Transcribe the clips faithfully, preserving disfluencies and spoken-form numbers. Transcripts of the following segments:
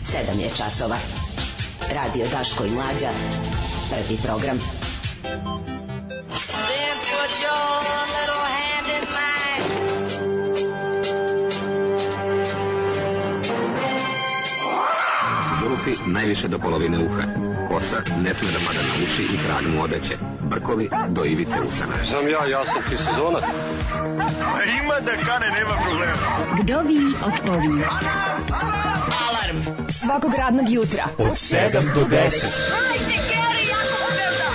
sedam je časova. Radio Daško i Mlađa. Prvi program. Žuti najviše do polovine uha. Kosa ne sme da pada na uši i krag mu odeće. Brkovi do ivice usana. Znam ja, ja sam ti sezonac. Ima da kane, nema problema. Vdovi od ovih. Alarm svakog radnog jutra od sedam do deset. Hajde, Geri, jako se velda.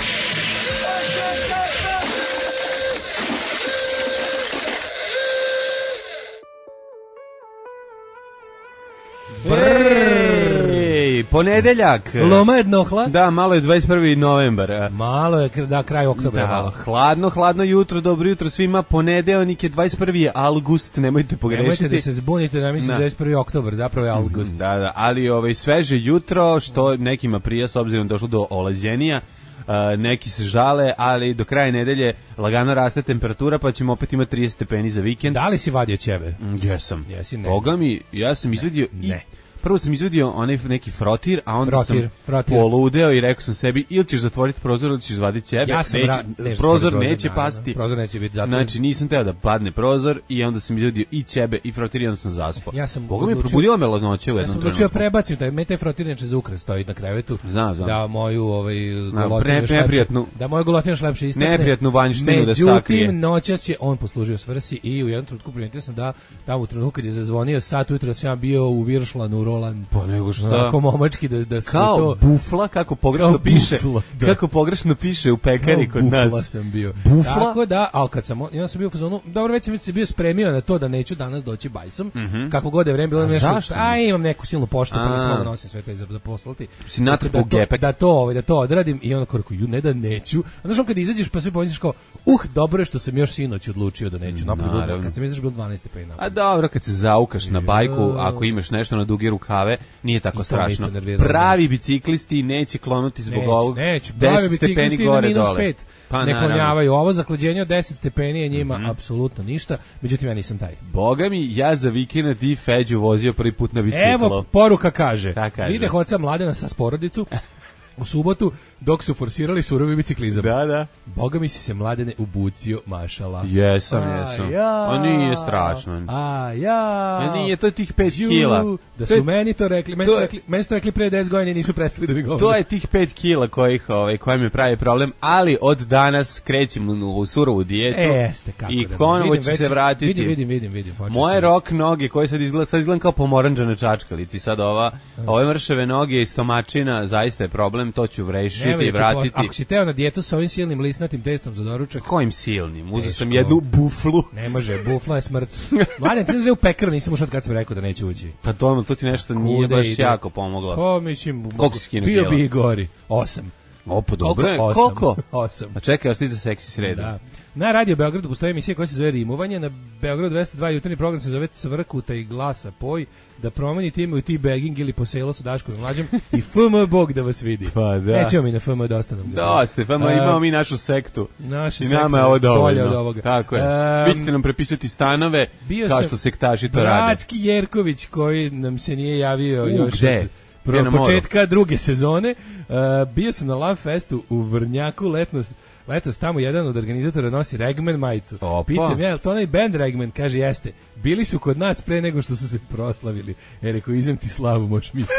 Ej, ponedeljak. Loma je dnohla. Da, malo je dvadeset prvi novembar. Malo je, da, kraj oktobra. Da, hladno, hladno jutro, dobro jutro svima. Ponedeljak je dvadeset prvi avgust, nemojte pogrešiti. Nemojte da se zbunite da mislim da. dvadeset prvi oktobar, zapravo je avgust. Da, da, ali ovaj, sveže jutro, što nekima prija, s obzirom došlo do olađenija. Uh, neki se žale, ali do kraja nedelje lagano raste temperatura, pa ćemo opet imati trideset stepeni za vikend. Da li si vadio ćebe? Jesam. Jesi, ne. Boga mi, ja sam izvadio i... Ne. Prvo sam izvadio onaj neki frotir, a onda frotir, sam frotir. poludeo i rekao sam sebi, ili ćeš zatvoriti prozor, ili ćeš izvaditi ćebe. Ja sam neće, ra- neće prozor prozor, neće da, pasti. Da, prozor neće biti zatvoren. Znači, nisam teo da padne prozor i onda sam izvadio i ćebe i frotir i onda sam zaspao. Ja sam Boga mi je probudila me ladnoće u jednom trenutku. Ja sam odlučio prebacim, taj me taj frotir neće za ukras stoji na krevetu. Znam, znam. Da moju ovaj golotinu pre, još neprijatnu, lepše, da moju golotinu još lepše istakne. Neprijatnu vanjštinu da sakrije. Međutim, noćas je on poslužio svrsi i u jednom trenutku primetio sam da tamo u trenutku kad je zazvonio sat ujutro sam ja bio u Viršlanu, Roland. Pa nego šta? Da, da kao to... bufla, kako pogrešno kao piše bufla, da. Kako pogrešno piše u pekari kao kod nas. Bufla sam bio. Bufla? Tako da, ali kad sam, ja sam bio u fazonu, dobro, već sam se bio spremio na to da neću danas doći bajsom, mm -hmm. kako god je vreme bilo nešto. Zašto? A imam neku silnu poštu, pa da mogu nosim sve te za, za poslati. Si natrpao da, gepek. Da to, ovaj, da to odradim i onda kako ju ne da neću. A znaš, on kad izađeš pa sve pomisliš kao, uh, dobro je što sam još sinoć odlučio da neću. Napravo, kad sam izašao bilo dvanaest stepeni. A dobro, kad se zaukaš na bajku, ako imaš nešto na duge rukave, nije tako strašno. Pravi biciklisti neće klonuti zbog neće, ovog neće. deset stepeni gore minus dole. pet. Pa ne klonjavaju. Ovo zaklađenje od deset stepeni je njima mm-hmm. apsolutno ništa. Međutim, ja nisam taj. Boga mi, ja za vikend i Feđu vozio prvi put na biciklu. Evo, poruka kaže. kaže. Vide hoca Mladena sa sporodicu u subotu dok su forsirali surovi biciklizam. Da, da. Boga mi si se Mladene ubucio, mašala. Jesam, jesam. Ja, a nije strašno. A ja. A nije, to je tih pet kila. Da su to meni to rekli, meni su rekli, meni su rekli pre deset godina i nisu prestali da mi govore. To je tih pet kila kojih, ovaj, koji mi pravi problem, ali od danas krećem u surovu dijetu. E, jeste, kako i da ponovo ću se vratiti. Vidim, vidim, vidim, vidim. Moje rok noge koje sad izgleda, sad izgledam kao pomoranđane čačkalici. Sad ova, ove mršave noge i stomačina, zaista je problem, to ću vrešiti i vratiti. Ako si teo na dijetu sa ovim silnim lisnatim testom za doručak. Kojim silnim? Uzeo sam jednu buflu. Ne može, bufla je smrt. Mladen, ti ne u pekaru, nisam ušao kad sam rekao da neću ući. Pa to, to ti nešto Kude nije baš ide? Jako pomoglo. Pa mislim, koliko si skinuo bio bi i gori. Osam. Opo, dobro je. Osam. Koliko? Osam. A čekaj, ostaje za seksi sreda. Da. Na Radio Beogradu postoji emisija koja se zove Rimovanje, na Beogradu dvesta dva jutarnji program se zove Cvrkuta i glasa poj, da promenite ime u T-Bagging ili poselo sa Daškom Mlađom i F M Bog da vas vidi. Pa da. Nećemo mi na F M da ostanem. Da, ste, F M, imamo mi našu sektu. Naša I nama je ovo dovoljno. Od ovoga. Tako je. Um, Vi ćete nam prepisati stanove kao što sektaši to rade. Bratski Jerković koji nam se nije javio U, još gde? Pro početka druge sezone, uh, bio sam na Love Festu u Vrnjaku letnos, letos tamo jedan od organizatora nosi Regman majicu. Opa. Pitam ja, je li to onaj band Regman? Kaže, jeste. Bili su kod nas pre nego što su se proslavili. E, rekao, izem ti slavu, moš misliti.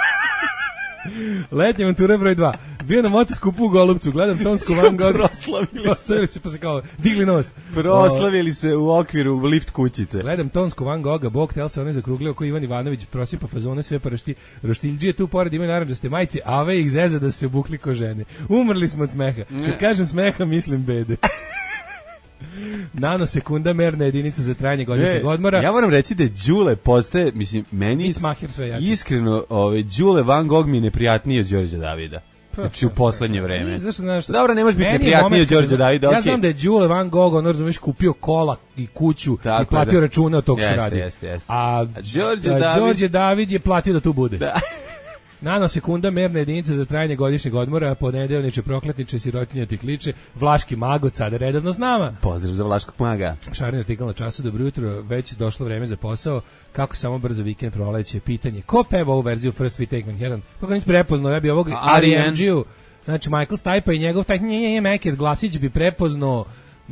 Letnja avantura broj dva. Bio na motoskupu u Golubcu, gledam tonsku Van Gogh. Proslavili se, pa se kao, digli nos. Proslavili se u okviru lift kućice. Gledam tonsku Van Gogha, Bog tel se one zakruglio ko Ivan Ivanović, prosipa fazone sve parašti. Roštiljđije tu pored imaju naranđaste majice, a ove ih zeza da se obukli ko žene. Umrli smo od smeha. Kad kažem smeha, mislim bede. Nanosekunda merna jedinica za trajanje godišnjeg odmora. Ja moram reći da Đule postaje, mislim, meni iskreno, ovaj Đule Van Gogh mi je neprijatniji od Đorđa Davida. Znači u poslednje vreme. Zašto znaš što? Dobro, ne može biti neprijatniji od Đorđa Davida. Ja znam da je Đule Van Gogh, on razumiješ, kupio kola i kuću i platio račune od tog što radi. Jeste, jeste. A Đorđe David je platio da tu bude. Da. Nanosekunda, merna jedinica za trajanje godišnjeg odmora, ponedeljniče, prokletniče, sirotinja ti kliče, Vlaški magot sada redovno s nama. Pozdrav za Vlaškog maga. Šarni artikal na času, dobro jutro, već došlo vreme za posao, kako samo brzo vikend proleće, pitanje, ko peva ovu verziju First We Take Manhattan? Kako nisi prepoznao, ja bi ovog R E M G-u, znači Michael Stipe i njegov taj nje Meket glasić bi prepoznao,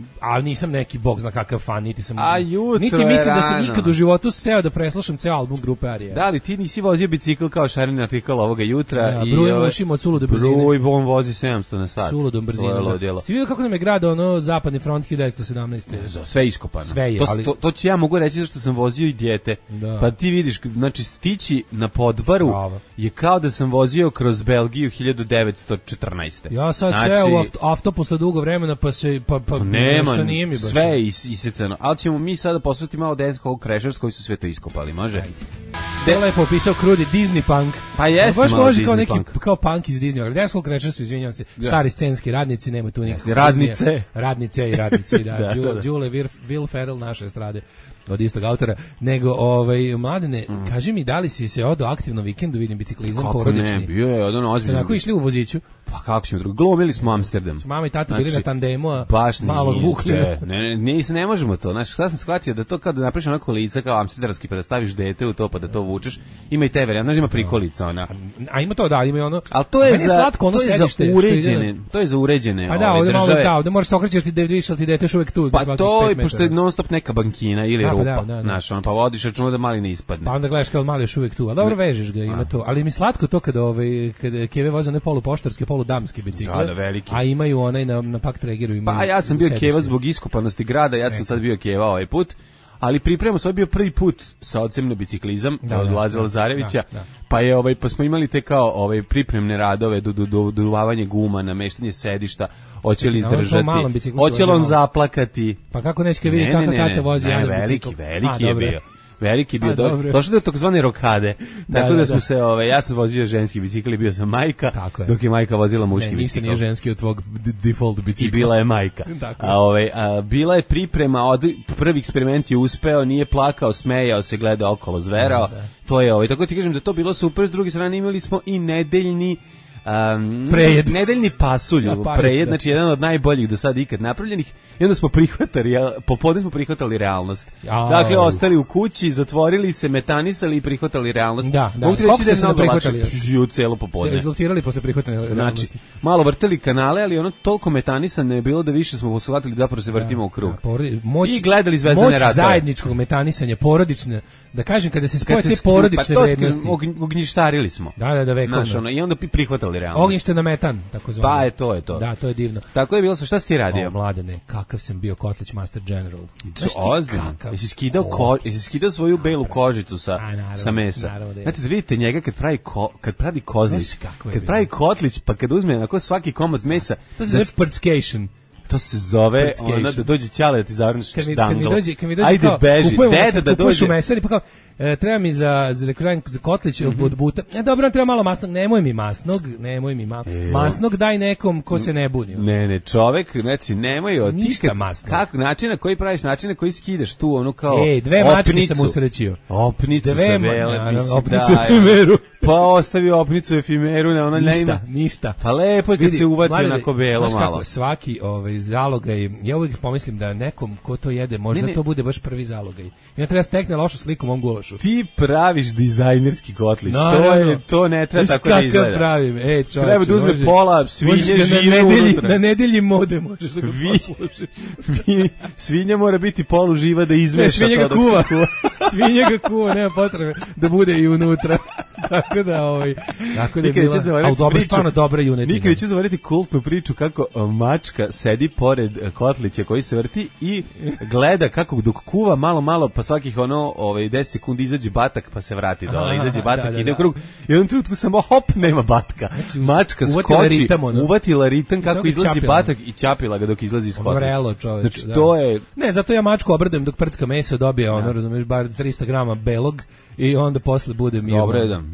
a nisam neki bog zna kakav fan, niti sam a jutro niti mislim da sam nikad u životu seo da preslušam ceo album grupe Ariel. Da li ti nisi vozio bicikl kao Šarni artikal ovoga jutra? Ja, i brujemo ušima od sulude brzine. Bruj, on vozi sedamsto na sat. Suludom brzinom. Da. Ste vidio kako nam je grad ono zapadni front hiljadu devetsto sedamnaeste. Sve iskopano. Sve je, to, ali... to, to ću ja mogu reći zašto sam vozio i dijete. Da. Pa ti vidiš, znači stići na Podbaru Sprava. je kao da sam vozio kroz Belgiju hiljadu devetsto četrnaeste. Ja sad znači, sve u avto, avto posle dugo vremena pa se pa pa nema, nešto nije mi baš. Sve je is, isecano. Ali ćemo mi sada poslušati malo Denskog Crashers koji su sve to iskopali, može? Ste lepo opisao krudi Disney punk. Pa jeste baš malo može Disney kao neki punk. kao punk iz Disneya. Denskog Crashers, izvinjavam se, Ja. stari scenski radnici, nema tu nikakvih. Radnice. Radnice i radnici, da. Da, Đule, da. Đule Vir- Will Ferrell naše estrade od istog autora, nego ovaj Mladene, mm. kaži mi da li si se odo aktivno vikendu, vidim biciklizam Kako porodični. ne, bio je jedan Ste ozbiljno. onako išli u voziću? Pa kako ćemo drugo? Glumili smo Amsterdam. Mama i tata bili na tandemu, a baš malog nije, vukli. Ne, ne, ne, ne možemo to. Znaš, šta sam shvatio da to kad napraviš onako lica kao amsterdamski pa da staviš dete u to pa da to vučeš, ima i te varijante, znaš ima prikolica ona. A ima to da, ima i ono. Al to je meni za slatko ono to je za sedište što uređene, ide- to je za uređene Pa da, ove ovde malo države. da, ovde možeš se okrećeš ti da vidiš ali ti dete još uvek tu. za Pa svakih to pet je, pošto je metara. non stop neka bankina ili Da, pa rupa, da, da, da. znaš, ono, pa vodiš računa da mali ne ispadne. Pa onda gledaš kao mali još uvek tu, ali dobro vežeš ga, ima to. Ali mi slatko to kada ovaj kada Keve voze one polupoštarske, poludamske bicikle. Da, da, veliki. A imaju onaj na na pak tregeru imaju. Pa ja sam bio sedište. Keva zbog iskopanosti grada, ja sam sad bio Keva ovaj put. Ali pripremamo se, ovo je bio prvi put sa ocem na biciklizam Da, od da, Laze da, Lazarevića, da, da. pa je ovaj pa smo imali te kao ovaj pripremne radove, do do do doduvavanje guma, nameštanje sedišta, hoće li Na onom tom izdržati, malom biciklu se hoće li vozi on malo. zaplakati. Pa kako neće vidi Ne, kako ne, ne, tata ne, vozi ne, jedan veliki, bicikl. veliki A, je dobro. bio. Veliki je bio, A, do, dobro. došlo do takozvane rokade. Da, Tako da, da, smo da. se, ovaj, ja sam vozio ženski bicikl i bio sam majka, Tako je. dok je majka vozila muški Ne, ništa bicikl. nije ženski od tvog d- default bicikla. I bila je majka. Tako je. A, ovaj, a, bila je priprema, od, prvi eksperiment je uspeo, nije plakao, smejao se, gledao okolo, zverao. Da, da. To je ovaj, tako ti kažem da je to bilo super, s druge strane imali smo i nedeljni Um, Prejed. nedeljni pasulj, Ja, pa, prejed, da. znači jedan od najboljih do sada ikad napravljenih, i onda smo prihvatali, ja, popodne smo prihvatali realnost. Au. Dakle, ostali u kući, zatvorili se, metanisali i prihvatali realnost. Da, da. Mogu ti Koliko reći da je ste se mnogo lakše prihvatali? pju celo Se popodne. izlutirali posle prihvatanja Znači, realnosti. malo vrteli kanale, ali ono toliko metanisano je bilo da više smo shvatili da zapravo se vrtimo u krug. Da, porodi- moć, I gledali Zvezdane moć ratove. zajedničkog metanisanja, porodične, da kažem, kada se spoje Kad te se porodične pa to, vrednosti. ogn- ognjištarili smo. Da, da, da, vekovno. Znaš, ono, i onda pi- prihvatali realnost. Ognjište na metan, tako zvano. Pa je to, je to. Da, to je divno. Tako je bilo sa šta si ti radio? O, mladene, kakav sam bio Kotlić Master General. Znaš ti Ozbiljno. kakav? Jesi skidao, O, ko, jesi skidao svoju belu kožicu sa, A, naravno, sa mesa? naravno da je. Znate, da vidite njega kad pravi, ko, kad pravi kozlić, Znaš kako je kad bilo? pravi kotlić, pa kad uzme onako svaki komad mesa, To se da zove s- prtscation. to se zove Prtscation. ono da dođe ćale da ti zavrneš Kad mi, kad mi štangl. dođe, kad mi dođe Ajde kao, beži, kupujemo, deda kad da kupuješ dođe. u mesari, pa kao, e, treba mi za, za, za, za kotlić mm-hmm. od buta. E, dobro, treba malo masnog. Nemoj mi masnog, nemoj mi ma, E, masnog, daj nekom ko se ne buni. Ne, ne, čovek, znači nemoj od ti Ništa kad- masno. Kako način na koji praviš, način na koji skidaš tu ono kao Ej, dve mačke opnicu. sam usrećio. Opnicu Dve sa ma- bele, naravno, mislim, opnicu da, efimeru. Pa ostavi opnicu efimeru na ona Ništa, nema. ništa. Pa lepo je kad Vidi, se uvati mladene, onako belo znaš malo. Kako, svaki ovaj, zalogaj, ja uvijek pomislim da nekom ko to jede, možda Ne, ne. to bude baš prvi zalogaj. I onda treba stekne lošu sliku mom gulašu. Ti praviš dizajnerski kotlić. To Naravno. je to ne treba Znaš tako da kakav izgleda. pravim, e, čovječe. Treba da uzme može- pola svinje možeš ga na žive nedelji, unutra. na nedelji mode možeš da ga Vi, poslužiš. vi, svinja mora biti polu živa da izmeša Ne, svinja to ga dok se kuva. kuva. Svinja ga kuva, nema potrebe da bude i unutra. Tako da, ovaj, tako da je Nikad bila, neću zaboraviti ali dobro, priču- stvarno dobra junetina. Nikad neću zaboraviti kultnu priču kako uh, mačka sedi pored uh, kotlića koji se vrti i gleda kako dok kuva malo malo pa svakih ono ovaj deset sekundi izađe batak pa se vrati dole, Aha, izađe batak da, da, ide u da. krug. I on trenutku samo hop nema batka. Znači, Mačka uvatila skoči, ritam, ono. uvatila ritam kako Samo ga izlazi ćapila. batak i ćapila ga dok izlazi iz kotlića. Vrelo, čoveče. Znači da. to je Ne, zato ja mačku obradujem dok prcka meso, dobije ono, razumiješ, bar tristo grama belog i onda posle bude mi dobro je da,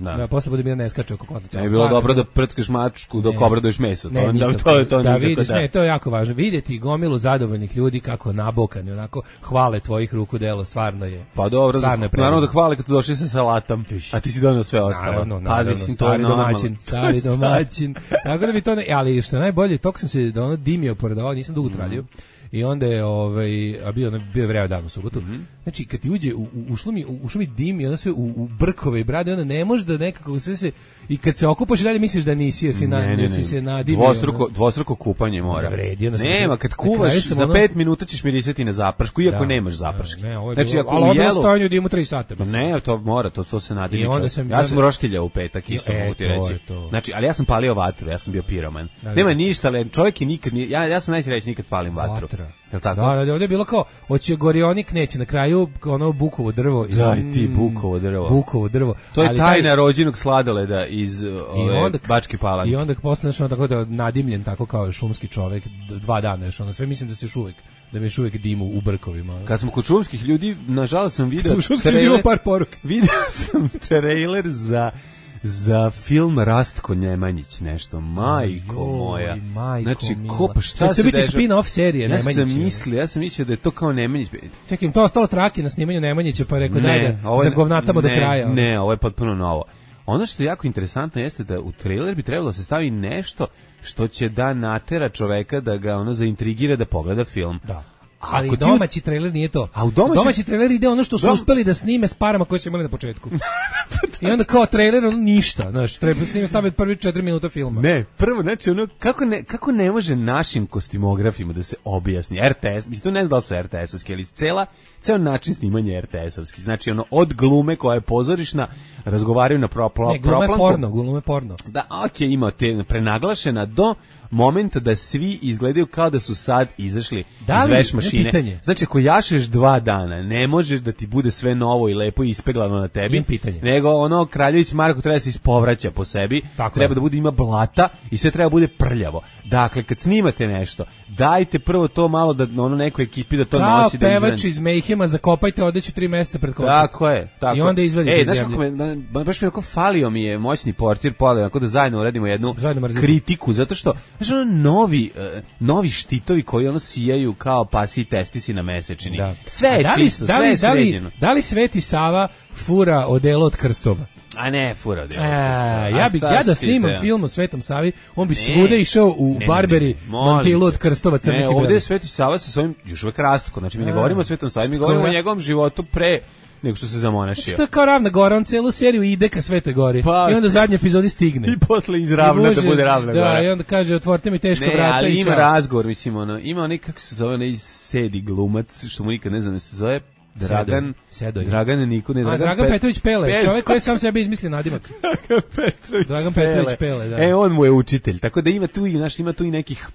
Da. da posle bude mi ne skače oko kotlića. Ne bi bilo dobro da prckaš mačku dok obraduješ meso. Ne, to, nikako. da, to, to, da nikako, vidiš, da. ne, to je jako važno. Vidjeti gomilu zadovoljnih ljudi kako nabokani, onako hvale tvojih ruku delo, stvarno je. Pa dobro, stvarno je naravno da hvale kad tu došli sa salatom, a ti si donio sve ostalo. Naravno, pa, naravno, mislim, to stari je normalno. domaćin, stari domaćin. Tako da bi to, ne, ali što je najbolje, toko sam se da ono dimio pored ovoga, nisam dugo tradio. I onda je ovaj a bio bio je vreo dan u subotu. Mm-hmm. Znači kad ti uđe u, u, ušlo mi u, ušlo mi dim i onda sve u, u brkove i brade, onda ne može da nekako sve se i kad se okupaš dalje misliš da nisi, jer si na ne, ne, jesi ne. se nadimio. Dvostruko ono. dvostruko kupanje mora. Da vredi, onda nema kad kuvaš za ono... pet minuta ćeš mirisati na zapršku iako da, nemaš zaprške. Ne, ovo je znači bilo, ako ali u ovo je jelu stojanje dimu tri sata. Mislim. Ne, to mora, to to se nadimi. Sam, ja sam roštilja u petak isto e, mogu ti reći. Znači, ali ja sam palio vatru, ja sam bio piroman. Da, nema da. ništa, ali čovjek je nikad nije, ja ja sam najčešće reći nikad palim vatru. Vatra. Jel tako? Da, da, ovdje je bilo kao, hoće gorionik, neće, na kraju ono bukovo drvo. Daj ti bukovo drvo. Bukovo drvo. To je ali tajna taj... rođenog sladoleda iz ove, onda, Bačke Palanke. I onda posle nešto tako da nadimljen tako kao šumski čovjek, dva dana još, ono sve mislim da se još uvek, da mi još uvek dimu u brkovima. Kad smo kod šumskih ljudi, nažalost sam video trailer, par poruka. Video sam trailer za za film Rastko Nemanjić, nešto, majko Joj, moja. Majko znači, mila. ko, pa šta se biti spin-off serije ja Nemanjić? Sam mislio, ja sam mislio da je to kao Nemanjić. Čekaj, to ostalo trake na snimanju Nemanjića, pa rekao da je zagovnatamo do kraja. Ne, ovo je potpuno novo. Ono što je jako interesantno jeste da u trailer bi trebalo se stavi nešto što će da natera čoveka da ga ono zaintrigira da pogleda film. Da. Ali Ako domaći ti... trailer nije to. A u domaći... domaći trailer ide ono što su Dom... uspeli da snime s parama koje su imali na početku. I onda kao trailer ono ništa, znaš, treba snime staviti prvi četiri minuta filma. Ne, prvo, znači ono, kako ne, kako ne može našim kostimografima da se objasni, R T S, mislim, to ne znam da li su R T S-ovski, ali cela, ceo način snimanja R T S-ovski, znači ono, od glume koja je pozorišna, razgovaraju na pro, pro, ne, glume proplanku. porno, glume porno. Da, ok, ima te prenaglašena do momenta da svi izgledaju kao da su sad izašli da iz veš mašine. Pitanje. Znači, ako jašeš dva dana, ne možeš da ti bude sve novo i lepo i ispeglano na tebi, nego ono, Kraljević Marko treba da se ispovraća po sebi, tako treba je. Da bude ima blata i sve treba da bude prljavo. Dakle, kad snimate nešto, dajte prvo to malo da ono nekoj ekipi da to Kao nosi. Kao pevač da iz Mayhema, zakopajte odeću tri meseca pred koncert. Tako je. Tako. I onda izvadite Ej, iz znaš zemlje. kako me, baš mi onako falio mi je moćni portir Pole, onako da zajedno uradimo jednu kritiku, zato što, znaš ono, novi, uh, novi štitovi koji ono sijaju kao pasi i testisi na mesečini. Da. Sve je čisto, da li, sve je da li, sređeno. Da li Sveti Sava fura odelo od krstova? A ne, fura odelo od krstova. Ja, bi, ja da snimam te? film o Svetom Savi, on bi ne, svude išao u ne, Barberi Montilu od krstova crnih i belih. Ne, ovdje je Sveti Sava sa svojim, još uvek Rastko, znači mi ne govorimo o Svetom Savi, mi govorimo o njegovom životu pre nego što se zamonašio. Što je kao Ravna Gora, on celu seriju ide ka Svete Gori. Pa, i onda zadnje epizodi stigne. I posle iz Ravna da bude Ravna Gora. Da, i onda kaže, otvorite mi teško ne, vrata ali i ima čao. razgovor, mislim, ono, ima onaj, kako se zove, onaj sedi glumac, što mu nikad ne znam, se zove Dragan, Sedoj. Dragan Niko, ne, Dragan, A, Dragan Pet... Petrović Pele, Pet... čovjek koji sam sebi izmislio nadimak. Dragan Petrović, Dragan Petrović Pele, Pele, da. E, on mu je učitelj, tako da ima tu i, znaš, ima tu i nekih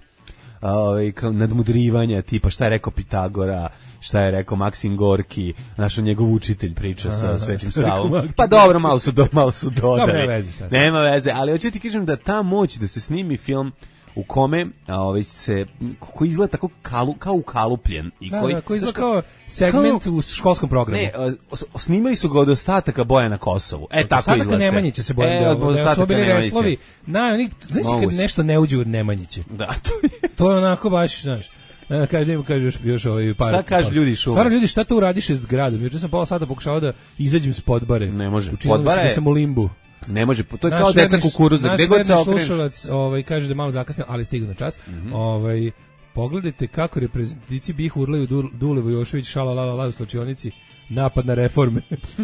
ovaj kao nadmudrivanja, tipa šta je rekao Pitagora, šta je rekao Maksim Gorki, naš njegov učitelj priča Aha, sa Svetim Savom. Pa dobro, malo su do, malo su dodali. Nema veze, šta Nema veze, ali hoću ti kažem da ta moć da se snimi film u kome ovaj se koji izgleda tako kalu, kao ukalupljen i da, koji da, koji izgleda kao segment kao, u školskom programu. Ne, snimali su ga od ostataka boja na Kosovu. E, od tako izgleda. Nemanjića se bojim e, da, da su bili reslovi. Na, oni, znaš kad nešto ne uđe u Nemanjiće. Da, to je. To je onako baš, znaš. E, kaže im kaže još još ovaj par. Šta kažu ljudi šume? Stvarno ljudi, šta tu radiš s zgradom? Juče sam pola sata pokušao da izađem s Podbare. Ne može. Podbare sam u limbu. Ne može, to je naš kao deca kukuruza, gde god se okreneš. Slušalac, ovaj kaže da je malo zakasnio, ali stigao na čas. Mm -hmm. Ovaj pogledajte kako reprezentativci BiH urlaju Dule Vojošević šala la la la u slačionici, napad na reforme.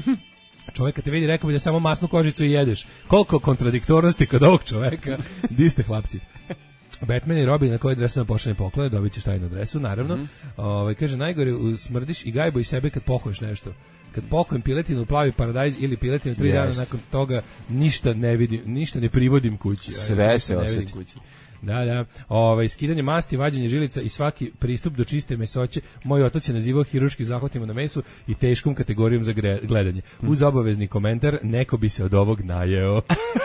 Čovjek kad te vidi rekao bi da samo masnu kožicu i jedeš. Koliko kontradiktornosti kod ovog čovjeka. Di ste hlapci? Batman i Robin na kojoj adresu nam pošalje poklone, dobit ćeš tajnu adresu, naravno. Mm -hmm. Ovaj kaže najgore smrdiš i gajbo i sebe kad pohuješ nešto. Kad pokujem piletinu u plavi paradajz ili piletinu tri yes. dana nakon toga ništa ne vidim, ništa ne privodim kući. Sve se osjeti. Da, da. Ovaj skidanje masti, vađenje žilica i svaki pristup do čiste mesoće moj otac je nazivao hirurškim zahvatima na mesu i teškom kategorijom za gledanje. Uz obavezni komentar neko bi se od ovog najeo.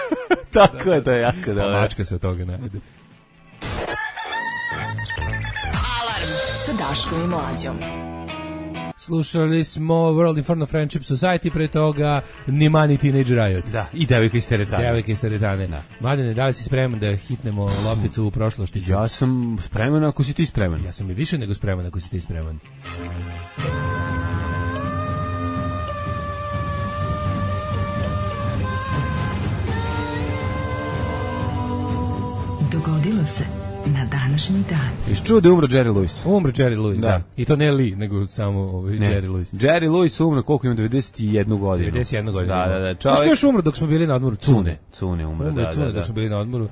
Tako je, to je jako dobro. Mačka se od toga najede. Alarm sa Daškom i Mlađom. Slušali smo World Inferno Friendship Society, pre toga Nimani Teenage Riot. Da, i Devojka iz teretane. Devojka iz teretane. Da. Mladene, da li si spreman da hitnemo lopticu u prošlošti? Ja sam spreman ako si ti spreman. Ja sam i više nego spreman ako si ti spreman. Dogodilo se na današnji dan. Iš čuo da je umro Jerry Lewis. Umro Jerry Lewis, da. da. I to ne Lee, nego samo ovaj Jerry Lewis. Jerry Lewis umro koliko ima, devedeset jednu godinu. devedeset jednu godinu. Da, da, da. Čovjek... Znaš ko još umro dok smo bili na odmoru? Cune. Cune umro, umro da, Cune, da, da. dok smo bili na odmoru.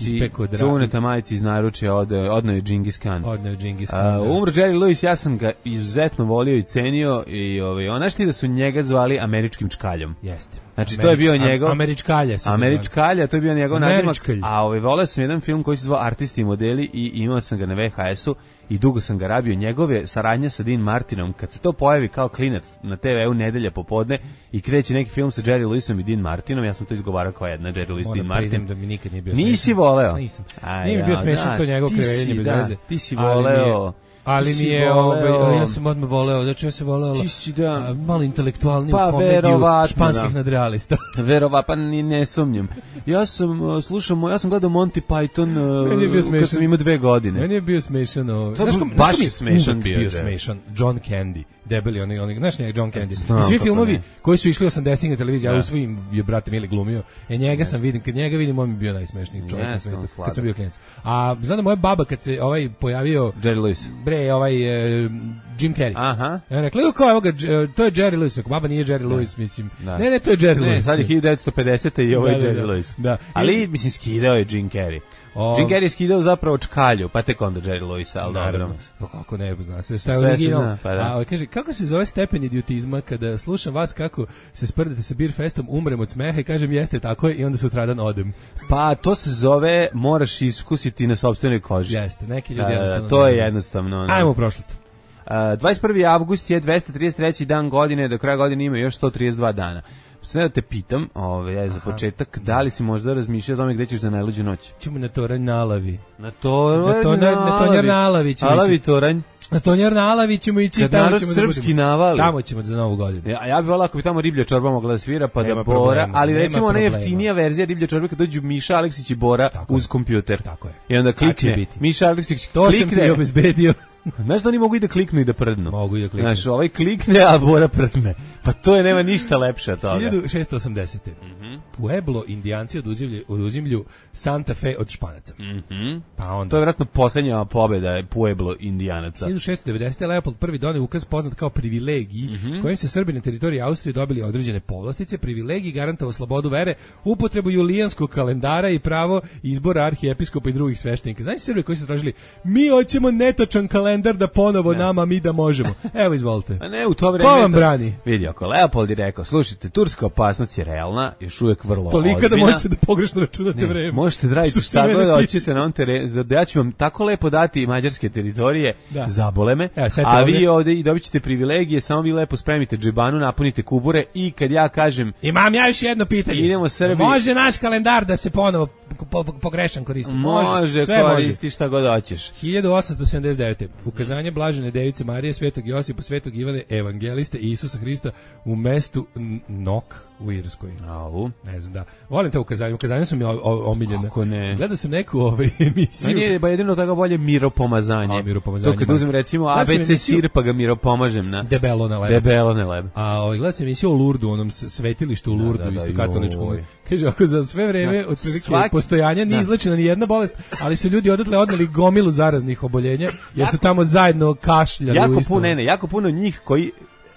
Cune tamajici iz naručja od, odno je Džingis Khan. Odno je Džingis Khan. Uh, umro Jerry Lewis, ja sam ga izuzetno volio i cenio i ovaj, ona šti da su njega zvali američkim čkaljom. Jeste. Znači Američ, to je bio njegov Američkalja su. Američkalja, to je bio njegov nadimak. A ovaj voleo sam jedan film koji se zvao Artisti i modeli i imao sam ga na V H S-u i dugo sam ga rabio. Njegove saradnja sa Dean Martinom, kad se to pojavi kao klinac na te ve u nedelja popodne i kreće neki film sa Jerry Lewisom i Dean Martinom, ja sam to izgovarao kao jedna Jerry Lewis, Dean Martin. Da mi nikad nije bio Nisi smešan. Voleo? Nisam. A, nije mi bio smešan to njegovo krevenje bez veze. Ti si voleo... Ali mi je, ovaj, ja sam odmah voleo, znači ja sam voleo da. malo intelektualniju pa, komediju španskih nadrealista. Verova, pa ni ne sumnjam. Ja sam uh, slušao, ja sam gledao Monty Python uh, kad sam imao dve godine. Meni je bio smešan. Ovaj. To je baš smešan bio. Bio smešan. John Candy. Debeli, oni, oni, znaš njega John Candy. Znam, I svi filmovi ne. koji su išli osamdesetih na televiziji, a u svojim je brate Mili glumio. E njega sam vidim, kad njega vidim, on mi bio najsmešniji čovjek na svijetu, kad sam bio klinac. A znam da moja baba kad se ovaj pojavio Jerry Lewis. Bre, ovaj uh, Jim Carrey. Aha. Ja rekla, kako evo ga, to je Jerry Lewis. Baba nije Jerry da. Lewis, mislim. Da. Ne, ne, to je Jerry ne, Lewis. Sad je hiljadu devetsto pedesete i ovo je da, Jerry da, da. Lewis. Da. Ali, mislim, skidao je Jim Carrey. O, Jim Carrey je skidao zapravo čkalju, pa tek onda Jerry Lewis, ali dobro. Pa kako ne, zna se, šta je original. Pa da. A, kaže, kako se zove stepen idiotizma kada slušam vas kako se sprdate sa Beer Festom, umrem od smeha i kažem jeste tako je i onda sutradan odem. Pa to se zove moraš iskusiti na sopstvenoj koži. Jeste, neki ljudi jednostavno. To je jednostavno. Ne. Ajmo u prošlost. Uh, dvadeset prvi avgust je dvesta trideset treći dan godine, do kraja godine ima još sto trideset dva dana. Sve da te pitam, ove, ja za početak, da li si možda razmišljao o tome gde ćeš za najluđu noć? Ćemo na toranj na Alavi. Na toranj na, to, na, na tonjer na Alavi ćemo Alavi ići. Toranj. Na tonjer na Alavi ćemo ići. Kad narod srpski da navali. Tamo ćemo za novu godinu. Ja, ja bih volao ako bi tamo riblja čorba mogla da svira, pa nema da Bora, problema, ali recimo ona jeftinija verzija riblja čorbe kad dođu Miša Aleksić i Bora tako uz kompjuter. Tako je. I onda klikne. Miša Aleksić to klikne. To sam ti obezbedio. Znaš da oni mogu i da kliknu i da prdnu? Mogu i da kliknu. Znaš, ovaj klikne, a Bora prdne. Pa to je, nema ništa lepše od toga. hiljadu šeststo osamdesete. Mm-hmm. Pueblo indijanci oduzimlju, oduzimlju Santa Fe od Španaca. Mm-hmm. Pa onda... To je vjerojatno posljednja pobjeda Pueblo indijanaca. hiljadu šeststo devedesete. Leopold prvi doneo ukaz poznat kao privilegiji, mm-hmm. kojim se Srbi na teritoriji Austrije dobili određene povlastice. Privilegiji garantovao slobodu vere, upotrebu julijanskog kalendara i pravo izbora arhiepiskopa i drugih sveštenika. Znači Srbi koji su tražili, mi hoćemo netačan kalendar da ponovo ne. nama mi da možemo. Evo izvolite. A ne, u to vreme. Ko vam brani? Vidi, ako Leopold je rekao, slušajte, turska opasnost je realna, još uvijek vrlo tolika ozbiljna. Da možete da pogrešno računate vreme. Možete da radite šta god hoćete na on terenu, da ja ću vam tako lepo dati mađarske teritorije, da. zabole me, Evo, a vi ovdje i dobit ćete privilegije, samo vi lepo spremite džibanu, napunite kubure i kad ja kažem... Imam ja još jedno pitanje. Idemo Srbi. Može naš kalendar da se ponovo po, po, pogrešan koristi? Može, može koristi šta god hoćeš. hiljadu osamsto sedamdeset devete. Ukazanje Blažene Device Marije, Svetog Josipa, Svetog Ivane, Evangeliste i Isusa Hrista u mestu Nok u Irskoj. Au. Ne znam, da. Volim te ukazanje. Ukazanje su mi omiljene. Kako ne? Gledao sam neku ovaj emisiju. Meni je ba jedino toga bolje miropomazanje. A, miropomazanje. To kad uzmem recimo A B C sir pa ga miropomažem na debelo na leb. Debelo na leb. A ovaj gledao sam emisiju o Lurdu, onom svetilištu u Lurdu, da, da, da, isto katoličkom. Kaže, ako za sve vreme od prilike Svaki... postojanja nije izlečena ni jedna bolest, ali su ljudi odatle odneli gomilu zaraznih oboljenja, jer su tamo zajedno kašljali. Jako puno, ne, ne, jako puno njih koji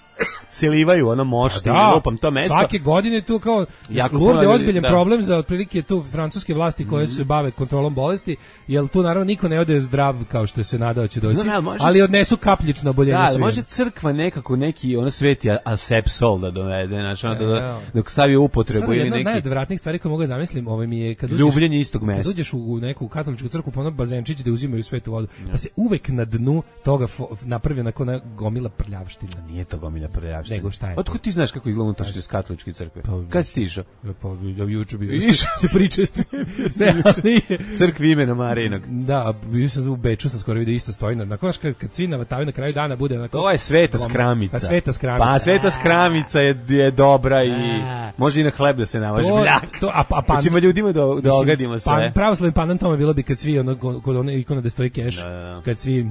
celivaju ono mošti da, i lupam to mesto. Svake godine tu kao Lourdes je ozbiljan da. problem za otprilike tu francuske vlasti koje mm-hmm. se bave kontrolom bolesti, jer tu naravno niko ne ode zdrav kao što se nadao će doći, Znam, može... ali odnesu kapljično oboljenje da, svima. Može crkva nekako neki ono sveti asepsol da dovede, znači ono da, dok stavi u upotrebu ili neki... Jedna od najodvratnijih stvari koje mogu da zamislim, ovaj mi je kad uđeš, ljubljenje istog mesta. Kad uđeš u neku katoličku crkvu, pa ono bazenčić da uzimaju svetu vodu, pa se uvek na dnu toga napravi onako na gomila prljavština. Nije to gomila ozbiljna prljavština. Nego šta je? Otkud ti znaš kako izgleda unutrašnjost katoličke crkve? Pa, kad si išao? Pa ja juče bio. Išao se pričestujem. Ne, ali crkvi imena Marijinog. Da, bio sam u Beču, sam skoro vidio isto stoji na nakon kad, kad svi navatavaju na kraju dana bude onako. To je Sveta Skramica. Pa Sveta Skramica. Pa Sveta Skramica je, je dobra i može i na hleb da se navaži bljak. To, a, a pan, ćemo ljudima da, da mislim, ogadimo sve. Pan, pravoslavni panan tome bilo bi kad svi ono, kod one ikona da stoji keš, da, da. Kad svi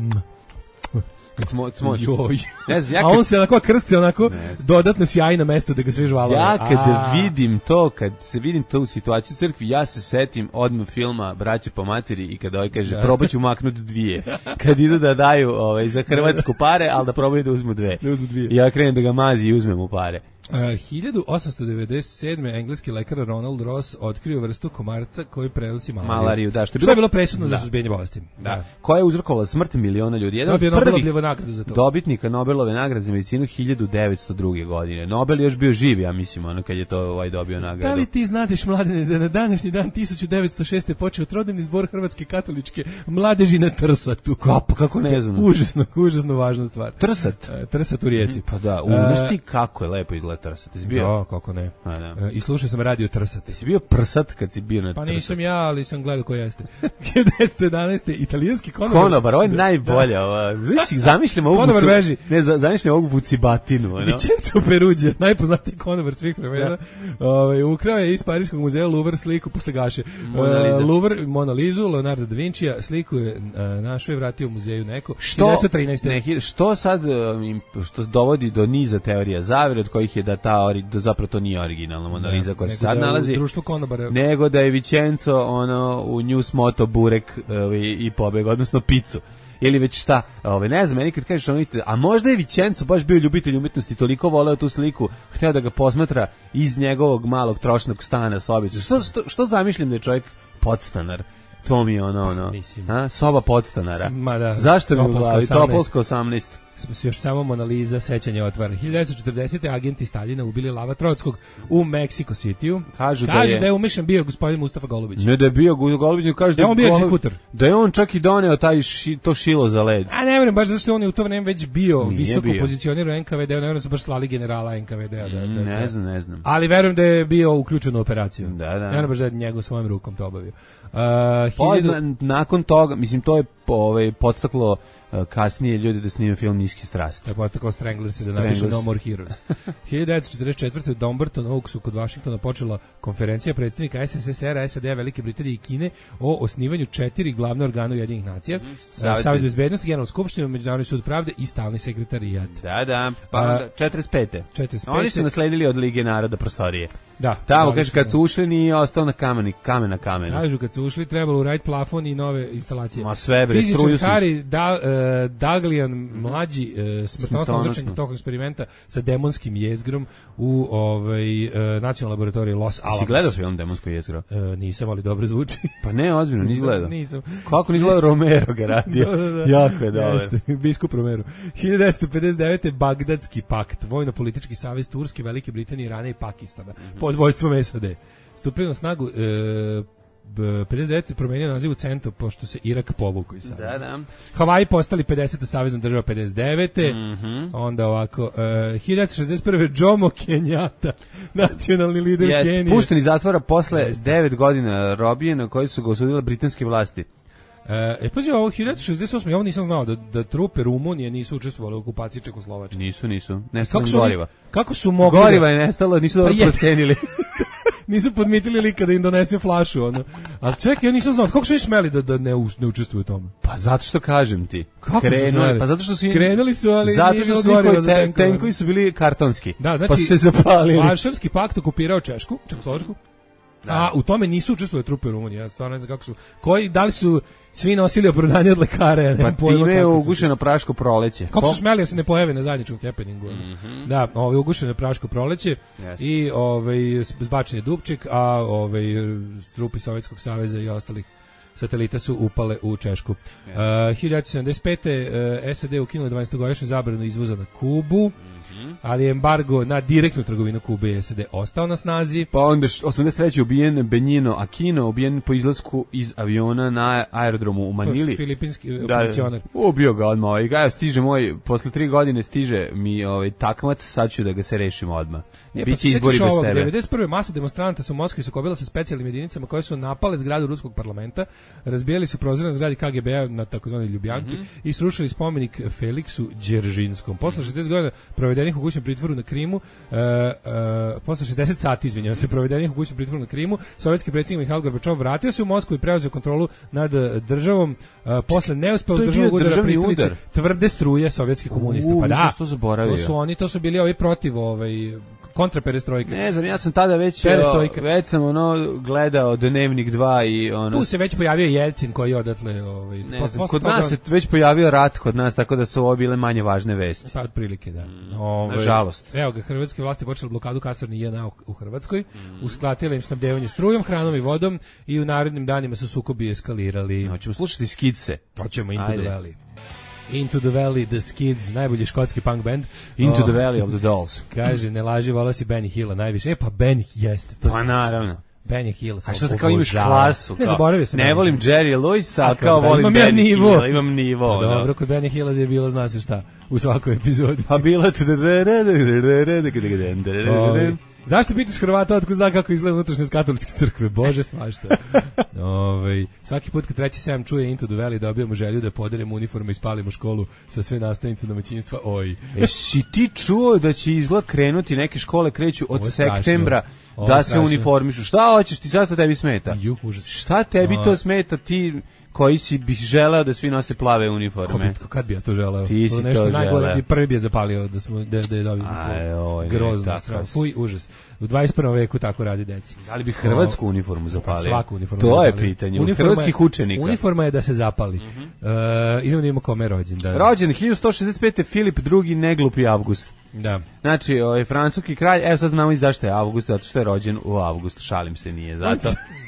kad smo, smo joj. Ne znam, ja kad, a on se onako krsti onako dodatno sjaji na mesto da ga sve žvalove. Ja kad a. vidim to, kad se vidim to u situaciju u crkvi, ja se setim odmah filma Braće po materi i kad ovaj kaže probaću maknuti dvije. Kad idu da daju ovaj, za Hrvatsku pare, ali da probaju da uzmu dve. Da uzmu dvije. I ja krenem da ga mazi i uzmem mu pare. Uh, hiljadu osamsto devedeset sedme engleski lekar Ronald Ross otkrio vrstu komarca koji prenosi malariju. Malariju, da, što je bilo, što je bilo presudno da. za suzbijanje bolesti. Da. Da. Koja je uzrokovala smrt miliona ljudi. Jedan Dobio od prvih za to. dobitnika Nobelove nagrade za medicinu hiljadu devetsto druge. godine. Nobel je još bio živ, ja mislim, ono kad je to ovaj dobio nagradu. Da li ti znadeš, mladene, da na današnji dan tisuću devetsto šeste počeo trodnevni zbor Hrvatske katoličke mladeži na Trsatu? Kako, kako ne znam. Užasno, užasno važna stvar. Trsat? Uh, Trsat u Rijeci. Pa da, uviš ti kako je lepo izgleda Trsat. Jesi bio? Da, kako ne. A, da. Uh, I slušao sam radio Trsat. Jesi bio prsat kad si bio na Trsat? Pa nisam ja, ali sam gledao ko jeste. hiljadu devetsto jedanaeste italijanski konobar. Konobar, ovo je najbolja. Znači, zamišljam ovu konobar veži. Ne, zamišljam ovu vucibatinu. Vincenzo Peruđe, najpoznatiji konobar svih vremena. Ovaj ukrao je iz Pariškog muzeja Louvre sliku posle gaše. Uh, Louvre Mona Lizu Leonardo da Vincija, sliku je uh, našao i vratio u muzeju neko. Što hiljadu devetsto trinaeste. Ne, što sad um, što dovodi do niza teorija zavere od kojih je da ta da zapravo to nije originalna Mona Lisa koja se sad da nalazi. Društvo konobara. Nego da je Vincenzo ono u News Moto burek uh, i, i pobeg, odnosno picu. Ili već šta, ove, ne znam, meni kad kažeš ono, a možda je Vincenzo baš bio ljubitelj umetnosti, toliko voleo tu sliku, hteo da ga posmatra iz njegovog malog trošnog stana sobice. Što, što, što zamišljam da je čovjek podstanar? To mi je ono, ono, a? Soba podstanara. Ma da, zašto mi u glavi? Topolsko osamnaest. Još samo Mona Lisa, sećanje otvara. hiljadu devetsto četrdesete agenti Staljina ubili Lava Trockog u Mexico Cityu. Kažu, kažu da je, da je umešan bio gospodin Mustafa Golubić. Ne da je bio Golubić, kaže da, da on bio egzekutor. Da je on čak i doneo taj ši, to šilo za led. A ne vjerujem, baš zato što on je u to vreme već bio Nije visoko bio. pozicioniran u N K V D, ne vjerujem da su baš slali generala N K V D. Da, da, ne da. znam, ne znam. Ali verujem da je bio uključen u operaciju. Da, da. Ne vjerujem baš da je njegov svojim rukom to obavio. Uh, pa, hiljadu... na, nakon toga, mislim, to je ovaj, podstaklo uh, kasnije ljudi da snime film Niske strasti. To je podstaklo Stranglers da napišu No More Heroes. hiljadu devetsto četrdeset četvrte u Dumbarton Oaksu kod Vašingtona počela konferencija predsjednika S S S R, S A D, Velike Britanije i Kine o osnivanju četiri glavne organa Ujedinjenih nacija. Savjet, Savjet bezbednosti, Generalnu skupštinu, Međunarodni sud pravde i stalni sekretarijat. Da, da, pa onda četrdeset pete. četrdeset pete. Oni su nasledili od Lige naroda prostorije. Da. Tamo, kaže, kad su ušli nije ostao na kameni, kamen na kamenu. Kažu, kad su ušli trebalo uraditi plafon i nove instalacije. Ma sve, bre, struju su. Harry da, uh, Daglian, mlađi, uh, smrtonosno uzročenik tog eksperimenta sa demonskim jezgrom u ovaj, uh, nacionalnoj laboratoriji Los Alamos. Si gledao film Demonsko jezgro? Uh, nisam, ali dobro zvuči. Pa ne, ozbiljno, nisi gledao. Nisam. Kako nisi gledao, Romero ga radio. da, da, da. Jako je dobar. Biskup Romero. hiljadu devetsto pedeset devete. Bagdadski pakt, vojno-politički savez Turske, Velike Britanije, Irana i Pakistana, mm-hmm. pod vojstvom S A D. Stupio na snagu e, pedeset devete. promenio naziv u centru pošto se Irak povukao iz saveza. Da, da. Havaji postali pedeseta savezna država pedeset devete. Mm-hmm. Onda ovako, uh, hiljadu devetsto šezdeset prve. Jomo Kenyatta, nacionalni lider Jest, Kenije. pušten iz zatvora posle devet godina robije na koji su ga osudile britanske vlasti. E, pazi, ovo hiljadu devetsto šezdeset osme. ovo nisam znao da, da trupe Rumunije nisu učestvovali u okupaciji Čekoslovačke. Nisu, nisu. Nestalo kako goriva. Kako su mogli? Goriva je nestalo, nisu dobro pa procenili. Nisu podmitili lika da im donese flašu, ono. Ali čekaj, ja nisam znao, kako su oni smeli da, da ne, ne učestvuju u tome? Pa zato što kažem ti. Kako Krenuli, su smeli? Pa zato što su im, krenuli su, ali zato nije što bilo su goriva za te, tenkove. tenkovi su bili kartonski. Da, znači, pa su se zapalili. Varšavski pakt okupirao Češku, Čekoslovačku. Da. A u tome nisu učestvovali trupe Rumunije. Ja stvarno ne znam kako su. Koji, da li su svi nosili opravdanje od lekara? Pa time je ugušeno praško proleće. Kako su smeli da se ne pojave na zajedničkom happeningu? Mm-hmm. Da, ovaj ugušeno praško proleće yes. i ovaj zbačen je Dubček, a ovaj trupi Sovjetskog saveza i ostalih satelita su upale u Češku. Yes. Uh, hiljadu devetsto sedamdeset pete. Uh, S A D ukinula dvanaestogodišnju zabranu izvoza na Kubu. ali embargo na direktnu trgovinu Kube i S A D ostao na snazi. Pa onda osamdeset treće ubijen Benigno Aquino, ubijen po izlasku iz aviona na aerodromu u Manili. Filipinski da, opozicionar. Ubio ga odmah. Ovaj ga stiže moj, posle tri godine stiže mi ovaj takmac, sad ću da ga se rešim odmah. E, Biće pa, izbori bez tebe. devedeset prve masa demonstranata su u Moskvi sukobila sa specijalnim jedinicama koje su napale zgradu ruskog parlamenta, razbijali su prozore na zgradi K G B-a na takozvanoj Ljubljanki mm-hmm. i srušili spomenik Feliksu Đeržinskom. Posle šezdeset godina provedenih u kućnom pritvoru na Krimu, uh, uh, posle šezdeset sati, izvinjavam se, provedenih u kućnom pritvoru na Krimu, sovjetski predsjednik Mihajl Gorbačov vratio se u Moskvu i preuzeo kontrolu nad državom. Uh, posle neuspelog državnog udara pristalice tvrde struje sovjetskih komunista. U, pa da, to zaboravio. To su oni, to su bili ovi protiv ovaj kontra perestrojke. Ne znam, ja sam tada već već sam ono gledao Dnevnik dva i ono. Tu se već pojavio Jelcin koji je odatle ovaj ne posle, znam, kod nas se već pojavio rat kod nas, tako da su ovo bile manje važne vesti. Pa otprilike da. Mm, ovaj, nažalost. Evo ga, hrvatske vlasti počele blokadu kasarni J N A u, u Hrvatskoj, mm. uskratile im snabdevanje strujom, hranom i vodom i u narednim danima su sukobi eskalirali. Hoćemo slušati Skidse. Hoćemo Into Ajde. the Valley. Into the Valley, The Skids, najbolji škotski punk band. Into oh, the Valley of the Dolls. Kaže, ne laži, volao si Benny Hilla najviše. E pa Benny jeste. To pa naravno. Benny Hill. A što kao imaš klasu? Ne, zaboravio sam. Ne volim Jerry Lewisa, a kao volim Benny nivo. Hilla. Imam nivo. Da. Dobro, kod Benny Hilla je bilo, zna se šta, u svakoj epizodi. Pa bila... Zašto pitaš Hrvata otko zna kako izgleda unutrašnjost katoličke crkve? Bože, svašta. Ove, svaki put kad treći sedam čuje Into the Valley dobijamo želju da poderemo uniforme i spalimo školu sa sve nastavnice domaćinstva. Oj. E, si ti čuo da će izgled krenuti, neke škole kreću od septembra da se uniformišu? Šta hoćeš ti, sad to tebi smeta? Ju, užas. Šta tebi to smeta, ti koji si bih želeo da svi nose plave uniforme? Ko, kad bi ja to želeo? Ti si to, to želeo. Bi prvi bi je zapalio da, smo, da, da je dobio grozno. Fuj, užas. U dvadeset prvom veku tako radi deci. Da li bi hrvatsku uniformu zapalio? Svaku uniformu. To je pitanje. U hrvatskih učenika. Uniforma je da se zapali. Mm-hmm. uh, idemo da imamo kome rođen. Da. Rođen hiljadu sto šezdeset pete Filip drugi neglupi Avgust. Da. Znači, ovaj francuski kralj, evo sad znamo i zašto je Avgust, zato što je rođen u avgustu, šalim se, nije zato.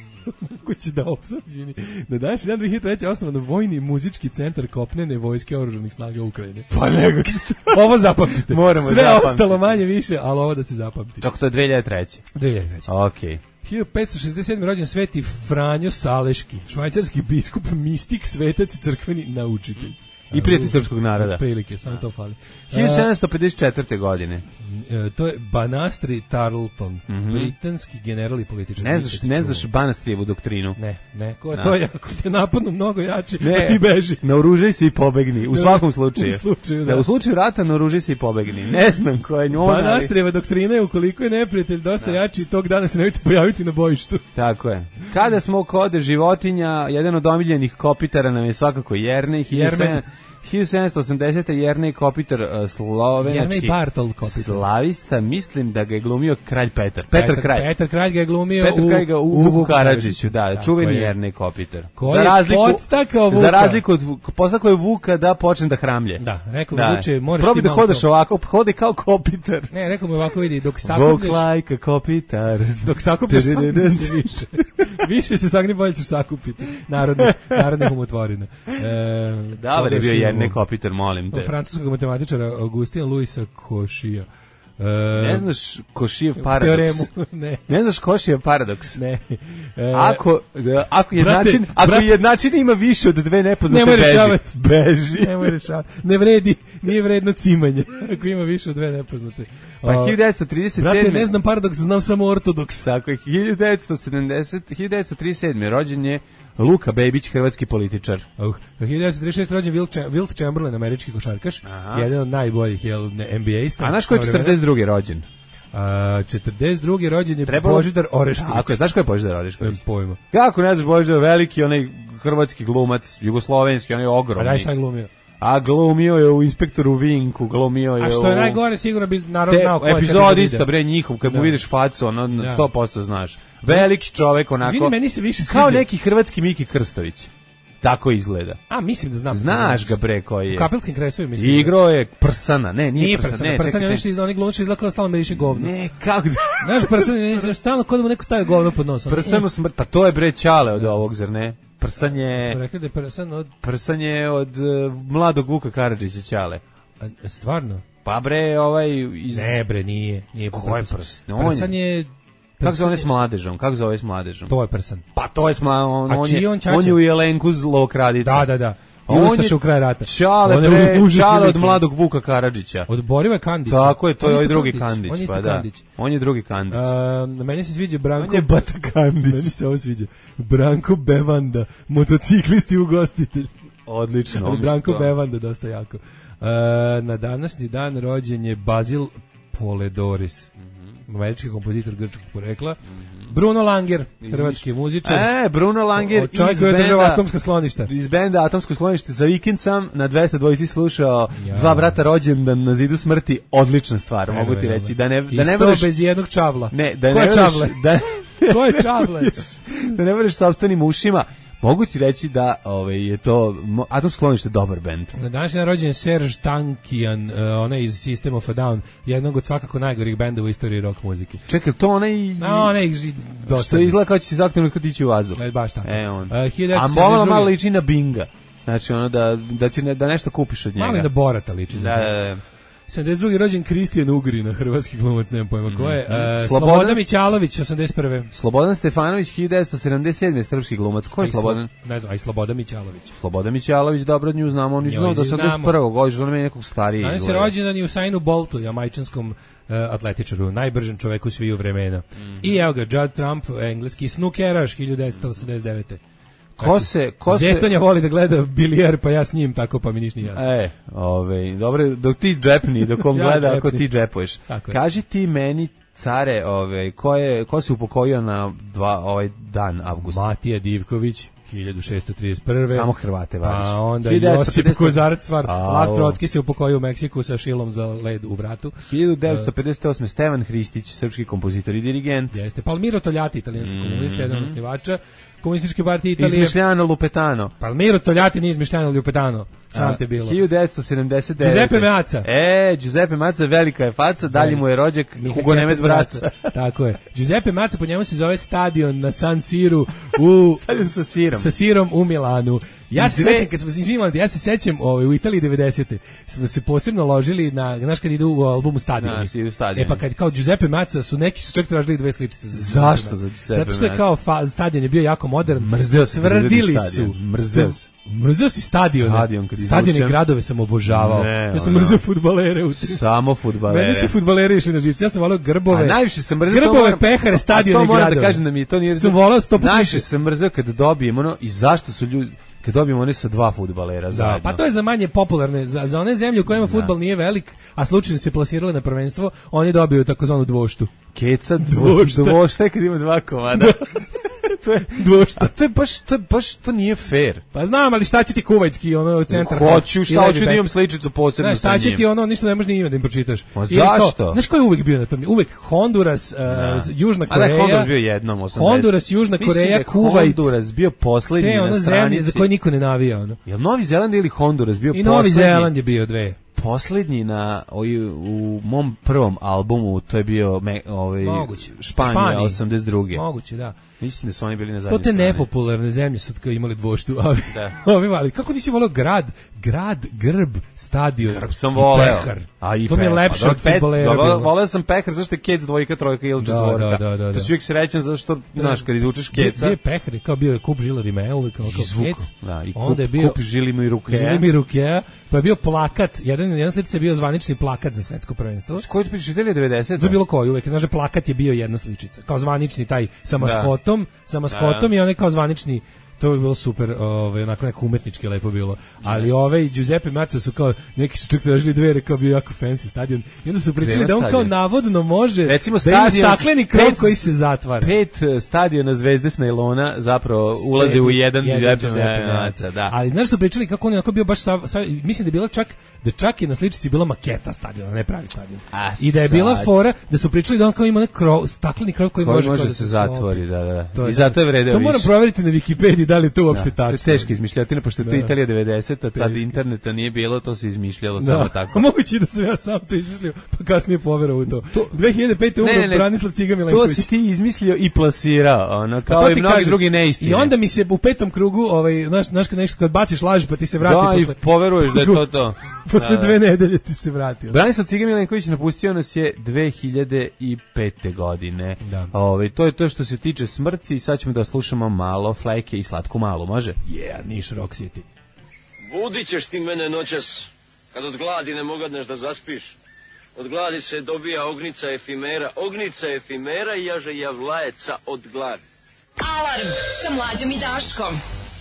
Kući da opsad, izvini. Na današnji dan dve hiljade treće osnovan Vojni muzički centar kopnene vojske oružanih snaga Ukrajine. Pa nego, ovo zapamtite. Moramo sve zapamtiti. Ostalo manje više, ali ovo da se zapamti. Čak to je dve hiljade treće. dve hiljade treće. Okej. Okay. hiljadu petsto šezdeset sedme rođen Sveti Franjo Saleški, švajcarski biskup, mistik, svetac i crkveni naučitelj. I prijatelj srpskog naroda. Prilike, samo to fali. hiljadu sedamsto pedeset četvrte godine. E, to je Banastri Tarleton, mm-hmm. britanski general i političar. Ne znaš, ne znaš Banastrijevu doktrinu? Ne, ne, ko, to je, ako te napadnu mnogo jači, ne, da ti beži. Naoružaj se i pobegni, u svakom slučaju. U slučaju, da. Da, u slučaju rata naoružaj se i pobegni. Ne znam ko je njom. Banastrijeva doktrina je ukoliko je neprijatelj dosta da. jači, tog dana se nemojte pojaviti na bojištu. Tako je. Kada smo kod životinja, jedan od omiljenih kopitara nam je svakako Jernej. Jermen. hiljadu sedamsto osamdesete Jernej Kopitar uh, slovenački slavista, mislim da ga je glumio kralj Petar. Petar, Petar Kralj. Petar Kralj ga je glumio Petar u, Kralj ga u, u Vuku Karadžiću, da, čuveni Jernej Kopitar. Za razliku, Vuka. Za razliku od postakao je Vuka da počne da hramlje. Da, rekao da. Vuče, moraš Probi ti da hodaš to... ovako, hodi kao Kopitar. Ne, rekao mu ovako vidi, dok sakupljaš... Walk like a Kopitar. Dok sakupljaš, sakupni se više. Više se sagni, bolje ćeš sakupiti. Narodne, narodne umotvorine. E, Dobar je bio Jernej Kopitar, molim te. Francuskog matematičara Augustina Luisa Košija. E, ne znaš Košijev paradoks? ne. Ne znaš Košijev paradoks? Ne. E, ako ako jednačin, ako jednačin ima više od dve nepoznate, nemoj beži. Beži. Nemoj rešavati. Ne vredi, nije vredno cimanje. Ako ima više od dve nepoznate. Pa hiljadu devetsto trideset sedme. Brate, ne znam paradoks, znam samo ortodoks. Tako je, hiljadu devetsto sedamdeset, hiljadu devetsto trideset sedme rođen je Luka Bebić, hrvatski političar. Uh, hiljadu devetsto trideset šeste rođen Wilt, Wilt Chamberlain, američki košarkaš, Aha. jedan od najboljih jel, N B A-ista. A znaš ko je četrdeset drugi rođen? Uh, četrdeset drugi rođen je Trebalo... Božidar Orešković. Ako je, znaš ko je Božidar Orešković? Pojma. Kako ne znaš Božidar, veliki, onaj hrvatski glumac, jugoslovenski, onaj ogromni. A daj šta je glumio? A glumio je u Inspektoru Vinku, glumio je u... A što je najgore, sigurno bi narod znao ko je epizodista, bre, njihov, kad da. mu vidiš facu, ono, da. sto posto znaš. Veliki čovek, onako... Zvini, meni se više sviđa. Kao neki hrvatski Miki Krstović. Tako izgleda. A, mislim da znam. Znaš ga, bre, koji je. U Kapelskim kresovima, mislim. Igrao je Prsana, ne, nije, nije Prsana. Prsana, ne, Prsan je čekaj, nešto iz onih glumača izgleda kao stalno miriše govno. Ne, kako da... Znaš, Prsan je stalno kod mu neko stavio govno pod nos. Prsanu smrt, pa to je, bre, Ćale od ovog, zar ne? Prsan je... Smo rekli da je Prsan od... Prsan je od uh, mladog Vuka Karadžića Ćale. A, stvarno? Pa bre, ovaj iz... Ne bre, nije. nije Ko je prst? On prsan je... je kako zove s mladežom? Kako zove s mladežom? To je prsan. Pa to je s mladežom. On, A on, čiji je, on čača? On je u Jelenku zlo kradica. Da, da, da. I on ustaše u kraj rata. Čale, bre, čale od mladog Vuka Karadžića. Od Boriva Kandića. Tako je, to on je isto ovaj drugi Kandić. Kandić. On je isto pa da. Kandić. On je drugi Kandić. A, meni se sviđa Branko... On je Bata Kandić. Meni se ovo sviđa. Branko Bevanda, motociklisti i ugostitelj. Odlično. Ali Branko Bevanda, dosta jako. A, na današnji dan rođen je Bazil Poledoris. Mm-hmm. Američki kompozitor grčkog porekla. Mm-hmm. Bruno Langer, hrvatski muzičar. E, Bruno Langer o, čovjek iz koji je držao benda, atomska skloništa. Iz benda Atomsko sklonište. Za vikend sam na dvesta dvojici slušao ja. Dva brata rođendan na zidu smrti. Odlična stvar, Fenomenalno. Mogu ti reći. Da ne, da ne budeš bez jednog čavla. Ne, da Ko ne je čavle? Da, Ko je čavle? Da ne budeš sopstvenim ušima. Mogu ti reći da ovaj, je to Atomsko sklonište dobar bend. Na današnji rođen je Serge Tankian, uh, onaj iz System of a Down, jednog od svakako najgorih benda u istoriji rock muzike. Čekaj, to onaj... No, onaj dosta. Što izgleda kao će se zaktivno kad ići u vazduh. Ne, baš tako. E, on. Uh, A malo malo liči na Binga. Znači, ono da, da, će ne, da nešto kupiš od njega. Malo i na Borata liči. Da, da, da. sedamdeset drugi rođen Kristijan Ugrina, hrvatski glumac, nemam pojma ko je. Uh, Slobodan, Slobodan Mićalović, osamdeset prve Slobodan Stefanović, hiljadu devetsto sedamdeset sedme srpski glumac. Ko je Slobodan? Ne znam, aj Slobodan Mićalović. Slobodan Mićalović, dobro nju znamo, on je znao da osamdeset prvog godišnja, on je nekog stariji. Danas je rođendan i Usainu Boltu, jamajčanskom uh, atletičaru, najbržem čoveku sviju vremena. Mm. I evo ga, Judd Trump, engleski snukeraš, hiljadu devetsto osamdeset devete Ko se, ko se... Zetonja voli da gleda bilijer, pa ja s njim, tako pa mi niš nije jasno. E, ovaj, dobro, dok ti džepni, dok on ja gleda, džepni. ako ti džepuješ. Kaži ti meni, care, ovaj, ko, je, ko se upokojio na dva, ovaj dan avgusta? Matija Divković, hiljadu šessto trideset prve Samo Hrvate variš. A onda Josip Kozarcvar, Lav Trotski se upokojio u Meksiku sa šilom za led u vratu. hiljadu devetsto pedeset osme Stevan Hristić, srpski kompozitor i dirigent. Jeste, Palmiro Toljati, italijanski mm-hmm. komunista, jedan od osnivača Komunističke partije Italije. Izmišljano Lupetano. Palmiro Toljati nije izmišljano Lupetano. Sam te bilo. hiljadu devetsto sedamdeset devete Giuseppe Meazza. E, Giuseppe Meazza, velika je faca, dalje mu je rođak Hugo Nemec Braca. Tako je. Giuseppe Meazza, po njemu se zove stadion na San Siru u... stadion sa sirom. Sa sirom u Milanu. Ja se sećam, kad smo se izvimali, ja se sećam ovaj, u Italiji devedesete smo se posebno ložili na, znaš kad idu u albumu Stadioni. Na, stadioni. E pa kad kao Giuseppe Meazza su neki su čak tražili dve sličice. Za Zašto za Giuseppe Zato što je kao fa, stadion je bio jako modern. Mrzeo se. Tvrdili su. Mrzeo se. Mrzeo si stadione. Stadion, stadion i gradove sam obožavao. Ne, ja sam ono, mrzeo fudbalere. U samo fudbalere. Meni su fudbaleri išli na živce. Ja sam voleo grbove. A najviše sam mrzeo. Grbove, moram, pehare, stadione i gradove. To moram da kažem da mi to nije... Sam voleo sto puta. Najviše sam mrzeo kad dobijem ono i zašto su ljudi... Kad dobijemo one sa dva fudbalera zajedno. Da, pa to je za manje popularne, za, za one zemlje u kojima fudbal nije velik, a slučajno se plasirale na prvenstvo, oni dobiju takozvanu dvoštu. Keca dvošta. Dvošta je kad ima dva komada. To je dvošta. A to je baš, to, baš, to nije fair. Pa znam, ali šta će ti kuvajtski, ono, centar. Hoću, šta hoću da imam sličicu posebno znaš, šta će ti ono, ništa ne možeš ni ime da im pročitaš. Ma zašto? Znaš ko je uvek bio na tom? Uvek Honduras, uh, Južna Koreja. A da, Honduras bio jednom, osamdeset. Honduras, Južna Koreja, Kuvajt. Honduras bio poslednji te, ono, na stranici. zemlje za koje niko ne navija, ono. Jel Novi Zeland ili Honduras bio I poslednji? I Novi Zeland je bio dve. Poslednji na u, u mom prvom albumu, to je bio me, ovaj Moguće. Španija osamdeset druge Moguće, da. Mislim da su oni bili na zadnjoj To te strani. Nepopularne zemlje su kao imali dvoštu, a ovi mali. Kako nisi voleo grad, grad, grb, stadion, grb sam voleo. Pehar. A i to mi je lepše od fudbalera. Voleo sam Pehar, zašto je Kec dvojka, trojka ili četvorka. Da, da, da, da. To si uvijek srećan zašto, znaš, kad izvučeš Keca. Bio Pehar, kao bio je kup Žilari me, uvijek kao Kec. Da, i kup, je bio, kup Žilimo i Ruke. Žilimo i Ruke, pa je bio plakat, jedan, jedan sličica je bio zvanični plakat za svetsko prvenstvo. S koji ti pričali Italije devedesete? To je bilo koji uvijek, znaš, plakat je bio jedna sličica, kao zvanični taj sa maskotom, sa maskotom i onaj kao zvanični. To bi bilo super, ovaj onako neko umetnički lepo bilo. Ali ovaj Giuseppe Meazza su kao neki su čak tražili dvere kao bio jako fancy stadion. I onda su pričali da on kao navodno može recimo da ima stakleni krov koji se zatvara. Pet stadiona Zvezde s najlona zapravo ulaze u jedan Giuseppe Meazza, da. Ali znaš su pričali kako on je onako bio baš sav, sav, mislim da je bila čak da čak je na sličici bila maketa stadiona, ne pravi stadion. A I da je bila fora da su pričali da on kao ima neki krov, stakleni krov koji, koji može, može da se, se zatvori, da, da. To I zato je vredeo. To moram proveriti na Wikipediji vidi da li to uopšte da, tačno. To je teška izmišljotina, pošto je to Italija devedeseta, tad interneta nije bilo, to se izmišljalo da. samo tako. Moguće da sam ja sam to izmislio, pa kasnije poverovao u to. to dve hiljade pete umro Branislav Ciga Milenković. To si ti izmislio i plasirao, ono, kao pa i mnogi kažem, drugi neistine. I onda mi se u petom krugu, ovaj, znaš, znaš kad nešto, kad baciš laž, pa ti se vrati da, posle... Da, i poveruješ da je to to. Posle da, da. dve nedelje ti se vrati. Branislav Ciga Milenković napustio nas je dve hiljade pete godine. Da. Ove, to je to što se tiče smrti i sad ćemo da slušamo malo Fleke i Slatku malu, može? Yeah, Niš Rock City. Budit ćeš ti mene noćas, kad od gladi ne mogadneš da zaspiš. Od gladi se dobija ognica efimera, ognica efimera i jaže javlajeca od gladi. Alarm sa Mlađom i Daškom.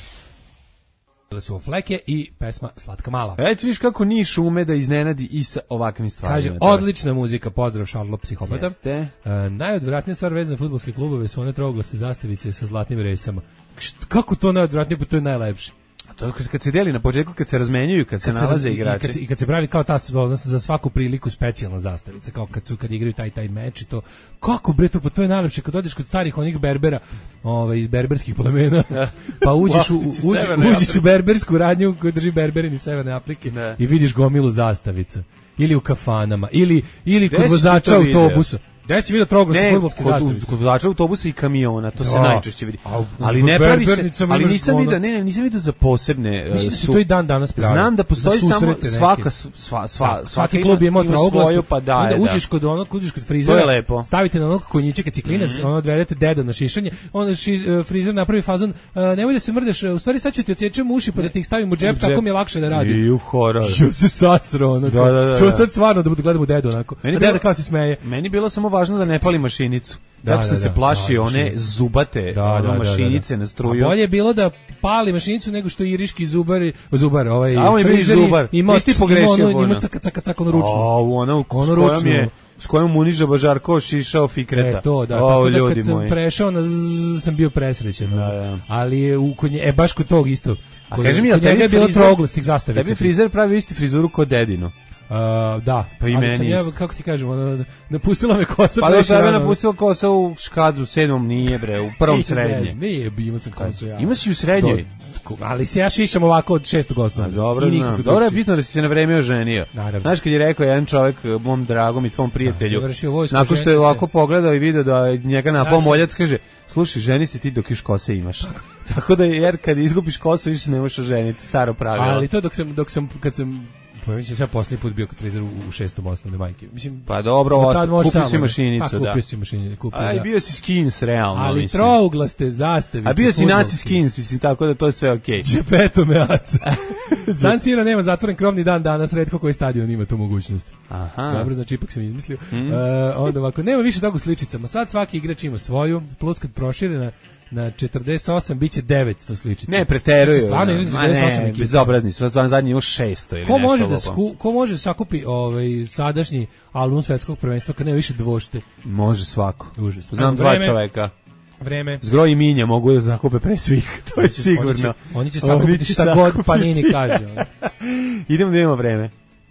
Su Fleke i pesma Slatka mala. Eto viš kako Niš ume da iznenadi i sa ovakvim stvarima. Kaže, odlična muzika, pozdrav Šarlo Psihopata. Jeste. Uh, najodvratnija stvar vezana na fudbalske klubove su one troglase zastavice sa zlatnim resama. Št, kako to najodvratnije, pa to je najlepše. A to kad se deli na početku, kad se razmenjuju, kad, kad se nalaze raz, igrači. I kad, se, I kad se pravi kao ta za svaku priliku specijalna zastavica, kao kad su kad igraju taj taj meč i to. Kako bre to, pa to je najlepše kad odeš kod starih onih berbera, ovaj iz berberskih plemena. Pa uđeš u uđi, uđeš u berbersku radnju koju drži berberin iz Severne Afrike ne. I vidiš gomilu zastavica. Ili u kafanama, ili ili kod vozača autobusa. Gde si vidio troglasne fudbalske zastavice? Kod vozača autobusa i kamiona, to da. se najčešće vidi. Ali ne pravi se, ali nisam vidio, ne, ne, nisam vidio za posebne. Mislim da se to i dan danas pravi. Znam da postoji samo svaka sva sva svaki klub je imao troglasnu, pa da. Onda uđeš kod onog, uđeš kod frizera. Stavite na onog konjičeka ciklinac, ono odvedete dedo na šišanje, onda frizer napravi fazon, nemoj da se mrdeš, u stvari sad ću ti odsečem uši pa da ti ih stavim u džep, tako mi je lakše da radim. I u horor. Jo se sasro, ono. Ću sad stvarno da gledamo dedo onako. Deda kao se smeje. Meni bilo samo važno da ne pali mašinicu. Da, kako sam da, se da, plašio da, one zubate da, ono da, mašinice da, da. na struju. A bolje je bilo da pali mašinicu nego što iriški zubar, zubar ovaj a on je frizer zubar. Ima isti pogrešio ono, ima caka caka caka ono ručno. A ono ono ručno je s kojom Muniža Bažarko šišao Fikreta. E to da, o, tako da ljudi kad sam moji. prešao na z, sam bio presrećan. Da, da. Ali u konje e baš kod tog isto. A kaži mi, tebi je bilo troglastih zastavica. Tebi frizer pravi isti frizuru kod dedinu. Uh, da, pa i meni ja, kako ti kažem, ona napustila me kosa. Pa da tebe napustila kosa u škadu sedmom, nije bre, u prvom srednje. Nije, imao sam kosu ja. Imaš i u srednjoj. Do, ali se ja šišam ovako od šestog osnovne. Dobro, znam. Dobro je bitno da si se na vreme oženio. Naravno. Znaš kad je rekao jedan čovjek, mom dragom i tvom prijatelju, nakon što je ovako pogledao i video da je njega napao moljac, kaže, slušaj, ženi se ti dok još kose imaš. Tako da jer kad izgubiš kosu, više ne možeš oženiti, staro pravilo. Ali to dok sam, dok sam, kad sam pa mislim ja poslednji put bio kod frizera u šestom osnovne majke. Mislim pa dobro, kupio si mašinicu, pa, da. Kupio si mašinicu, kupio. Aj, bio si skins realno, ali mislim. trouglaste zastavice. A bio si naci skins, mislim, tako da to je sve okej. Okay. Džepeto me aca. San Siro nema zatvoren krovni dan danas, retko koji stadion ima tu mogućnost. Aha. Dobro, znači ipak sam izmislio. Mm. Uh, onda ovako, nema više toga u sličicama. Sad svaki igrač ima svoju, plus kad proširena na četrdeset osam biće devetsto sličica. Ne, preteruju. Stvarno ili četrdeset osam ekipa. Bezobrazni su, sad zadnji ima šesto ili ko nešto. Može da sku, ko može sakupi ovaj sadašnji album svetskog prvenstva kad nema više dvošte? Može svako. Užasno. Znam dva čoveka. Vreme. Zgroj i Minja mogu da zakupe pre svih, to je sigurno. Oni će, oni će sakupiti šta sakupiti. God Panini kaže. Idemo da imamo vreme.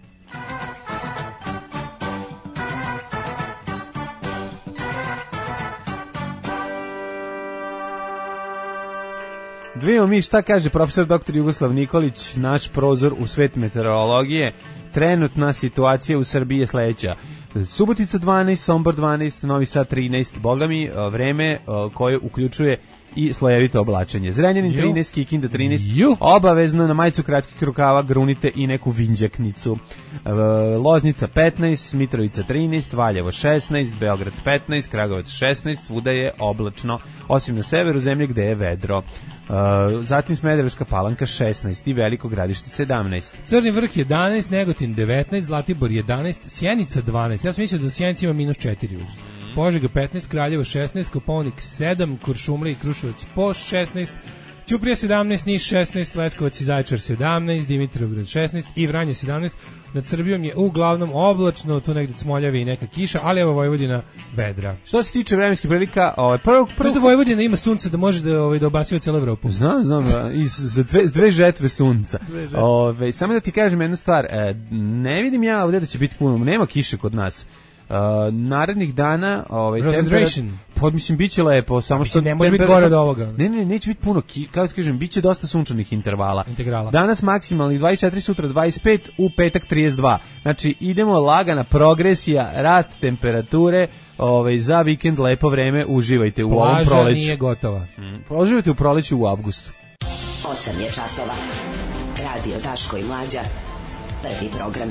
Dvijemo mi šta kaže profesor doktor Jugoslav Nikolić, naš prozor u svet meteorologije. Trenutna situacija u Srbiji je sledeća. Subotica dvanaest, Sombor dvanaest, Novi Sad trinaest, bogami vreme koje uključuje i slojevito oblačenje. Zrenjanin trinaest, Kikinda trinaest, obavezno na majicu kratkih rukava grunite i neku vinđaknicu. Loznica petnaest, Mitrovica trinaest, Valjevo šesnaest, Beograd petnaest, Kragujevac šesnaest, svuda je oblačno, osim na severu zemlje gde je vedro. Uh, zatim Smederevska Palanka šesnaest i Veliko Gradište sedamnaest. Crni vrh jedanaest, Negotin devetnaest, Zlatibor jedanaest, Sjenica dvanaest. Ja sam mislio da Sjenica ima minus četiri. Požega petnaest, Kraljevo šesnaest, Kopaonik sedam, Kuršumlija i Kruševac po šesnaest, Ćuprija sedamnaest, Niš šesnaest, Leskovac i Zaječar sedamnaest, Dimitrovgrad šesnaest i Vranje sedamnaest. Nad Srbijom je uglavnom oblačno, tu negde cmoljavi i neka kiša, ali evo Vojvodina vedra. Što se tiče vremenskih prilika, ovaj prvo prvo da Vojvodina ima sunce da može da ovaj da obasiva celu Evropu. Znam, znam, i za dve, dve žetve sunca. Ovaj samo da ti kažem jednu stvar, ne vidim ja ovde da će biti puno, nema kiše kod nas. Uh, narednih dana ovaj temperatura Pa mislim biće lepo, samo što ne može biti gore od ovoga. Ne, ne, neće biti puno, kako ti kažem, biće dosta sunčanih intervala. Integrala. Danas maksimalni dvadeset četiri, sutra dvadeset pet, u petak trideset dva. Znači idemo lagana progresija, rast temperature, ovaj za vikend lepo vreme, uživajte u Plaža ovom proleću. Plaža nije gotova. Mm, uživajte u proleću u avgustu. osam je časova. Radio Daško i Mlađa. Prvi program.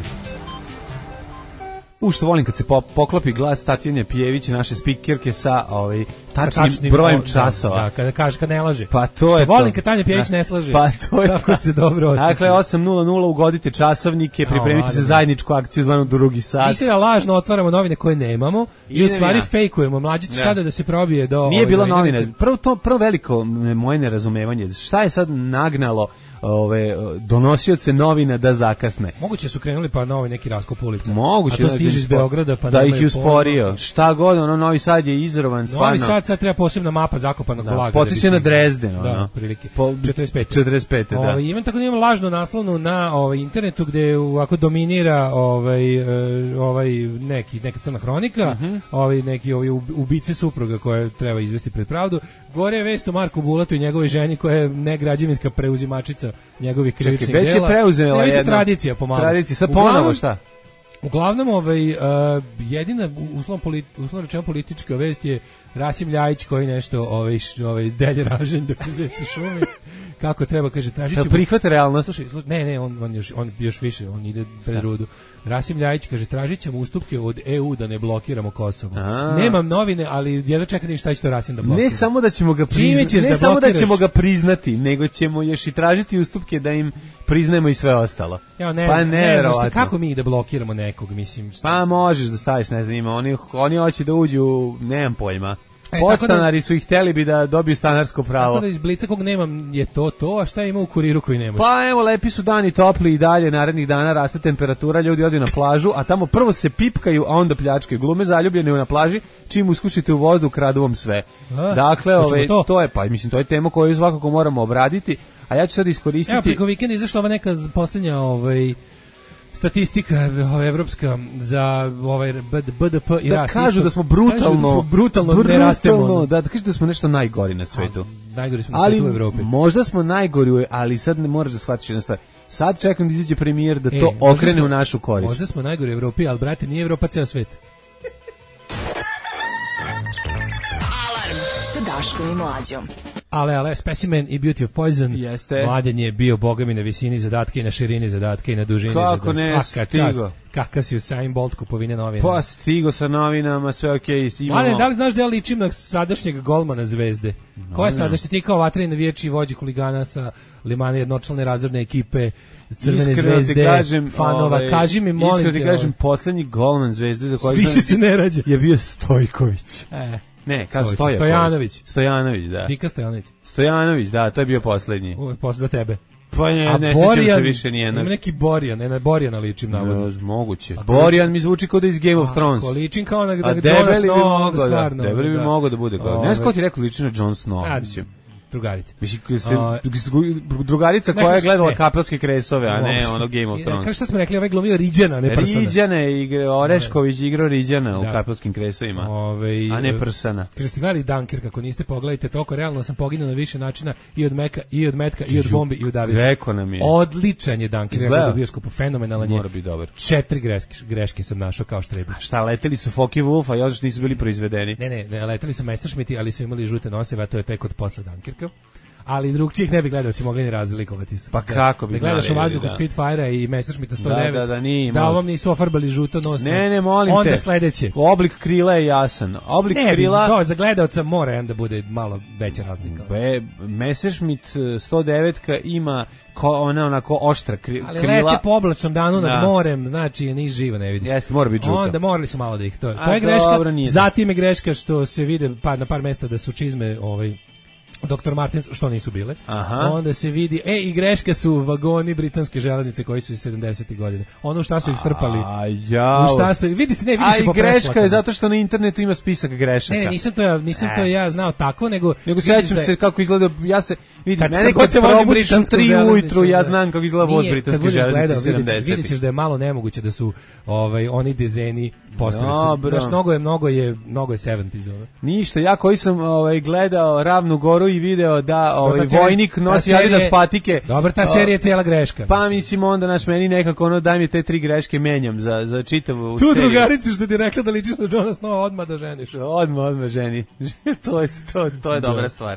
U što volim kad se pop, poklopi glas Tatjane Pijević, naše spikerke sa ovaj tačnim, tačnim brojem o, časova. Da, da, kada kaže kad ne laže. Pa to što je volim to. kad Tanja Pijević ne slaže. Pa to je kako to. Se dobro osjeća. Dakle osam nula nula ugodite časovnike, pripremite se zajedničku akciju zvanu drugi sat. Mi se da lažno otvaramo novine koje nemamo i, i u stvari ja. fejkujemo. Mlađi će sada da se probije do Nije bilo novine. Prvo to prvo veliko moje nerazumevanje. Šta je sad nagnalo ove donosioce novina da zakasne? Moguće su krenuli pa novi neki raskop ulica. Moguće a to stiže iz Beograda pa da ih je usporio. Pol... Šta god, ono Novi Sad je izrovan stvarno. Novi Sad sad treba posebna mapa zakopanog da, laga. Podsjeća na Drezden, ono. Da, prilike. Po, četrdeset pete. četrdeset pete, da. Ovaj imam tako da imam lažnu naslovnu na ovaj internetu gde ovako dominira ovaj ovaj neki neka crna hronika, mm -hmm. ovaj neki ovaj ubice supruga koje treba izvesti pred pravdu. Gore je vest o Marku Bulatu i njegove ženi koja je negrađevinska preuzimačica njegovih krivičnih dela. Već je preuzela jedna tradicija pomalo. Tradicija, sad ponovo šta? Uglavnom, ovaj, uh, jedina uslovno politi, uslovno rečeno politička vest je Rasim Ljajić koji nešto ovaj, ovaj delje ražen dok je u šumi. Kako treba, kaže, tražit ćemo... Da prihvate realnost. Slušaj, slušaj, ne, ne, on, on, još, on još više, on ide pred rudu. Rasim Ljajić kaže, tražit ćemo ustupke od E U da ne blokiramo Kosovo. A. Nemam novine, ali jedno čekam šta će to Rasim da blokira. Ne samo da ćemo ga priznati, ne da samo da ćemo ga priznati, nego ćemo još i tražiti ustupke da im priznajemo i sve ostalo. Ja, ne, pa ne, ne, ne znaš šta, kako mi da blokiramo nekog, mislim. Šta? Pa možeš da staviš, ne znam, ima, oni, oni hoće da uđu, nemam pojma. E, Podstanari da, su ih hteli bi da dobiju stanarsko pravo. Tako da iz Blica kog nemam je to to, a šta ima u Kuriru koji nemaš? Pa evo, lepi su dani topli i dalje, narednih dana raste temperatura, ljudi odu na plažu, a tamo prvo se pipkaju, a onda pljačkaju. Glume zaljubljene na plaži, čim uskušite u vodu, kradu vam sve. A, dakle, ove, to? to je, pa mislim, to je tema koju svakako moramo obraditi, a ja ću sad iskoristiti... Evo, preko vikenda izašla ova neka posljednja... Ovaj, statistika evropska za ovaj B D P i da rast. Kažu da smo brutalno, da smo brutalno, brutalno ne rastemo. Da, da kažu da smo nešto najgori na svetu. A, najgori smo na svetu u Evropi. Možda smo najgori, ali sad ne moraš da shvatiš jednu stvar. Sad čekam da izađe premijer da to e, okrene smo, u našu korist. Možda smo najgori u Evropi, ali brate, nije Evropa ceo svet. Alarm sa Daškom i Mlađom. Ale, ale, Specimen i Beauty of Poison. Jeste. Mladen je bio bogami na visini zadatka i na širini zadatka i na dužini Kako zadatka. ne, svaka stigo. Čast. Kakav si Usain Bolt kupovine novina. Pa stigo sa novinama, sve okej. Okay, Mladen, da li znaš da ja ličim na sadašnjeg golmana Zvezde? No, Ko je sadašnji ti kao vatreni navijači vođi huligana sa limane jednočlane razredne ekipe Crvene iskreno Zvezde, kažem, fanova, ovaj, kaži mi, molim te. Iskreno ti kažem, poslednji golman Zvezde za koji više se ne rađa je bio Stojković. E. Ne, kao Stojaković. Stojanović. Stojanović, da. Dika Stojanović. Stojanović, da, to je bio poslednji. Ovo je posle za tebe. Pa ne, ne sjećam se više nijedna. Ima neki Borjan, ne, na Borjana ličim navodno. No, moguće. Borjan mi zvuči kao da iz Game of Thrones. A ličim kao na, na Jon Snow, da, stvarno. Debeli bi mogao da bude. Kao. Ne znam ko ti rekao liči na Jon Snow, mislim. Drugarica. Mislim, drugarica koja je gledala Kapelske kresove, a ne ono Game of Thrones. Kako šta smo rekli, ovaj glumio Riđana, ne Prsana. Riđane, igra, Orešković igrao Riđana u Kapelskim kresovima, a ne Prsana. Kaže, ste gledali Dunkirk, kako niste, pogledajte, toliko realno sam poginuo na više načina, i od meka, i od metka, i od bombi, i od avisa. Rekao nam je. Odličan je Dunkirk, rekao u bioskopu, fenomenalan je. Mora biti dobar. Četiri greške, greške sam našao kao štrebi. A šta, leteli su Focke Wulf, a još nisu bili proizvedeni? Ne, ne, ne, leteli su Messerschmitti, ali su imali žute noseve, a to je tek od posle Dunkirka. Ali drugčijih ne bi gledalci mogli ni razlikovati se. Pa kako bi da, znali? Da gledaš u vazduhu da. Spitfire i Messerschmitta sto devet. Da, da, da, nije, da ovom nisu ofarbali žuto nosno. Ne, ne, molim onda te. Onda sledeće. Oblik krila je jasan. Oblik ne, krila... Ne, za gledalca mora onda bude malo veća razlika. Be, Messerschmitt sto devet ima ko, ona onako oštra kri, ali krila. Ali lete po oblačnom danu nad da. morem, znači ni živo ne vidiš. Jeste, mora biti žuto. Onda morali su malo da ih to. To je greška. Dobro, zatim je greška što se vide pa na par mesta da su čizme ovaj doktor Martens, što nisu bile. Aha. Onda se vidi, e, i greška su vagoni britanske železnice koji su iz sedamdesetih godina. Ono šta su ih strpali. A ja. U šta su, vidi se, ne, vidi a se po i greška preslakama. je zato što na internetu ima spisak grešaka. Ne, nisam to ja, nisam to ja znao tako, nego nego sećam se kako izgleda, ja se vidi, kad, mene kad, kad se vozim probudiš u tri ujutru, ja da. znam kako izgleda voz britanske železnice sedamdesetih. Vidjet ćeš da je malo nemoguće da su ovaj oni dizajni postavljeni. Baš mnogo je, mnogo je, mnogo je sedamdesetih. Ono. Ništa, ja koji sam ovaj gledao Ravnu Goru i video da ovaj serija, vojnik nosi Adidas patike. Dobro, ta serija je cijela greška. Pa mislim onda naš meni nekako ono daj mi te tri greške menjam za za čitavu tu seriju. Tu drugarici što ti rekla da ličiš na Johna Snowa, odmah da ženiš. Odmah, odmah ženi. to je to, to je dobra stvar.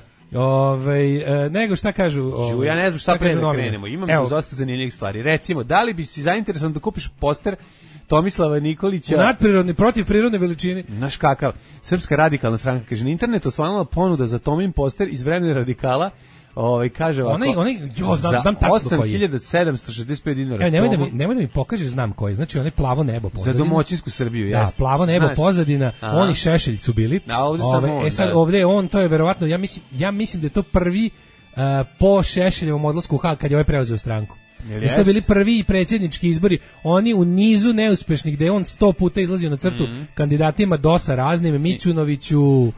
Ove, e, nego šta kažu ove, ja ne znam šta, šta pre da novine? Krenemo, imamo dosta zanimljivih stvari. Recimo, da li bi si zainteresovan da kupiš poster Tomislava Nikolića nadprirodni, protiv prirodne veličine? Naš kakav, Srpska radikalna stranka kaže na internetu osvanula ponuda za Tomin poster iz vremena radikala. Ovaj kaže ovako. Onaj onaj jo znam znam tačno osam hiljada sedamsto šezdeset pet dinara. E, nemoj da mi nemoj da mi pokažeš znam koji. Znači onaj plavo nebo pozadina. Za domoćinsku Srbiju, da, jeste. Da, plavo nebo Znaš, pozadina. Aha. Oni Šešelj su bili. A ovde ove, on, e sad da. ovde on, to je verovatno, ja mislim ja mislim da je to prvi uh, po Šešeljevom odlasku u Hag kad je ovaj preuzeo stranku. Jeste bili prvi predsjednički izbori, oni u nizu neuspešnih gde on sto puta izlazio na crtu mm-hmm. kandidatima dosa raznim, Mićunoviću,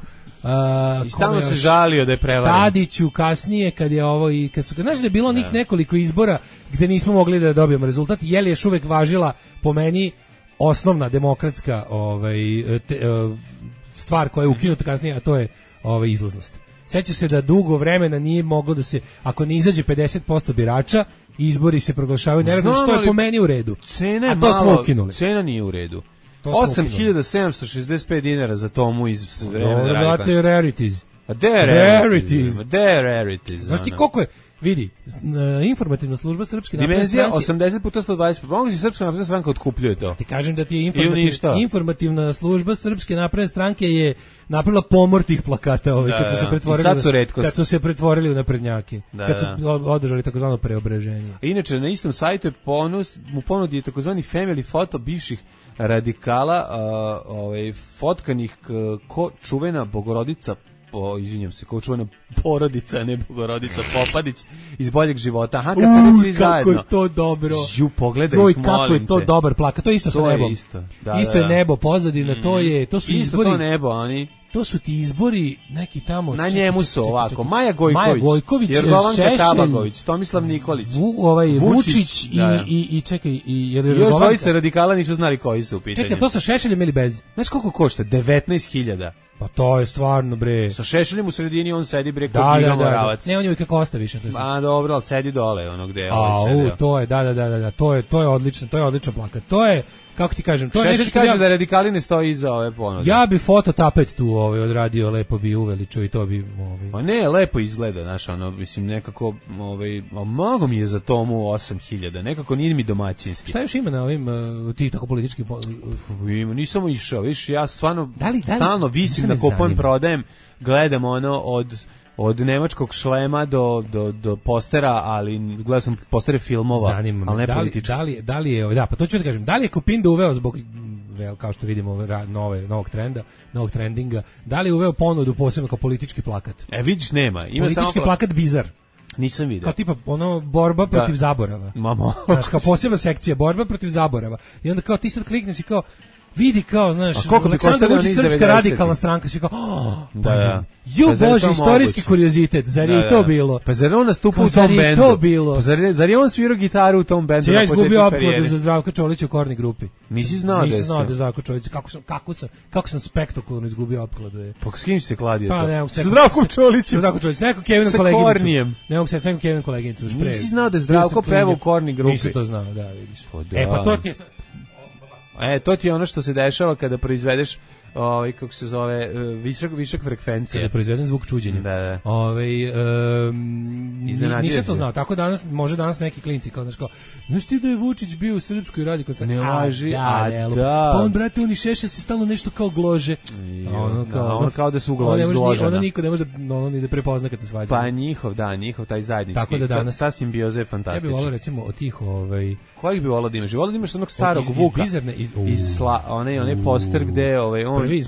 Uh, i stalno se žalio da je prevaren. Tadiću kasnije kad je ovo i kad su znaš da je bilo onih da. nekoliko izbora gde nismo mogli da dobijemo rezultat, je li još uvek važila po meni osnovna demokratska ovaj te, uh, stvar koja je ukinuta kasnije, a to je ovaj izlaznost. Seća se da dugo vremena nije moglo da se, ako ne izađe pedeset posto birača, izbori se proglašavaju neredno, što je po meni u redu. Cena je a to malo, smo ukinuli. Cena nije u redu. osam hiljada sedamsto šezdeset pet dinara za tomu iz vremena radikala. Dobro, to je rarities. A de rarities. De rarities. Znaš ti koliko je, vidi, informativna služba Srpske napredne stranke. Dimenzija osamdeset puta sto dvadeset. Mogu si Srpska napredna stranka otkupljuje to. Ti kažem da ti je informativna, informativna služba Srpske napredne stranke je napravila pomor tih plakata ovaj, da, kad su se pretvorili, sad su retkost. Kad su se pretvorili u naprednjake. Da, kad su da. održali takozvano preobraženje. Inače, na istom sajtu je ponus, mu ponudi takozvani family foto bivših radikala, uh, ovaj, fotkanih ko čuvena Bogorodica, po, izvinjam se, ko čuvena porodica, ne Bogorodica Popadić, iz Boljeg života. Aha, kad se ne svi zajedno. Kako je to dobro. Ju, pogledaj Joj, ih, molim kako je to te. dobar plakat. To je isto to sa nebom. Isto, da, isto da, je da. nebo, pozadina, mm. to je, to su isto izbori. Isto to nebo, oni. To su ti izbori neki tamo. Na njemu su ovako, čekaj, Maja Gojković, Maja Gojković, Jorgovanka Tabaković, Tomislav Nikolić, Vu, ovaj, Vučić, Vučić i, da. i, i čekaj, i, jer I još dvojice radikala nisu znali koji su u pitanju. Čekaj, to sa Šešeljem ili bez? Znaš koliko košta? devetnaest hiljada. Pa to je stvarno, bre. Sa Šešeljem u sredini on sedi, bre, kod da, Giga da, Moravac. Da. Ne, on je uvijek kako ostavi više. A dobro, ali sedi dole, ono gde je ovaj sedeo. A, to je, da, da, da, da, to je, to je odlično, to je odličan plakat. To je, kako ti kažem, to je Šešelj nešto kaže ja, da radikali ne stoji iza ove ponude. Ja bi fototapet tu ovaj odradio, lepo bi uveličio i to bi ovaj. Pa ne, lepo izgleda, znaš, ono, mislim nekako, ovaj, mnogo mi je za tomu osam hiljada, nekako nije mi domaćinski. Šta još ima na ovim uh, ti tako politički uh, ima, nisam išao, viš, ja stvarno da li, da li, stalno visim na kupujem, prodajem, gledam ono od od nemačkog šlema do, do, do postera, ali gledao sam postere filmova, zanima me, ali ne da li, politički. Da li, da li je, da, pa to ću da kažem, da li je Kupinda uveo zbog, vel, kao što vidimo, nove, novog trenda, novog trendinga, da li je uveo ponudu posebno kao politički plakat? E, vidiš, nema. Ima politički samo plakat bizar. Nisam vidio. Kao tipa, ono, borba protiv da. zaborava. Mamo. Znaš, kao posebna sekcija, borba protiv zaborava. I onda kao ti sad klikneš i kao, vidi kao, znaš, Aleksandar Vučić, Srpska radikalna stranka, svi kao, oh, da, da. Ju, pa bože, istorijski kuriozitet, zar je da, to bilo? Pa zar on nastupa u tom bendu? To bilo? Pa zar, zar je on svirao gitaru u tom bendu ja na početku karijere? Ja izgubio opkladu za Zdravka Čolića u Korni grupi. Nisi znao da je? Nisam znao da je Zdravko Čolić. Kako sam, kako sam, kako sam spektakularno izgubio opkladu. Je. Pa s kim se kladio pa, to? Ne, sa Zdravkom Čolićem. Sa Zdravkom Čolićem, nekom Kevinom koleginicu. Sa Kornijem. Ne mogu se, sa nekom Kevinom koleginicu. Nisi znao da je Zdravko pevao u Korni grupi? Nisam to znao, da, vidiš. Pa da. E, pa to ti je... E, to ti je ono što se dešava kada proizvedeš ovaj kako se zove višak višak frekvencije. Kada proizvedem zvuk čuđenja. Da, da. Ovaj um, nisam to znao. Tako danas može danas neki klinci kao znaš kao, znaš ti da je Vučić bio u Srpskoj radikalnoj? Ne laži, a, a da. da. Pa on brate oni Šešelj se stalno nešto kao glože. A ono kao, da, ono kao da su ugložena. Ono niko ne može ono ni da prepozna kad se svađa. Pa njihov, da, njihov taj zajednički. Tako da danas ta simbioza je fantastična. Ja bih voleo recimo od tih ovaj kojeg bi volao da imaš? Volao da imaš onog starog iz, Vuka. Iz, iz, iz sla, onaj onaj poster gde ovaj on prvi izbori.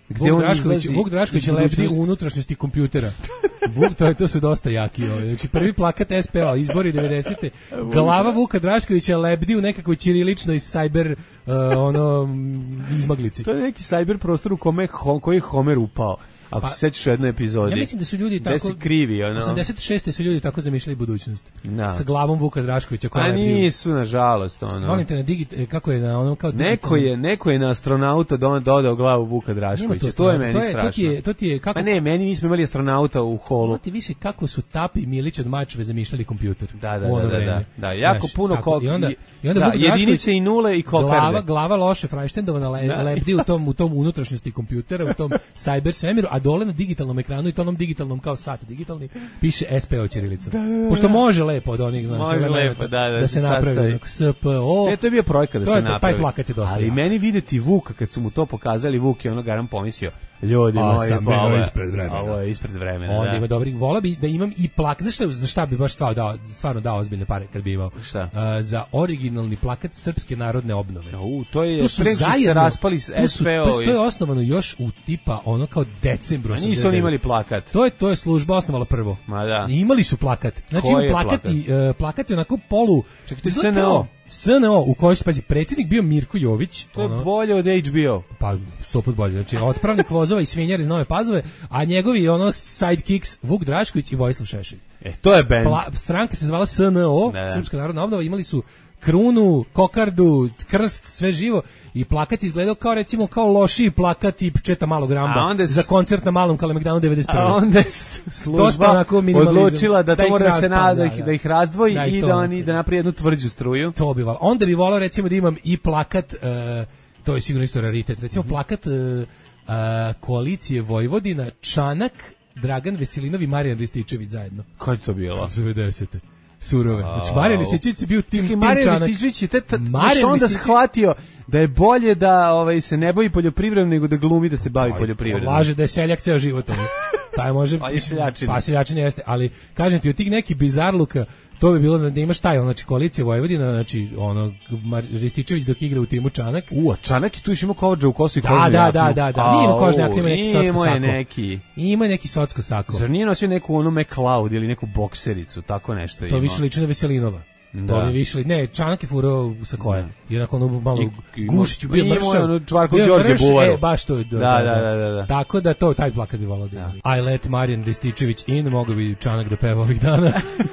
Vuk Drašković, Vuk Drašković lebdi u unutrašnjosti kompjutera. Vuk, to, je, to su dosta jaki. Ovaj. Znači, prvi plakat S P O, izbori devedesete. Glava Vuka Draškovića lebdi u nekakvoj ćiriličnoj cyber uh, ono, izmaglici. To je neki cyber prostor u kome hom, koji je Homer upao. Ako pa, se sećaš u jednoj epizodi. Ja mislim da su ljudi tako... krivi, ono. osamdeset šeste su ljudi tako zamišljali budućnost. Da. Sa glavom Vuka Draškovića. A nisu, nažalost, ono. Molim te, na digit, kako je na onom kao... Neko je, neko je na astronauta dodao glavu Vuka Draškovića. To, to je meni to je, strašno. To ti je, to ti je kako... Pa ne, meni mi smo imali astronauta u holu. To ti više kako su Tapi i Milić od Mačve zamišljali kompjuter. Da, da, da, da, da, da. Jako Znaš, puno kog... I onda, i onda da, jedinice i nule i kokarde. Glava, glava loše Frajštendovana le, lebdi u tom, u tom unutrašnjosti kompjutera, u tom cyber svemiru, a dole na digitalnom ekranu i to onom digitalnom kao sat digitalni piše S P O ćirilicom. Da, da, da. Pošto može lepo od onih, znaš, može lepo, da, da, da se napravi S P O. E, to je bio projekat da se napravi. Taj plakat je dosta. Ali meni videti Vuka kad su mu to pokazali, Vuk je ono garam pomislio, ljudi moji, pa ovo je ispred vremena. Ovo je ispred vremena. Onda ima dobri, vola bi da imam i plakat. Znaš šta, za šta bi baš stvarno dao, stvarno dao ozbiljne pare kad bi imao? Šta? Uh, za originalni plakat Srpske narodne obnove. U, to je pre se raspali s S P O. To je osnovano još u tipa ono kao decembru. A nisu oni imali plakat. To je to je služba osnovala prvo. Ma da. I imali su plakat. Znači imaju plakat, plakat? I uh, plakat je onako polu. Čekajte, S N O. S N O u kojoj se pazi predsjednik bio Mirko Jović. To je ono, bolje od H B O. Pa sto put bolje. Znači otpravnik vozova i svinjar iz Nove Pazove, a njegovi ono sidekicks Vuk Drašković i Vojislav Šešelj. E, to je bend. Pla, stranka se zvala S N O, ne. Srpska narodna obnova, imali su krunu, kokardu, krst, sve živo i plakat izgledao kao recimo kao lošiji plakat i Četa malog Ramba za koncert na Malom Kalemegdanu devedeset prve. A onda je služba odlučila da to da mora se nada, da, da. da ih razdvoji da, i da oni da napravi jednu tvrđu struju. To bi volao. Onda bi volao recimo da imam i plakat, uh, to je sigurno isto raritet, recimo mm-hmm. plakat uh, uh, koalicije Vojvodina, Čanak, Dragan Veselinov i Marijan Rističević zajedno. Kako je to bilo? devedesete surove. Znači, Marijan Rističević je bio tim, tim Čanak. Marijan Rističević je te, baš onda shvatio da je bolje da ovaj, se ne bavi poljoprivredom nego da glumi da se bavi poljoprivredom. Laže da je seljak ceo život. Taj može, pa i seljačina. Pa seljačina jeste, ali kažem ti, od tih neki bizarluka, to bi bilo da imaš taj, znači koalicija Vojvodina, znači ono Rističević dok igra u timu Čanak. U, a Čanak je tu još ima kođa u kosu i da, kožnjaku. Da, da, da, da. Nije ima kožnjak, ima neki socko sako. Neki. Ima neki socko sako. Zar nije nosio neku ono McCloud ili neku boksericu, tako nešto ima? To više liči na Veselinova. Da. To mi više, ne, Čanak je furao sa koje. I onako ono malo Gušiću bio mršav. Ono Čvarko Đorđe Buvaru. E, baš to. Da, da, da, da, da. Tako da to, taj plakat bi volao da imali. I let Marijan Rističević in, mogo bi Čanak da peva ovih dana.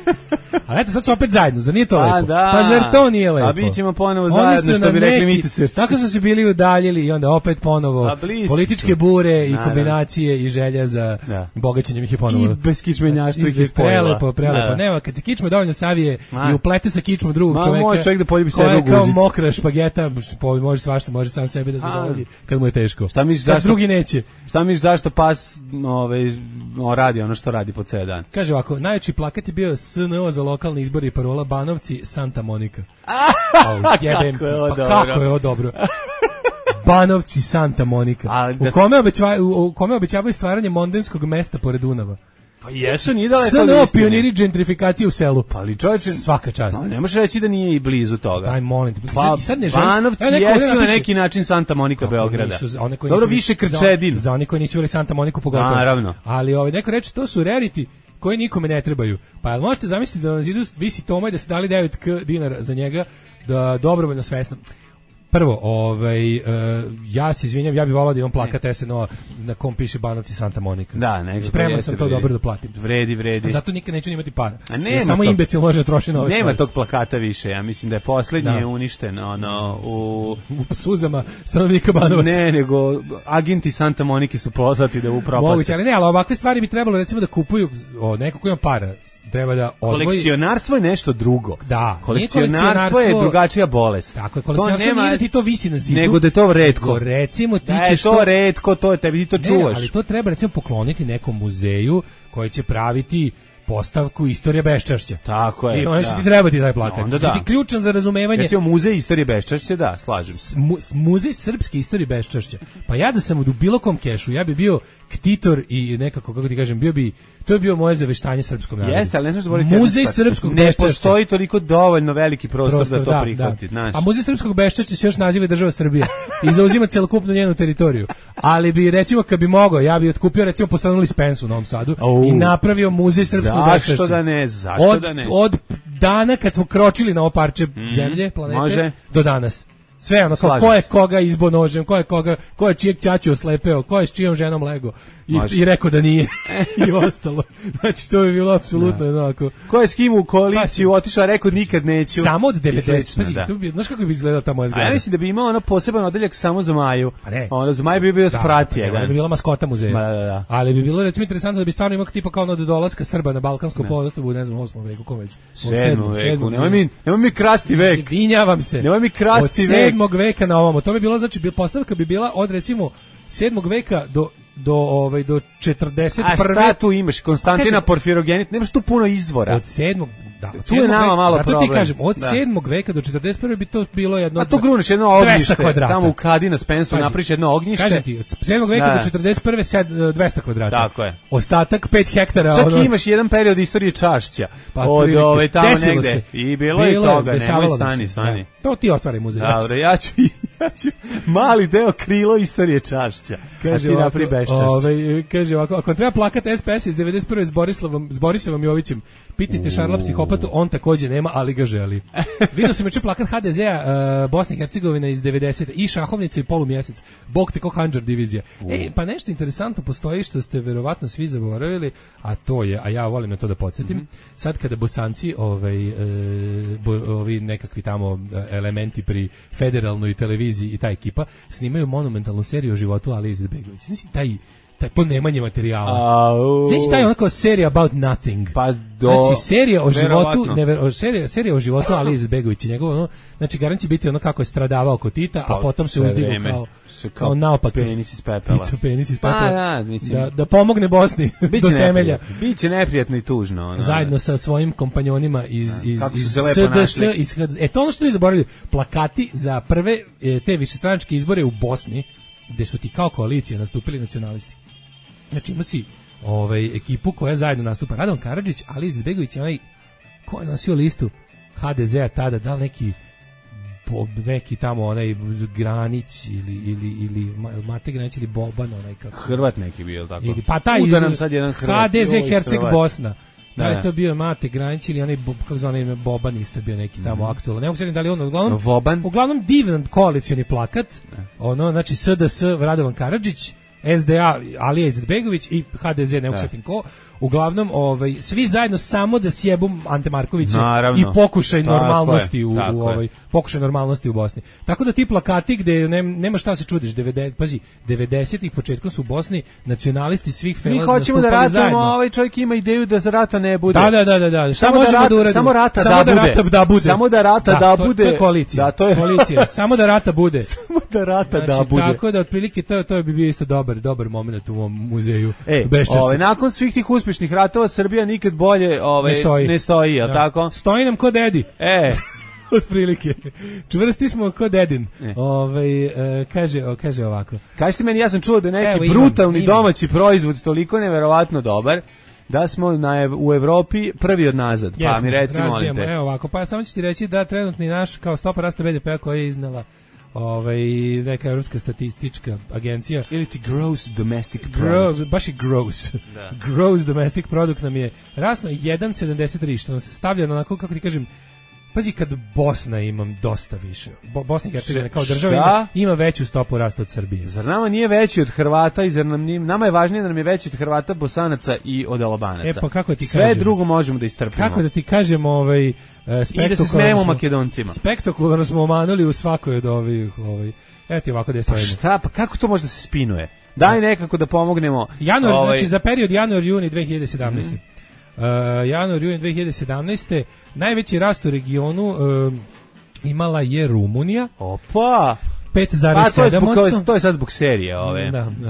Ali eto, sad su opet zajedno, zar nije to pa, lepo? Da. Pa zar to nije lepo? A bit ćemo ponovo zajedno, što bi rekli Mite Srce. Tako su se bili udaljili i onda opet ponovo političke bure i kombinacije i želja za da. Bogaćenjem ih je ponovo. I bez kičmenjaštva ih je spojila. Prelepo, prelepo. Da. Nema, kad se kičma dovoljno savije Ma. i uplete sa kičmom drugog Ma, čoveka, može čovjek da poljubi sebe u guzicu. Kao mokra špageta, može svašta, može sam sebe da zadovolji kad mu je teško. Šta misliš zašto? Drugi neće. Šta misliš zašto pas ovaj, radi ono što radi po ceo dan? Kaže ovako, najveći plakat je bio S N O za lokalne izbore i parola Banovci, Santa Monica. Oh, jebem ti, pa kako je ovo dobro. Banovci, Santa Monica. Da... U kome, obećava, u, u kome obećavaju stvaranje mondenskog mesta pored Dunava. Pa jesu, nije daleko. S N O pioniri gentrifikacije u selu. Pa ali čovječe, svaka čast. No, ne možeš reći da nije i blizu toga. Daj, molim te. Pa, i sad ne želiš. Banovci ja, jesu na neki način Santa Monica Beograda. Nisu, dobro, više Krčedin. Za, za oni koji nisu bili Santa Monica pogotovo. Naravno. Ali ovaj, neko reče, to su rarity koji nikome ne trebaju. Pa jel možete zamisliti da na zidu visi Toma i da se dali devet k dinara za njega, da dobrovoljno svesno. Prvo, ovaj, uh, ja se izvinjam, ja bih volao da imam plakat S N O na kom piše Banovci Santa Monica. Da, nego. Spreman sam to vredi. Dobro da platim. Vredi, vredi. Zato nikad neću imati para. A nema samo tog, imbecil može da troši na ove nema stvari. Tog plakata više, ja mislim da je poslednji da. uništen ono, u... u suzama stanovnika Banovaca. Ne, nego agenti Santa Monike su poslati da upropaste. Moguće, ali ne, ali ovakve stvari bi trebalo recimo da kupuju o, neko ko ima para. Treba da odvoji... Kolekcionarstvo je nešto drugo. Da. Kolekcionarstvo, kolekcionarstvo je drugačija bolest. Tako je, kolekcionarstvo to nema, nije da ti to visi na zidu. Nego da je to retko. Recimo ti da ćeš to... to retko, to je tebi, ti to čuvaš. Ne, ali to treba recimo pokloniti nekom muzeju koji će praviti postavku Istorija beščašća. Tako je. I on će da. ti trebati taj plakat. Onda da. Ti ključan za razumevanje. Recimo muzej Istorije beščašća, da, slažem se. Mu, muzej srpske istorije beščašća. Pa ja da sam u bilo kom kešu, ja bi bio ktitor i nekako, kako ti kažem, bio bi, to je bio moje zaveštanje srpskom narodu. Jeste, ali ne smiješ zaboraviti muzej srpskog ne beščašća. Postoji toliko dovoljno veliki prostor, prostor da to da, prihvati. Da. A muzej srpskog beščašća se još naziva država Srbija i zauzima celokupnu njenu teritoriju. ali bi recimo kad bi mogao, ja bi otkupio recimo postanuli Spence u Novom Sadu oh, i napravio muzej srpskog zašto večerstva. da ne, zašto od, da ne? Od dana kad smo kročili na ovo parče mm, zemlje, planete, može. Do danas. Sve ono, kao, ko je koga izbo nožem, ko je koga, ko je čijeg ćaću oslepeo, ko je s čijom ženom lego i, i rekao da nije i ostalo. Znači to bi bilo apsolutno jednako. Ko je s kim u koaliciju pa, otišao, rekao nikad neću. Samo od devedeset. Pazi, da. Tu bi, znaš kako bi izgledala ta moja zgrada? A ja mislim da bi imao ono poseban odeljak samo za Maju. Ono za Maju bi bio spratije. Da, bi bila maskota muzeja. Da, da, da. Ali bi bilo recimo interesantno da bi stvarno imao tipa kao ono do dolaska Srba na Balkansko poluostrvo, ne znam, osmom veku, kom već. sedmom veku. Nemoj mi, nemoj mi krasti vek. Izvinjavam se. Nemoj mi krasti vek. Od sedmog veka na ovamo. To bi bilo, znači, postavka bi bila od recimo sedmog veka do do ovaj do četrdeset prve. A šta tu imaš? Konstantina Porfirogenit, nemaš tu puno izvora. Od sedmog da, od tu je nama malo zato problem. Zato ti kažem, od da. sedmog veka do četrdeset prve bi to bilo jedno. A to gruneš jedno ognjište, tamo u Kadi na Spensu napriš jedno ognjište. Kažem ti, od sedmog veka da. do četrdeset prve dvesta kvadrata. Tako je. Ostatak pet hektara. Čak ono... imaš jedan period istorije Čašća. Pa, od ove tamo negde. Se. I bilo je toga, nemoj stani, stani. To ti otvaraj muzej. Dobro, ja ću, ja ću mali deo krilo istorije Čašća. Kaže, ti napri beščašća. Ovaj, kaže ovako, ako treba plakat S P S iz devedeset prve s Borislavom, s Borisavom Jovićem, pitajte Šarla psihopatu, on takođe nema, ali ga želi. Vidio sam juče plakat H D Z-a uh, Bosna i Hercegovina iz devedesete i šahovnica i polumjesec. Bog te ko Handžar divizija. Uh. E, pa nešto interesantno postoji što ste verovatno svi zaboravili, a to je, a ja volim na to da podsjetim, mm-hmm. sad kada Bosanci, ovaj, uh, bo, ovi nekakvi tamo elementi pri federalnoj televiziji i ta ekipa snimaju monumentalnu seriju o životu Alije Izetbegović. Znači, taj taj to nemanje materijala. Znači taj onako serija about nothing. Pa do znači serija o životu, never, o serija, serija o životu Alije Izetbegovića, njegovo ono, znači garant će biti ono kako je stradavao kod Tita, pa, a potom se uzdigao kao kao, kao naopak penis iz pepela. Tito penis iz pepela. Da, mislim, da, da pomogne Bosni do temelja. Biće neprijatno i tužno. Ono. Zajedno sa svojim kompanjonima iz, iz, iz S D S. Iz, e to ono što je zaboravili, plakati za prve te višestranačke izbore u Bosni, gde su ti kao koalicija nastupili nacionalisti. Znači ima si ovaj, ekipu koja zajedno nastupa. Radovan Karadžić, Alija Izetbegović, onaj ko je nosio listu H D Z-a tada, da li neki neki tamo onaj Granić ili ili ili Mate Granić ili Boban onaj kako Hrvat neki bio tako. Ili pa taj nam sad jedan Hrvat. H D Z Herceg Bosna. Da li to bio Mate Granić ili onaj kako zvani Boban isto bio neki tamo mm. aktualan. Ne mogu se da li on uglavnom Voban. Uglavnom divan koalicioni plakat. Ne. Ono znači S D S Radovan Karadžić, S D A Alija Izetbegović i H D Z ne usetim ko. Uglavnom, ovaj svi zajedno samo da sjebu Ante Markovića Naravno. i pokušaj tako normalnosti je, u, u ovaj pokušaj normalnosti u Bosni. Tako da ti plakati gde ne, nema šta se čudiš, devedeset pazi, devedesetih početkom su u Bosni nacionalisti svih fela. Mi hoćemo da ratujemo, ovaj čovjek ima ideju da za rata ne bude. Da, da, da, da, da. Šta samo možemo da, rat, da uradimo? Samo rata samo da, da, bude. rata da bude. Samo da rata da, da to, bude. To je koalicija. Da, to je koalicija. Samo da rata bude. Samo da rata znači, da bude. Tako da otprilike to to bi bio isto dobar dobar momenat u mom muzeju. E, ovaj nakon svih tih uspešnih ratova Srbija nikad bolje ovaj ne stoji, ne stoji al tako? Stoji nam ko dedi. E, otprilike. Čvrsti smo ko dedin. E. Ovaj e, kaže, o, kaže ovako. Kaži ti meni, ja sam čuo da neki Evo, brutalni imam, domaći imam. proizvod toliko neverovatno dobar da smo na u Evropi prvi od nazad. Jesmo, pa mi reci molim te. Evo ovako, pa samo ću ti reći da trenutni naš kao stopa rasta B D P-a koja je iznala ovaj neka evropska statistička agencija ili ti gross domestic product. Gross, baš i gross. Da. Gross domestic product nam je rasno jedan zarez sedamdeset tri, što nas stavlja na onako, kako ti kažem, pazi kad Bosna imam dosta više. Bo, Bosna i Hercegovina kao država ima, ima veću stopu rasta od Srbije. Zar nama nije veći od Hrvata i zar nam nije, nama je važnije da nam je veći od Hrvata, Bosanaca i od Albanaca. E pa kako ti sve kažem, drugo možemo da istrpimo. Kako da ti kažem, ovaj uh, i da se smejemo Makedoncima. Spektakularno smo omanuli u svakoj od ovih, ovaj. Evo ti ovako da stojimo. Pa šta, pa kako to može da se spinuje? Daj nekako da pomognemo. Januar, ovaj... znači za period januar-juni dve hiljade sedamnaeste. Mm. Uh, januar-juni dve hiljade sedamnaeste. Najveći rast u regionu uh, imala je Rumunija. Opa! pet zarez sedam posto. To, to je sad zbog serije ove. Da, da.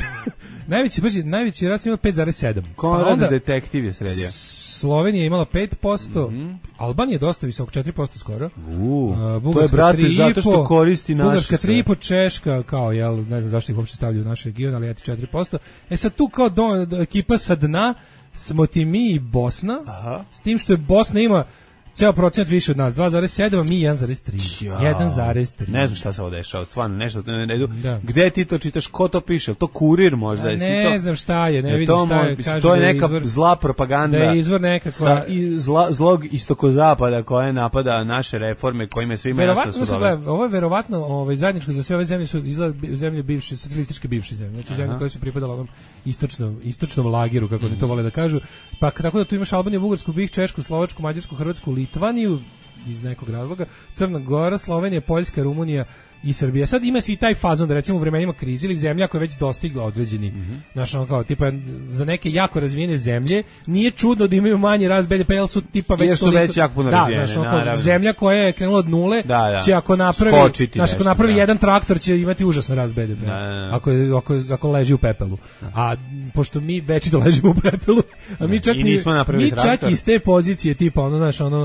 najveći, baš, najveći rast imala pet zarez sedam. Konrad pa detektiv je sredio. Slovenija je imala pet posto, mm-hmm. Albanija je dosta visoko, četiri posto skoro. Uh, uh, to je, brate, zato što koristi naše. Bugarska tri i po, Češka, kao, jel, ne znam zašto ih uopšte stavljaju u naš region, ali eto četiri posto. E sad tu kao do, do, ekipa sa dna smo ti mi i Bosna, aha. S tim što je Bosna ima Ceo procent više od nas, dva zarez sedam, a mi jedan zarez tri. jedan zarez tri. Ne znam šta se ovo dešava, stvarno, nešto ne redu. Da. Gde ti to čitaš, ko to piše? To kurir možda? A ne to, znam šta je, ne vidim šta je. Kaže to je neka izvor, zla propaganda. Da je izvor nekakva... Sa zla, zlog istokozapada koja napada naše reforme, kojima svima jasno su dobre. Ovo je verovatno ovaj, zajedničko za sve ove zemlje, su izgleda zemlje bivše, socijalističke bivše zemlje. Znači zemlje koje su pripadale onom istočnom, istočnom lageru, kako oni mm. to vole da kažu. Pa tako da tu imaš Albaniju, Bugarsku, Bih, Češku, Slovačku, Mađarsku, Hrvatsku, Litvaniju, iz nekog razloga, Crna Gora, Slovenija, Poljska, Rumunija i Srbija. Sad ima se i taj fazon da recimo u vremenima krize ili zemlja koja je već dostigla određeni, mm-hmm. znaš, ono kao, tipa, za neke jako razvijene zemlje nije čudno da imaju manji rast be de pe, jer su tipa već... Jer su toliko, već jako puno da, razvijene, znaš, ono kao, zemlja koja je krenula od nule, da, da. će ako napravi, skočiti znaš, ako nešto, napravi da. jedan traktor će imati užasan rast be de pe, da, da, da. Ako, ako, ako leži u pepelu. A pošto mi već ležimo u pepelu, a mi čak, mi, mi čak iz te pozicije, tipa, ono, znaš, ono,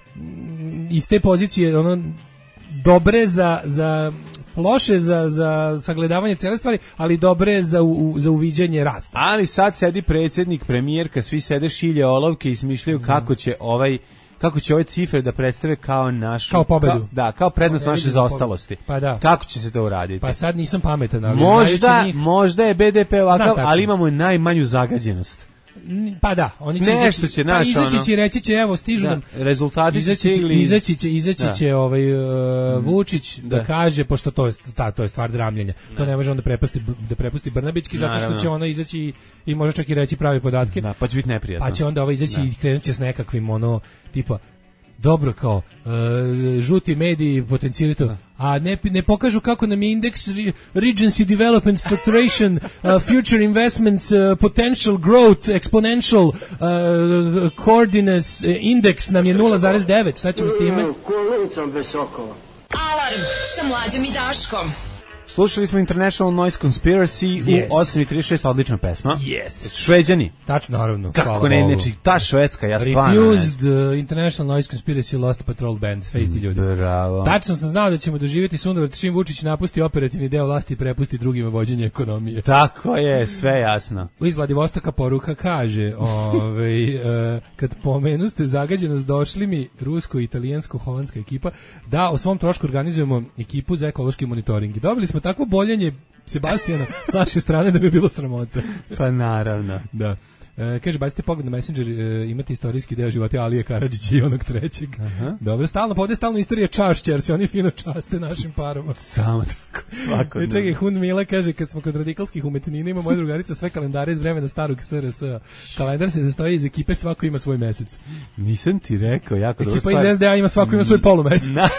iz te pozicije ono dobre za za loše za za sagledavanje cele stvari, ali dobre za u, za uviđanje rasta. Ali sad sedi predsjednik, premijerka, svi sede šilje olovke i smišljaju mm. kako će ovaj kako će ove cifre da predstave kao našu kao pobedu. Kao, da, kao prednost naše zaostalosti. Pa da. Kako će se to uraditi? Pa sad nisam pametan, ali možda njih, možda je be de pe ovakav, ali imamo najmanju zagađenost. Pa da, oni će nešto će naš, pa izaći će reći će evo stižu da, nam rezultati izaći će ili izaći će izaći da. će ovaj uh, Vučić da. da kaže, pošto to je ta to je stvar dramljenja. Da. To ne može on da prepusti da prepusti Brnabićki zato što će ono izaći i može čak i reći prave podatke. Da, pa će biti neprijatno. Pa će onda ovaj izaći da. i krenuće s nekakvim ono tipa dobro kao uh, žuti mediji potencijali to, a ne, ne pokažu kako nam je indeks Regency Development Structuration, uh, Future Investments, uh, Potential Growth, Exponential uh, Coordinates uh, Index nam je nula zarez devet. Šta ćemo s time? Alarm sa Mlađom i Daškom. Slušali smo International Noise Conspiracy yes. u osam trideset šest, odlična pesma. Yes. Šveđani. Tačno, naravno. Kako ne, neči, ta švedska, ja stvarno. Refused, uh, International Noise Conspiracy, Lost Patrol Band, sve isti ljudi. Bravo. Tačno sam znao da ćemo doživjeti sunovrat čim Vučić napusti operativni deo vlasti i prepusti drugima vođenje ekonomije. Tako je, sve jasno. Iz Vladivostoka poruka kaže, ovaj, uh, kad pomenuste zagađenost, došli mi rusko, italijansko, holandska ekipa, da o svom trošku organizujemo ekipu za ekološki monitoring. Dobili smo takvo boljenje Sebastijana s naše strane da bi bilo sramota. Pa naravno. Da. E, kaže, bacite pogled na Messenger, e, imate istorijski deo života Alije Karadžića i onog trećeg. Aha. Dobro, stalno, pa ovdje stalno istorija čašća, jer se oni fino časte našim parama. Samo tako, svako. E, čekaj, Hun Mila kaže, kad smo kod radikalskih umetnina, ima moja drugarica sve kalendare iz vremena starog es er es a. Kalendar se sastoji iz ekipe, svako ima svoj mesec. Nisam ti rekao, jako dobro stvar. Ekipa iz es de a ima, svako ima svoj polumesec. Naš...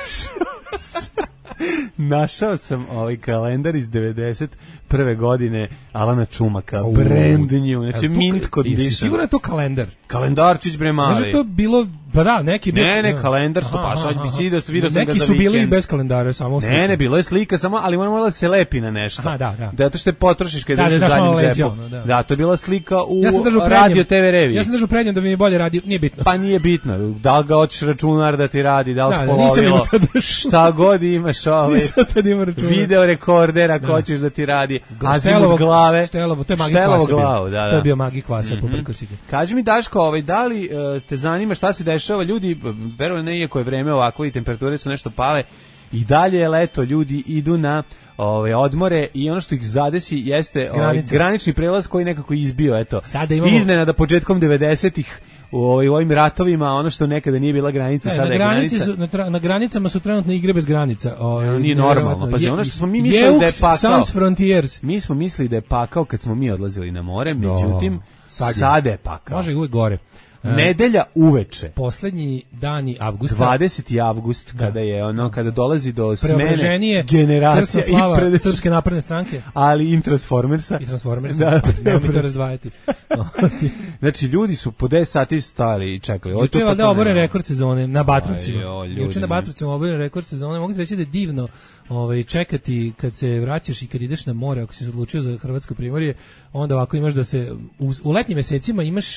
Našao sam ovaj kalendar iz devedeset prve godine Alana Čumaka, uh, brand new, znači mint condition. Sigurno je to kalendar. Kalendarčić bre mali. Može to bilo, pa da, neki... Ne, ne, kalendar, sto pa, sad bi si vidio sam ga za vikend. Neki su bili i bez kalendara, samo slika. Ne, ne, bilo je slika, samo, ali moramo da se lepi na nešto. Aha, da, da. Zato što je potrošiš kad ideš u zadnjem džepu. Da. da, to je bila slika u ja Radio te ve reviji. Ja sam držao prednjem da mi je bolje radio, nije bitno. Pa nije bitno, da li ga hoćeš računar da ti radi, da li spolovilo, šta god imaš ovaj, video rekorder ako hoćeš da ti radi, azimut glave, Štelovo, to je Magi Štelovo Kvasa. Glavu, da, da. To je bio Magi Kvasa, mm-hmm. popreko si ga. Kaži mi, Daško, ovaj, da li uh, te zanima šta se dešava, ljudi, verujem ne, iako je vreme ovako i temperature su nešto pale, i dalje je leto, ljudi idu na ove odmore i ono što ih zadesi jeste ovaj granični prelaz koji nekako izbio, eto. Imamo... Iznenada početkom devedesetih u, ovaj, u ovim ratovima, ono što nekada nije bila granica, ne, sada na je granica. Su, na, tra, na granicama su trenutno igre bez granica. O, no, nije normalno. Pa ono što smo mi mislili da je pakao. Sans Frontiers. Mi smo mislili da je pakao kad smo mi odlazili na more, međutim, no, sad, sad je pakao. Može i uvek gore. Nedelja uveče. Poslednji dani avgusta. dvadeseti avgust, kada je ono, kada dolazi do smene generacija i pred Srpske napredne stranke. Ali i Transformersa. I Transformersa. Da, da mi to razdvajati. Znači, ljudi su po deset sati stali i čekali. Juče je da oboren rekord sezone na Batrovcima. Juče na Batrovcima oboren rekord sezone. Mogu ti reći da je divno ovaj, čekati kad se vraćaš i kad ideš na more, ako si se odlučio za Hrvatsko primorje, onda ovako imaš da se, u, u letnjim mesecima imaš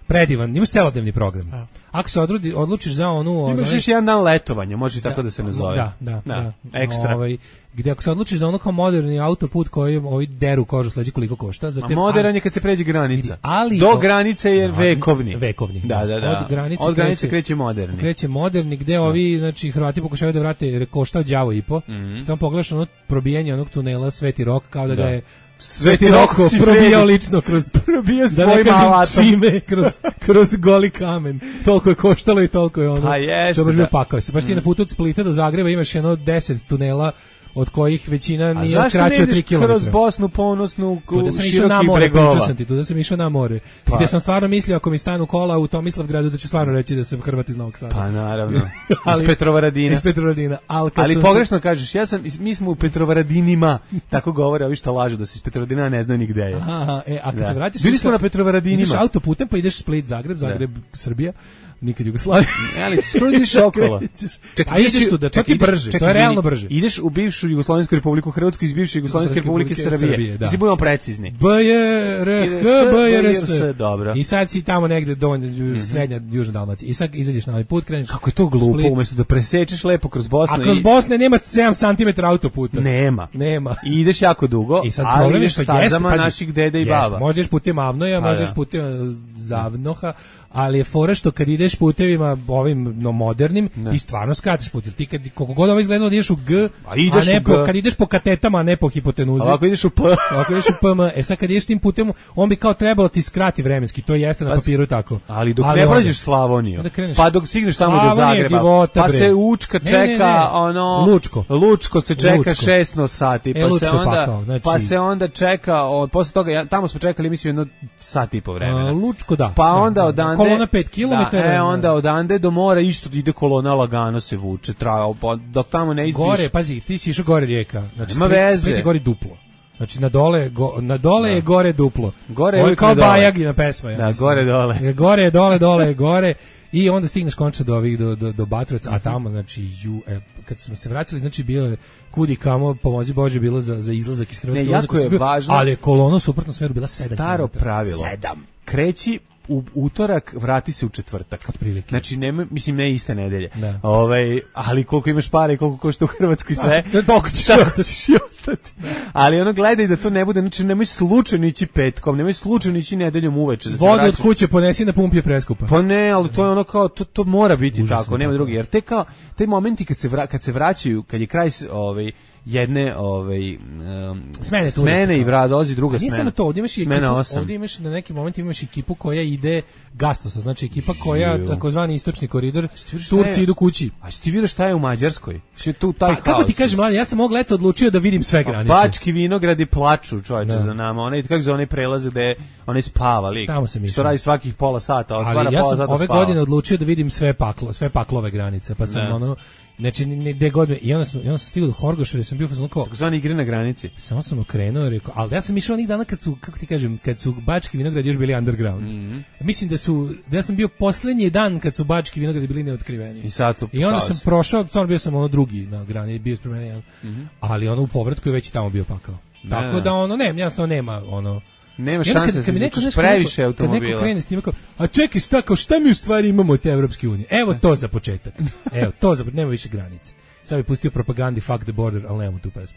Predivan, imaš celodnevni program. A. Ako se odrudi, odlučiš za onu... Imaš još jedan dan letovanja, može za, tako da se nazove. Da, da, da. da. Ekstra. Ovaj, gde ako se odlučiš za ono kao moderni autoput koji ovi deru kožu sledeći koliko košta. Za te, a modern je kad se pređe granica. Ali, do granice je no, vekovni. Vekovni. Da, da, da. Od granice, Od granice kreće, kreće moderni. Kreće moderni gde ovi, znači, Hrvati pokušavaju da vrate jer koštao đavo i po. Mm -hmm. Samo pogledaš ono probijanje onog tunela Sveti Rok kao da, da. ga je Sveti Roko probijao lično kroz probijao svojim alatom čime kroz kroz goli kamen. Toliko je koštalo i toliko je ono. Pa jeste. To baš bio pakao. Se baš ti mm. na putu od Splita do Zagreba imaš jedno deset tunela od kojih većina nije kraće od tri kilometra. Kroz Bosnu ponosnu da sam išao na more, pričao sam ti tu, da sam išao na more. Pa. Gde sam stvarno mislio ako mi stanu kola u Tomislavgradu da ću stvarno reći da sam Hrvat iz Novog Sada. Pa naravno. iz Petrovaradina. Iz Petrovaradina. Ali, Ali pogrešno se... kažeš, ja sam, mi smo u Petrovaradinima, tako govore ovi što lažu da se iz Petrovaradina ne znaju ni gde je. Aha, e, a kad da. se vraćaš... Bili smo na Petrovaradinima. Ideš autoputem pa ideš Split, Zagreb, Zagreb, da. Srbija. Nikad Jugoslavija. Ali skoro ideš okolo. A ideš tu da čak i brže, to je realno brže. Ideš u bivšu Jugoslovensku republiku Hrvatsku iz bivše Jugoslovenske republike Srbije. Da. Si budemo precizni. B J R H, B J R S. Dobro. I sad si tamo negde donje, srednja, južna Dalmacija. I sad izađeš na ovaj put, kreneš. Kako je to glupo, umesto da presečeš lepo kroz Bosnu. A kroz Bosne nema sedam centimetara autoputa. Nema. Nema. I ideš jako dugo, I sad ali ideš stazama naših dede i baba. Možeš putem Avnoja, možeš putem Zavnoha, ali je fora što kad ideš putevima ovim no, modernim, ne. ti stvarno skratiš put. Jer ti kad, koliko god ovo izgledalo da ideš u G, a, ideš a ne po, kad ideš po katetama, a ne po hipotenuzi. A ako ideš u P. Ako ideš u P M, e sad kad ideš tim putem, on bi kao trebalo ti skrati vremenski, to jeste na papiru tako. Ali dok ali ne prođeš Slavoniju, pa dok stigneš samo do Zagreba, divota, pa se Učka čeka, ne, ne, ne. ono... Lučko. Lučko se čeka Lučko. šesnaest sati, pa, e, se onda, pakao, znači... pa se onda čeka, o, posle toga, ja, tamo smo čekali, mislim, jedno sat i po vremena. A, Lučko, da. Pa da, onda odande... Kolona pet kilometara. Da, e, onda odande do mora isto ide kolona, lagano se vuče, traja, dok tamo ne izbiš. Gore, pazi, ti si išao gore rijeka. Znači, ima veze. Split je gori duplo. Znači na dole, go, na dole da. je gore duplo. Gore je kao Bajagina pesma. Ja da, mislim. gore dole. Gore je dole, dole je gore. I onda stigneš končno do ovih, do, do, do Batrovaca, a tamo, znači, ju, e, kad smo se vraćali, znači, bilo je kudi kamo, pomozi Bože, bilo za, za izlazak iz Hrvatske. Ne, jako je bio, važno. Ali je kolona u suprotnom smeru bila sedam. Staro pravilo. Sedam. Kreći u utorak, vrati se u četvrtak. Otprilike. Znači, nema, mislim, ne iste nedelje. Da. Ovaj, ali koliko imaš para i koliko košta u Hrvatskoj sve. Da, toliko ćeš ostati. ostati. Ali ono, gledaj da to ne bude, znači, nemoj slučajno ići petkom, nemoj slučajno ići nedeljom uveče. Da vodu od kuće ponesi na pumpi je preskupa. Pa ne, ali to je ono kao, to, to mora biti užasno tako, nema tako. drugi. Jer te kao, te momenti kad se, vra, kad se vraćaju, kad je kraj, ovaj, jedne ovaj um, smene, smene i vra dozi druga smena. Nisam to, ovdje imaš ekipu, ovdje imaš na neki moment imaš ekipu koja ide gastosa, znači ekipa koja takozvani istočni koridor, Turci idu kući. A ti vidiš šta je u Mađarskoj? Što tu taj pa, kako ti kažem, mladi, ja sam ovog leta odlučio da vidim sve granice. Bački vinogradi plaču, čoveče, za nama. Onaj kako za one prelaze gde onaj spava lik. Tamo sam išao. Što radi svakih pola sata, otvara ja pola sata. Ove spava. godine odlučio da vidim sve paklo, sve paklove granice, pa sam ne. ono znači gde god me, i onda sam, onda sam stigao do Horgoša gde sam bio fazon kao zvani igre na granici. Samo sam okrenuo i rekao, ali ja sam išao onih dana kad su, kako ti kažem, kad su Bački vinogradi još bili underground. Mm -hmm. Mislim da su, da ja sam bio poslednji dan kad su Bački vinogradi bili neotkriveni. I sad su I onda sam prošao, stvarno bio sam ono drugi na grani, bio spremljen, mm -hmm. ali ono u povratku je već tamo bio pakao. Ne, Tako da ono, ne, jasno nema ono nema šanse da se izvučeš previše automobila. Kad neko krene s tim kao, a čekaj, stako, šta mi u stvari imamo od te Evropske unije? Evo to za početak. Evo, to za nema više granice. Sad bi pustio propagandi Fuck the Border, ali nemamo tu pesmu.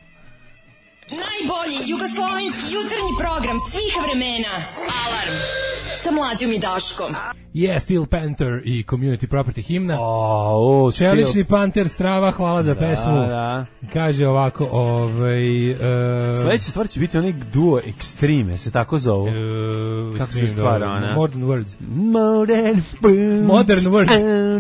Najbolji jugoslovenski jutarnji program svih vremena. Alarm sa Mlađom i Daškom. Yeah, Steel Panther i Community Property himna. Oh, Čelični Steel... Panter Strava, hvala za da, pesmu. Da. Kaže ovako, ovaj... Uh, Sledeća stvar će biti onaj duo Extreme, se tako zovu. Uh, Kako se stvara ona? Modern Words. Modern Words. Modern Words.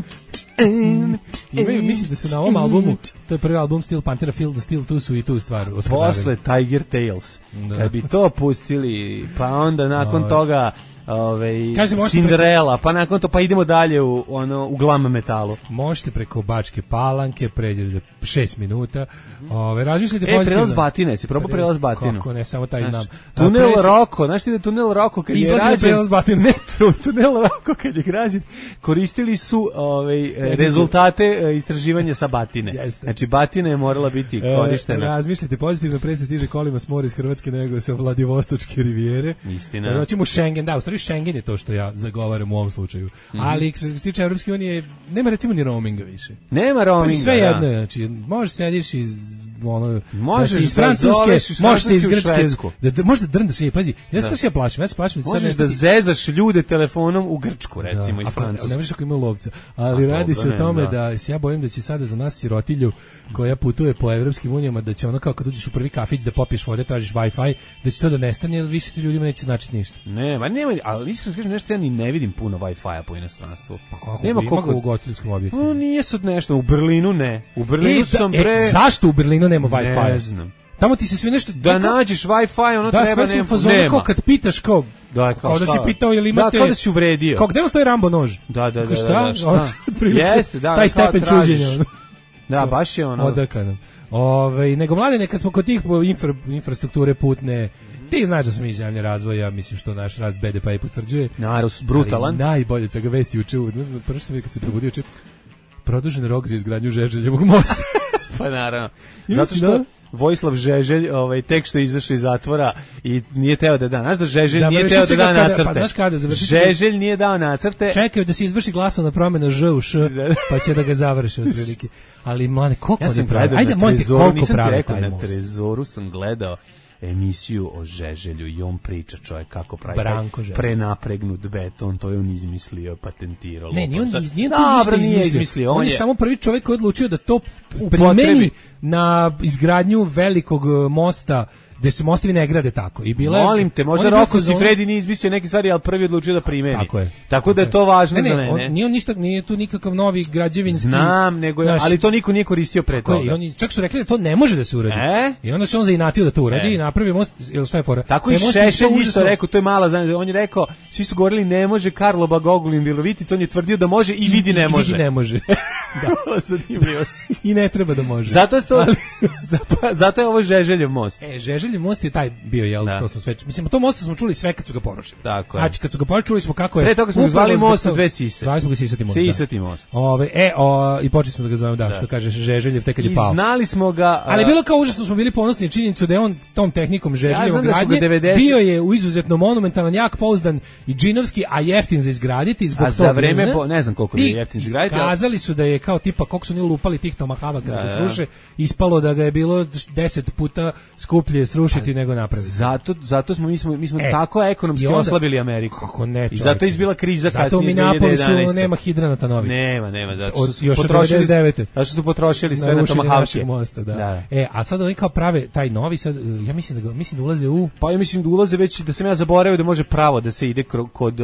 Imaju, mislim da su na ovom albumu, to je prvi album Steel Panthera, Feel the Steel, tu su i tu stvar ospravili. Posle Tiger Tales, da. Kad bi to pustili, pa onda nakon no. toga Ove, Cinderella, pa nakon to pa idemo dalje u ono u glam metalu. Možete preko Bačke Palanke pređete za šest minuta. Ove razmišljate pozitivno. E, prelaz Batine, si probao prelaz Batinu? Kako ne, samo taj znam. Tunel Presi... Roko, znaš ti da tunel Roko kad je rađen prelaz Batine. Ne, tunel Roko kad je građen, koristili su ove rezultate istraživanja sa Batine. Jeste. Znači Batina je morala biti korištena. E, razmišljate pozitivno, pre se stiže kolima s mora iz Hrvatske nego sa Vladivostočke rivijere. Istina. Hoćemo Schengen, da, u stvari stvari Schengen je to što ja zagovaram u ovom slučaju. Mm-hmm. Ali što se tiče Evropske unije, nema recimo ni roaminga više. Nema roaminga, sve jedno, da. znači, možeš sediš iz ono, možeš iz Francuske, možeš se iz Grčke, da, da, možeš da drndaš, i pazi, ja se to se ja plašim, ja se plašim. Možeš da zezaš ljude telefonom u Grčku, recimo, da, iz Francuske. Ne možeš ako ima lovca, ali a, radi se o tome ne, da. da se ja bojim da će sada za nas sirotilju koja putuje po evropskim unijama, da će ono kao kad uđeš u prvi kafić da popiješ vode, tražiš Wi-Fi, da će to da nestane, jer više ti ljudima neće značiti ništa. Ne, ma nema, ali iskreno kažem nešto, ja ni ne vidim puno Wi-Fi-a po inostranstvu. Pa kako, nema ima koliko u ugostiteljskom objektu. No, nije sad nešto, u Berlinu ne. U Berlinu e, sam da, pre... E, zašto u Berlinu nema Wi-Fi? Ne znam. Tamo ti se sve nešto... Da neka... nađeš Wi-Fi, ono da, treba nema. Da, sve kao kad pitaš kao... Da, kao, kao da si pitao ili imate... Da, kao da si uvredio. Kao gde vam stoji Rambo nož? Da, da, da. Šta? Da, da, šta? Jeste, da. Taj stepen čuđenja. Da, baš je ono. Odakle nam. Ove, nego mladine, kad smo kod tih infra, infrastrukture putne, ti znaš da smo iz zemlje razvoja, mislim što naš rast be de pe i potvrđuje. Naravno, brutalan. Ali najbolje svega vesti uče, prvo sam kad se probudio uče, produžen rok za izgradnju Žeželjevog mosta. Pa naravno. Zato što Vojislav Žeželj, ovaj, tek što je izašao iz zatvora i nije teo da da. Znaš da Žeželj nije teo da da nacrte. Pa, znaš kada, Žeželj nije dao nacrte. Čekaju da se izvrši glasovna promjena Ž u Š, pa će da ga završi otprilike. Ali, mlane, koliko ja oni pravi? Ajde, mojte, koliko pravi taj most? Na Trezoru sam gledao emisiju o Žeželju i on priča čovjek kako pravi prenapregnut beton, to je on izmislio, patentirao. Ne, nije on, nije on ništa izmislio. izmislio. On, on je, je samo prvi čovjek koji je odlučio da to primeni na izgradnju velikog mosta gde se mostovi ne grade tako. I bila Molim te, možda Roko Sifredi nije izmislio neke stvari, ali prvi odlučio da primeni. Tako je. Tako da je to važno ne, ne, za mene. On, nije on ništa, nije tu nikakav novi građevinski. Znam, nego je, ali to niko nije koristio pre toga. I oni čak su rekli da to ne može da se uradi. E? I onda se on zainatio da to uradi e? i napravio most, ili šta je fora? Tako i Šešelj isto rekao, to je mala zanimljiva. On je rekao, svi su govorili ne može Karlo Bagogulin Vilovitic, on je tvrdio da može i vidi ne može. I vidi ne može. Da, zanimljivo. I ne treba da može. Zato to zato je ovo Žeželjev most. E, Žeželjev most je taj bio, jel, da. To smo sve, mislim, to most smo čuli sve kad su ga porušili. Tako je. Znači, kad su ga porušili, čuli smo kako je... Pre toga smo ga zvali most sa dve sise. Zvali smo ga Sisati most. Sisati most. Ove, e, o, i počeli smo da ga zovemo, da, da. Što kažeš, Žeželjev, tek kad je pao. I znali smo ga... A... Ali bilo kao užasno smo bili ponosni činjenicu da je on s tom tehnikom Žeželjevog ja gradnje devedeset... bio je u izuzetno monumentalan, jak, pouzdan i džinovski, a jeftin za izgraditi. Zbog a za vreme, po, ne znam koliko je jeftin za izgraditi. Kazali su da je kao tipa, koliko su ni lupali tih tomahava kada ga sruše, ispalo da ga je bilo deset puta skuplje srušiti nego napraviti. Zato, zato smo mi smo mi smo e, tako ekonomski onda, oslabili Ameriku. Kako ne, i zato je izbila kriza kasnije. Zato u Minneapolisu nema hidranata novih. Nema, nema, zato od, još od devedeset devete. Zato što su potrošili sve na, na tomahavke. Mosta, da. Da. E, a sad oni kao prave taj novi, sad ja mislim da ga, mislim da ulaze u... Pa ja mislim da ulaze već, da sam ja zaboravio da može pravo da se ide kod, kod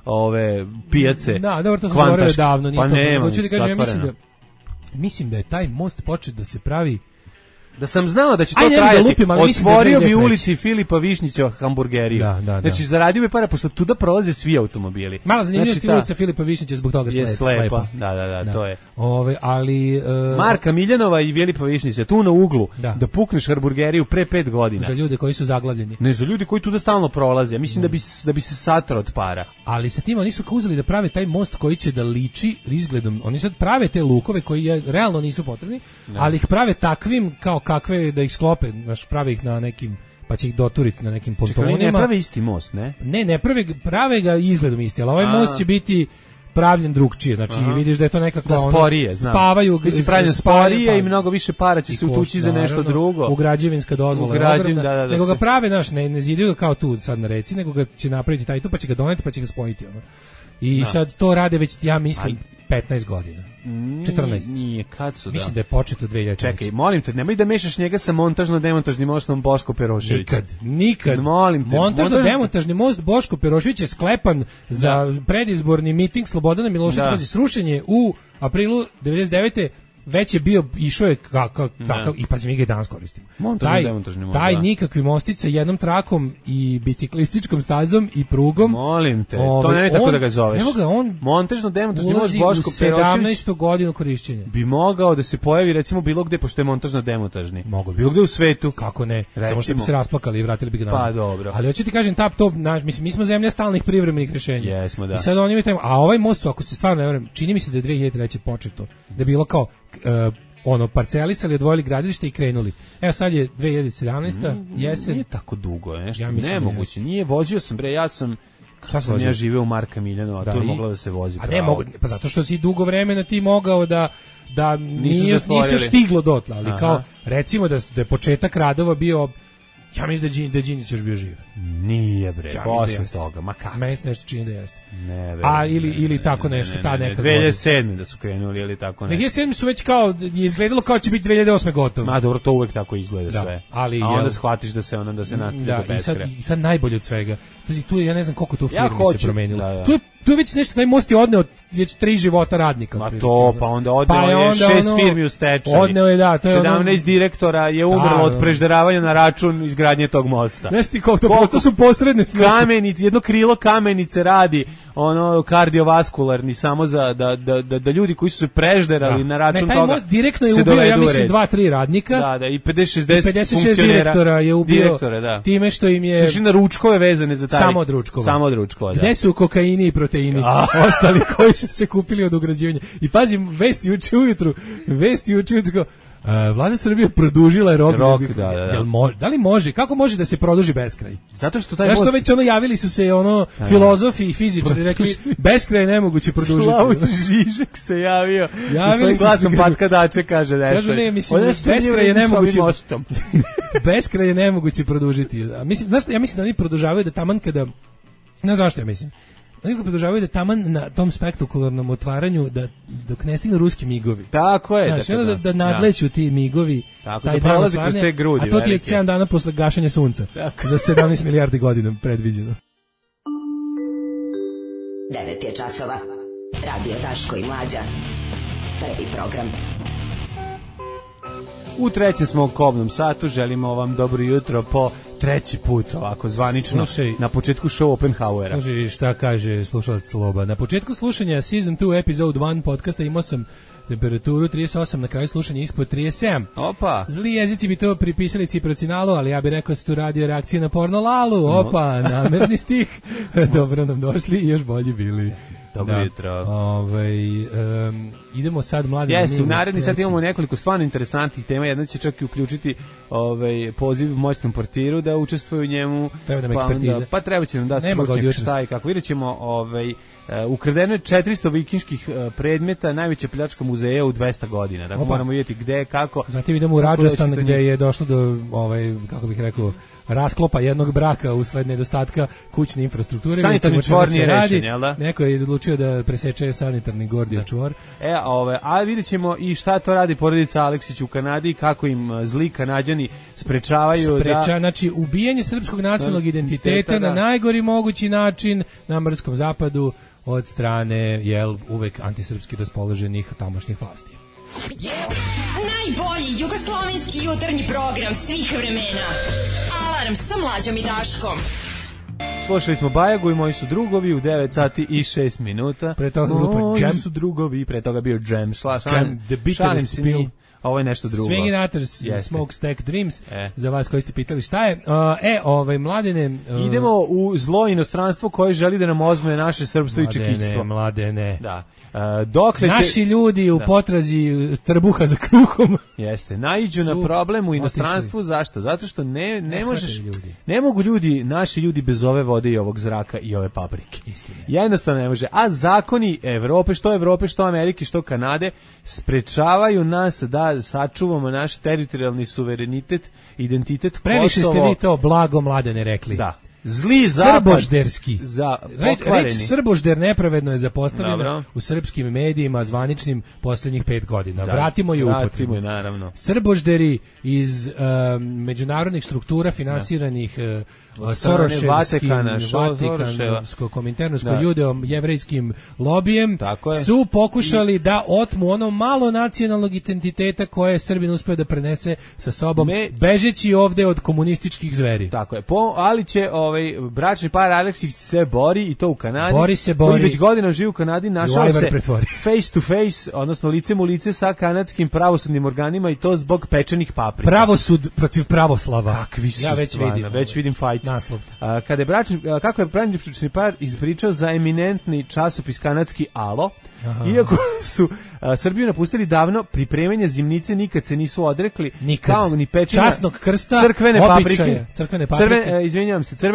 ove pijace. Da, dobro, to sam zaboravio davno. Nije pa to, nema, hoću da kažem, ja mislim da, mislim da je taj most počet da se pravi. Da sam znao da će to trajati, lupim, otvorio bi ulici Filipa Višnjića hamburgeriju. Da, da, da. Znači, zaradio bi para, pošto tuda prolaze svi automobili. Mala zanimljivost znači, ulica Filipa Višnjića zbog toga je slepa. slepa. Da, da, da, da, to je. Ove, ali... Uh, Marka Miljanova i Filipa Višnjića, tu na uglu, da. da pukneš hamburgeriju pre pet godina. Za ljude koji su zaglavljeni. Ne, za ljudi koji tuda stalno prolaze. Mislim da bi, da bi se satra od para. Ali sa tim oni su kao uzeli da prave taj most koji će da liči izgledom. Oni sad prave te lukove koji je, realno nisu potrebni, ne. ali ih prave takvim kao kakve da ih sklope, naš prave ih na nekim, pa će ih doturiti na nekim pontonima. Čekaj, ne prave isti most, ne? Ne, ne prave, prave ga izgledom isti, ali ovaj A. most će biti pravljen drugčije, znači Aha. vidiš da je to nekako da sporije, ono, spavaju, biće pravljen sporije pa, i mnogo više para će se utući za nešto drugo. U građevinska dozvola, građevin, da, da, da, nego ga prave, naš, ne, ne zidaju ga kao tu sad na reci, nego ga će napraviti taj tu, pa će ga doneti, pa će ga spojiti. Ono. I da. sad to rade već, ja mislim, petnaest godina. četrnaest. Nije, kad su da? Mislim da je početo dve hiljade treće. Čekaj, molim te, nemoj da mešaš njega sa montažno-demontažnim mostom Boško Perošević. Nikad, nikad. Molim te. Montažno-demontažni most Boško Perošević je sklepan za da. predizborni miting Slobodana Miloševića, da. srušenje u aprilu devedeset devete već je bio, išao je kakav, kakav, i pa mi ga i danas koristimo. Taj, taj nikakvi mostić sa jednom trakom i biciklističkom stazom i prugom. Molim te, ove, to ne je tako da ga zoveš. Evo ga, on montažno demontažni most Boško Perošević sedamnaestu godinu korišćenja. Bi mogao da se pojavi recimo bilo gde, pošto je montažno demontažni. Mogu bilo gde u svetu. Kako ne? Recimo. Samo što bi se rasplakali i vratili bi ga nazad. Pa dobro. Ali hoću ti kažem, tap top, naš, mislim, mi smo zemlja stalnih privremenih rješenja. Jesmo, da. I sad oni imaju, a ovaj most, ako se stvarno ne verujem, čini mi se da je dve hiljade treće početo, da je bilo kao Uh, ono, parcelisali, odvojili gradilište i krenuli. Evo sad je dve hiljade sedamnaesta. Mm, jesen. Nije tako dugo, nešto ja nemoguće. Nije, vozio sam, bre, ja sam Šta sam ja živeo u Marka Miljanu, a da, tu je mogla da se vozi. A ne mogu, pa zato što si dugo vremena ti mogao da da nije, nisu stiglo dotle, ali Aha. kao recimo da, da je početak radova bio. Ja mislim da je Đinđić još bio živ. Nije bre, ja posle da toga, ma kako? Meni se nešto čini da jeste. Ne, bre. A ili, ne, ili tako ne, nešto, ne, ne, ta neka dve hiljade sedme da su krenuli, ili tako nešto. dve hiljade sedme su već kao, je izgledalo kao će biti dve hiljade osme gotovo. Ma dobro, to uvek tako izgleda da, sve. Ali, a onda jel, shvatiš da se, onda, da se nastavi da, do beskraja. I sad, i sad najbolje od svega. Pazi, tu je, ja ne znam koliko tu firmi ja hoću, se promenilo. Da, da. Tu je tu je već nešto, taj most je odneo već tri života radnika. Ma to, pa onda odneo pa je, je šest ono, firmi u stečaju. Odneo je, da, to je sedamnaest ono, direktora je umrlo da, od prežderavanja na račun izgradnje tog mosta. Znaš ti koliko, to, to su posredne smrti. Kamenice, jedno krilo kamenice radi ono kardiovaskularni samo za da, da, da, da ljudi koji su se prežderali da. na račun ne, toga. Most direktno je ubio, ja mislim, dva tri radnika. Da, da, i pedeset šezdeset funkcionera. direktora je ubio direktora, da. time što im je... Suština ručkove vezane za taj... Samo od ručkova. Samo od ručkova, da. Gde su kokaini i proteini? Ostali koji su se kupili od ugrađivanja. I pazim, vesti juče ujutru, vesti juče ujutru, Uh, Vlada Srbije produžila je rok, rok da, da, da. Jel može, da li može, kako može da se produži beskraj? Zato što taj most... most... već ono javili su se ono da, filozofi i fizičari rekli beskraj je nemoguće produžiti. Slavoj Žižek se javio. Javili su glasom Patka Dače kaže da je. Kažu ne, mislim beskraj je nemoguće. Beskraj je nemoguće produžiti. A mislim, znaš, ja mislim da oni produžavaju da taman kada ne znam zašto ja mislim. Oni produžavaju da taman na tom spektakularnom otvaranju da dok ne stignu ruski migovi. Tako je. Znači, da, da, da nadleću ti migovi. Tako taj da prolazi kroz te grudi. A to ti je sedam dana posle gašenja sunca. Tako. Za sedamnaest milijardi godina predviđeno. devet je časova. Radio Daško i Mlađa. Prvi program. U trećem smo u kobnom satu. Želimo vam dobro jutro po treći put, ovako zvanično, slušaj, na početku show Oppenhauera. Slušaj, šta kaže slušalac Sloba. Na početku slušanja Season two, Episode one podcasta imao sam temperaturu trideset osam, na kraju slušanja ispod trideset sedam. Opa! Zli jezici bi to pripisali ciprocinalu, ali ja bih rekao da se tu radi o reakciji na porno lalu. Opa, namerni stih. Dobro nam došli i još bolji bili. Dobro jutro. Ovaj um, idemo sad mladi. Jeste, u naredni sad imamo nekoliko stvarno interesantnih tema. Jedna će čak i uključiti ovaj poziv moćnom portiru da učestvuje u njemu. Treba pa, onda, pa treba će nam da stručnjak šta i kako. Vidjet ćemo ovaj uh, ukradeno je četiristo vikinških uh, predmeta, najveća pljačka muzeja u dvesta godina. Dakle, moramo vidjeti gde, kako. Zatim idemo u Rajasthan gde je došlo do ovaj, kako bih rekao, rasklopa jednog braka usled nedostatka kućne infrastrukture. Sanitarni čvor nije rešen, jel da? Neko je odlučio da preseče sanitarni Gordijev čvor. E, ove, a vidjet ćemo i šta to radi porodica Aleksić u Kanadi, kako im zli Kanađani sprečavaju Spreča, da... Znači, ubijanje srpskog nacionalnog identiteta da. na najgori mogući način na Mrskom zapadu od strane, jel, uvek antisrpski raspoloženih tamošnjih vlasti. Najbolji jugoslovenski jutarnji program svih vremena. Alarm sa Mlađom i Daškom. Slušali smo Bajagu i moji su drugovi u devet sati i šest minuta. Pre toga grupa Jam. Moji su drugovi, pre toga bio Jam. Šla, šalim, Jam, the bitterest spill. Ovo je nešto drugo. Swinginators, Smokestack Dreams, e. za vas koji ste pitali šta je. Uh, e, ovaj, Mladene... Uh, idemo u zlo inostranstvo koje želi da nam ozme naše srpstvo i čekitstvo. Mladene, da. Uh, dokle naši će... ljudi u da. potrazi trbuha za kruhom. Jeste, naiđu na problem u inostranstvu. Otišli. Zašto? Zato što ne, ne, ne možeš... Ne mogu ljudi, naši ljudi bez ove vode i ovog zraka i ove paprike. Istine. Jednostavno ne može. A zakoni Evrope, što Evrope, što Amerike, što Kanade, sprečavaju nas da sačuvamo naš teritorijalni suverenitet, identitet Kosovo. Previše ste vi to blago Mladene rekli. Da. Zli zapad. Srbožderski. Za reč, reč srbožder nepravedno je zapostavljena u srpskim medijima zvaničnim posljednjih pet godina. Da, vratimo je u upotrebu. Vratimo je, naravno. Srbožderi iz um, međunarodnih struktura finansiranih uh, Soroševskim, Vatikansko-kominternovsko-judeo-jevrejskim lobijem su pokušali I, da otmu ono malo nacionalnog identiteta koje je Srbin uspio da prenese sa sobom, me, bežeći ovde od komunističkih zveri. Tako je. Po, ali će ovaj bračni par Aleksić se bori i to u Kanadi. Bori se, bori. Koji već godinama živi u Kanadi, našao se pretvorili. face to face, odnosno licem u lice sa kanadskim pravosudnim organima i to zbog pečenih paprika. Pravosud protiv pravoslava. Kakvi su ja već stvarno, vidim. Već vidim fight. Naslov. A, kada je bračni, a, kako je bračni par ispričao za eminentni časopis kanadski Alo, aha. Iako su a, Srbiju napustili davno, pripremanja zimnice nikad se nisu odrekli. Nikad. Kao ni pečenja časnog krsta, crkvene običaje, paprike. Crkvene paprike. Crve, izvinjavam se, crvene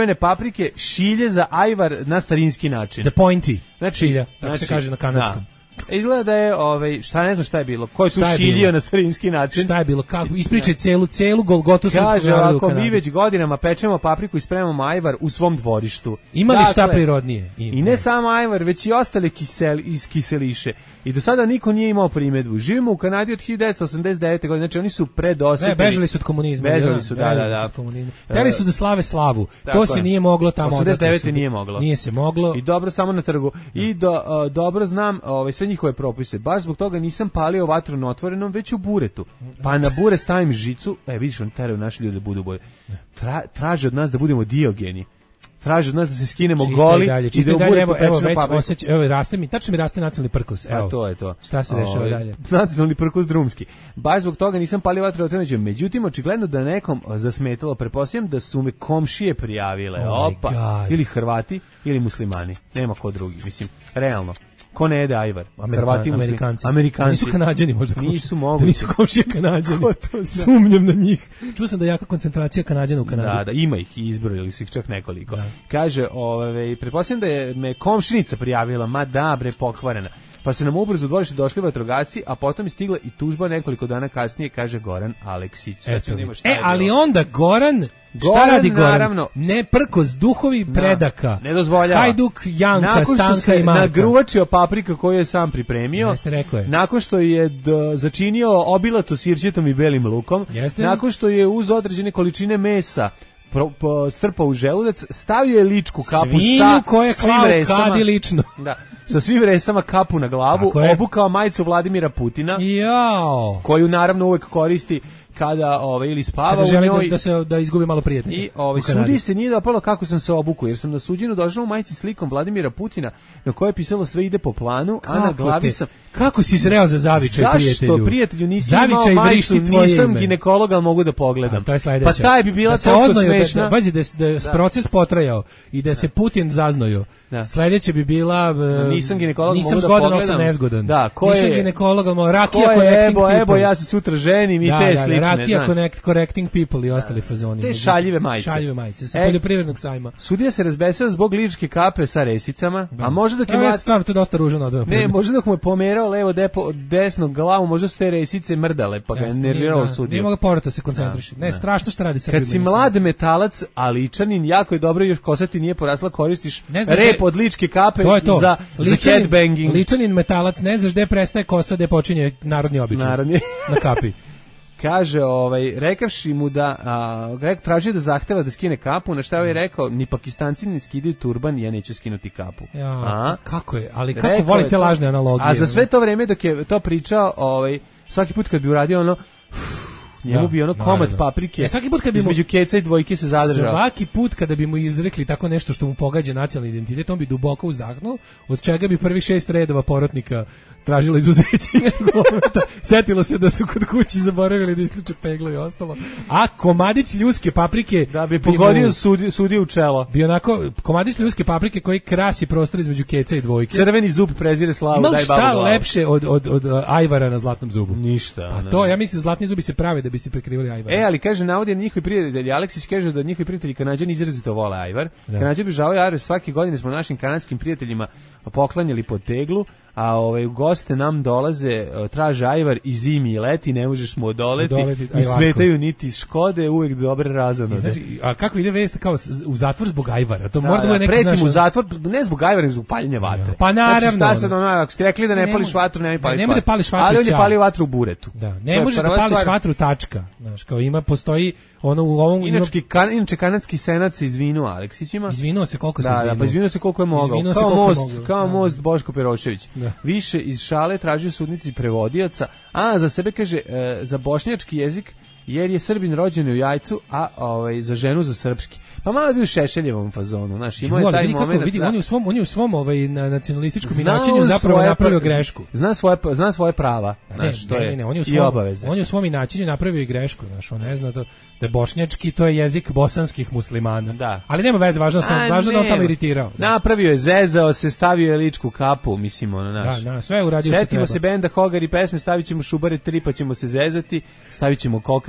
crvene paprike, šilje za ajvar na starinski način. The pointy. Znači, šilja, tako znači, se kaže na kanadskom. Da. Izgleda da je, ovaj, šta ne znam šta je bilo, ko je tu šiljio na starinski način. Šta je bilo, kako, ispričaj celu, celu Golgotu srpskog Kaže, naroda u ako Kanadi. mi već godinama pečemo papriku i spremamo ajvar u svom dvorištu. Ima li dakle, šta prirodnije? Ima. I ne samo ajvar, već i ostale kisel, iz kiseliše. I do sada niko nije imao primedbu. Živimo u Kanadi od hiljadu devetsto osamdeset devete. godine, znači oni su predosetili. Ne, bežali su od komunizma. Bežali su, da, da, da. Hteli su da slave slavu. To se nije moglo tamo. osamdeset devete nije moglo. Nije se moglo. I dobro samo na trgu. I do, uh, dobro znam ovaj, sve njihove propise. Baš zbog toga nisam palio vatru na otvorenom, već u buretu. Pa na bure stavim žicu. E, vidiš, oni teraju naši ljudi da budu bolje. Tra, traže od nas da budemo Diogeni. Traže od nas da se skinemo čitaj goli dalje, i da u dalje, buretu evo, evo, pečemo papriku. osjeć, evo, raste mi, tačno mi raste nacionalni prkos. Evo. A to je to. Šta se dešava Ove, dalje? Nacionalni prkos drumski. Baš zbog toga nisam palio vatru na otvorenom. Međutim, očigledno da nekom zasmetalo. Pretpostavljam da su me komšije prijavile. Oh Opa. Ili Hrvati, ili muslimani. Nema ko drugi. Mislim, realno. Ko ne jede ajvar? Amerikan, Hrvati, Amerikanci. Amerikanci. Nisu Kanađani možda komšije. Nisu mogući. Da nisu komšije Kanađani. Sumnjam na njih. Čuo sam da je jaka koncentracija Kanađana u Kanadi. Da, da, ima ih i izbrojili su ih čak nekoliko. Da. Kaže, ovaj, pretpostavljam da je me komšinica prijavila, ma da, bre, pokvarena. Pa su nam ubrzo u dvorište došli vatrogasci, a potom je stigla i tužba nekoliko dana kasnije, kaže Goran Aleksić. Eto, e, ali onda Goran, Goran, šta radi Goran? Naravno, ne prkos, duhovi da, predaka. Ne dozvoljava. Hajduk, Janka, nakon Stanka što se i Marka. nagruvačio paprika koju je sam pripremio, Jeste, rekao je. nakon što je d, začinio obilato sirćetom i belim lukom, Jeste. nakon što je uz određene količine mesa pro, po, strpao u želudac, stavio je ličku kapu Svinju sa koje svim klao resama. Kadi lično. Da, sa svim resama kapu na glavu, obukao majicu Vladimira Putina, Jao. koju naravno uvek koristi kada ovaj ili spava kada u želi njoj da, da se da izgubi malo prijatelja. I ovaj sudi se nije dopalo kako sam se obukao, jer sam na suđenju došao u majici slikom Vladimira Putina na kojoj je pisalo sve ide po planu, kako a na glavi te, sam kako si sreo za zavičaj prijatelju? Zašto prijatelju nisi zavičaj imao majicu, nisam ime. ginekolog, ali mogu da pogledam. A, to je sledeća. Pa taj bi bila da toliko smešna. Da, bazi da, da, da proces potrajao i da, da. se Putin zaznojio. Da. Sledeće bi bila uh, nisam ginekolog, nisam mogu zgodan, da pogledam. Sam nezgodan. Da, ko nisam je, ginekolog, ali rakija ko je, ebo, people. ebo, ja se sutra ženim i da, te da, slične. Da, rakija connect, correcting people i ostali fazoni. Te šaljive majice. Šaljive majice, sa e, poljoprivrednog sajma. Sudija se razbesao zbog ličke kape sa resicama, da. A možda dok je... Ja, stvarno, to je dosta ružan odavno. Ne, možda dok mu je pomerao levo depo, desno glavu, možda su te resice mrdale, pa ga je nerviralo sudiju. Nije mogao povrata se koncentriše. Ne, strašno što radi Srbija. Kad si mlad metalac, a ličanin, jako je dobro, još kosa ti nije porasla, koristiš rep od ličke kape za, za headbanging. Ličanin metalac, ne znaš gde prestaje kosa, gde počinje narodni običaj. Narodni. Na kapi. Kaže, ovaj, rekavši mu da, a, rek, traži da zahteva da skine kapu, na šta je rekao, ni Pakistanci ne skidaju turban, ja neću skinuti kapu. Ja, a? Kako je, ali kako rekao volite lažne analogije. A za sve to vreme dok je to pričao, ovaj, svaki put kad bi uradio ono, njemu da, bi ono komad naravno. Paprike, e, svaki put kad bi mu, između keca i dvojke se zadržao. Svaki put kada bi mu izrekli tako nešto što mu pogađa nacionalni identitet, on bi duboko uzdahnuo, od čega bi prvih šest redova porotnika tražilo izuzeće istog momenta. Setilo se da su kod kući zaboravili da isključe peglo i ostalo. A komadić ljuske paprike... Da bi pogodio mu, sudi, sudio u čelo. Bi onako, komadić ljuske paprike koji krasi prostor između keca i dvojke. Crveni zub prezire slavu, Imali daj babu šta glavu. lepše od, od, od, od ajvara na zlatnom zubu? Ništa. A to, ja mislim, zlatni zubi se prave da bi se prekrivali ajvara. E, ali kaže, navodi njihovi prijatelji, Aleksić kaže da njihovi prijatelji Kanađani izrazito vole ajvar. Da. Kanađani obožavaju ajvar, svake godine smo našim kanadskim prijateljima poklanjali po teglu, a ovaj u goste nam dolaze, traže ajvar i zimi i leti, ne možeš mu odoleti, odoleti i smetaju niti Škode, uvek dobre razonode. Znači, a kako ide vest kao u zatvor zbog ajvara? To da, mora da bude neki znaš. Pretim u zatvor, ne zbog ajvara, nego zbog paljenja vatre. Pa naravno. Znači, šta sad ono, ako ste rekli da ne, ne pališ vatru, ne mi pališ ne, ne vatru. Pališ vatru. Ali on je palio vatru u buretu. Da, ne možeš da pališ stvar. Vatru, tačka. Znaš, kao ima, postoji ono u ovom... Inače, ima... kan, inače kanadski senat se izvinuo Aleksićima. Izvinuo se koliko se da, izvinuo. Da, pa izvinuo se koliko je mogao. Kao most, kao most Boško Perošević. Više iz šale tražio sudnici prevodioca, a za sebe kaže e, za bošnjački jezik, jer je Srbin rođen u Jajcu, a ovaj za ženu za srpski. Pa malo bi u Šešeljevom fazonu, znaš, imao je taj moment. Vidi, on je u svom, on je u svom ovaj na nacionalističkom inačenju zapravo napravio grešku. Zna svoje zna svoje prava, znaš, to je. Ne, ne, on je u svom, i obaveze. On je u svom inačenju napravio i grešku, znaš, on ne zna da da je bošnjački, to je jezik bosanskih muslimana. Da. Ali nema veze, važno je važno da on tamo iritirao. Da. Napravio je, zezao se, stavio je ličku kapu, mislim, ono, naš. Da, da, sve je uradio. Setimo se benda Hogar i pesme, stavićemo Šubare tri, pa ćemo se zezati, stavićemo kokard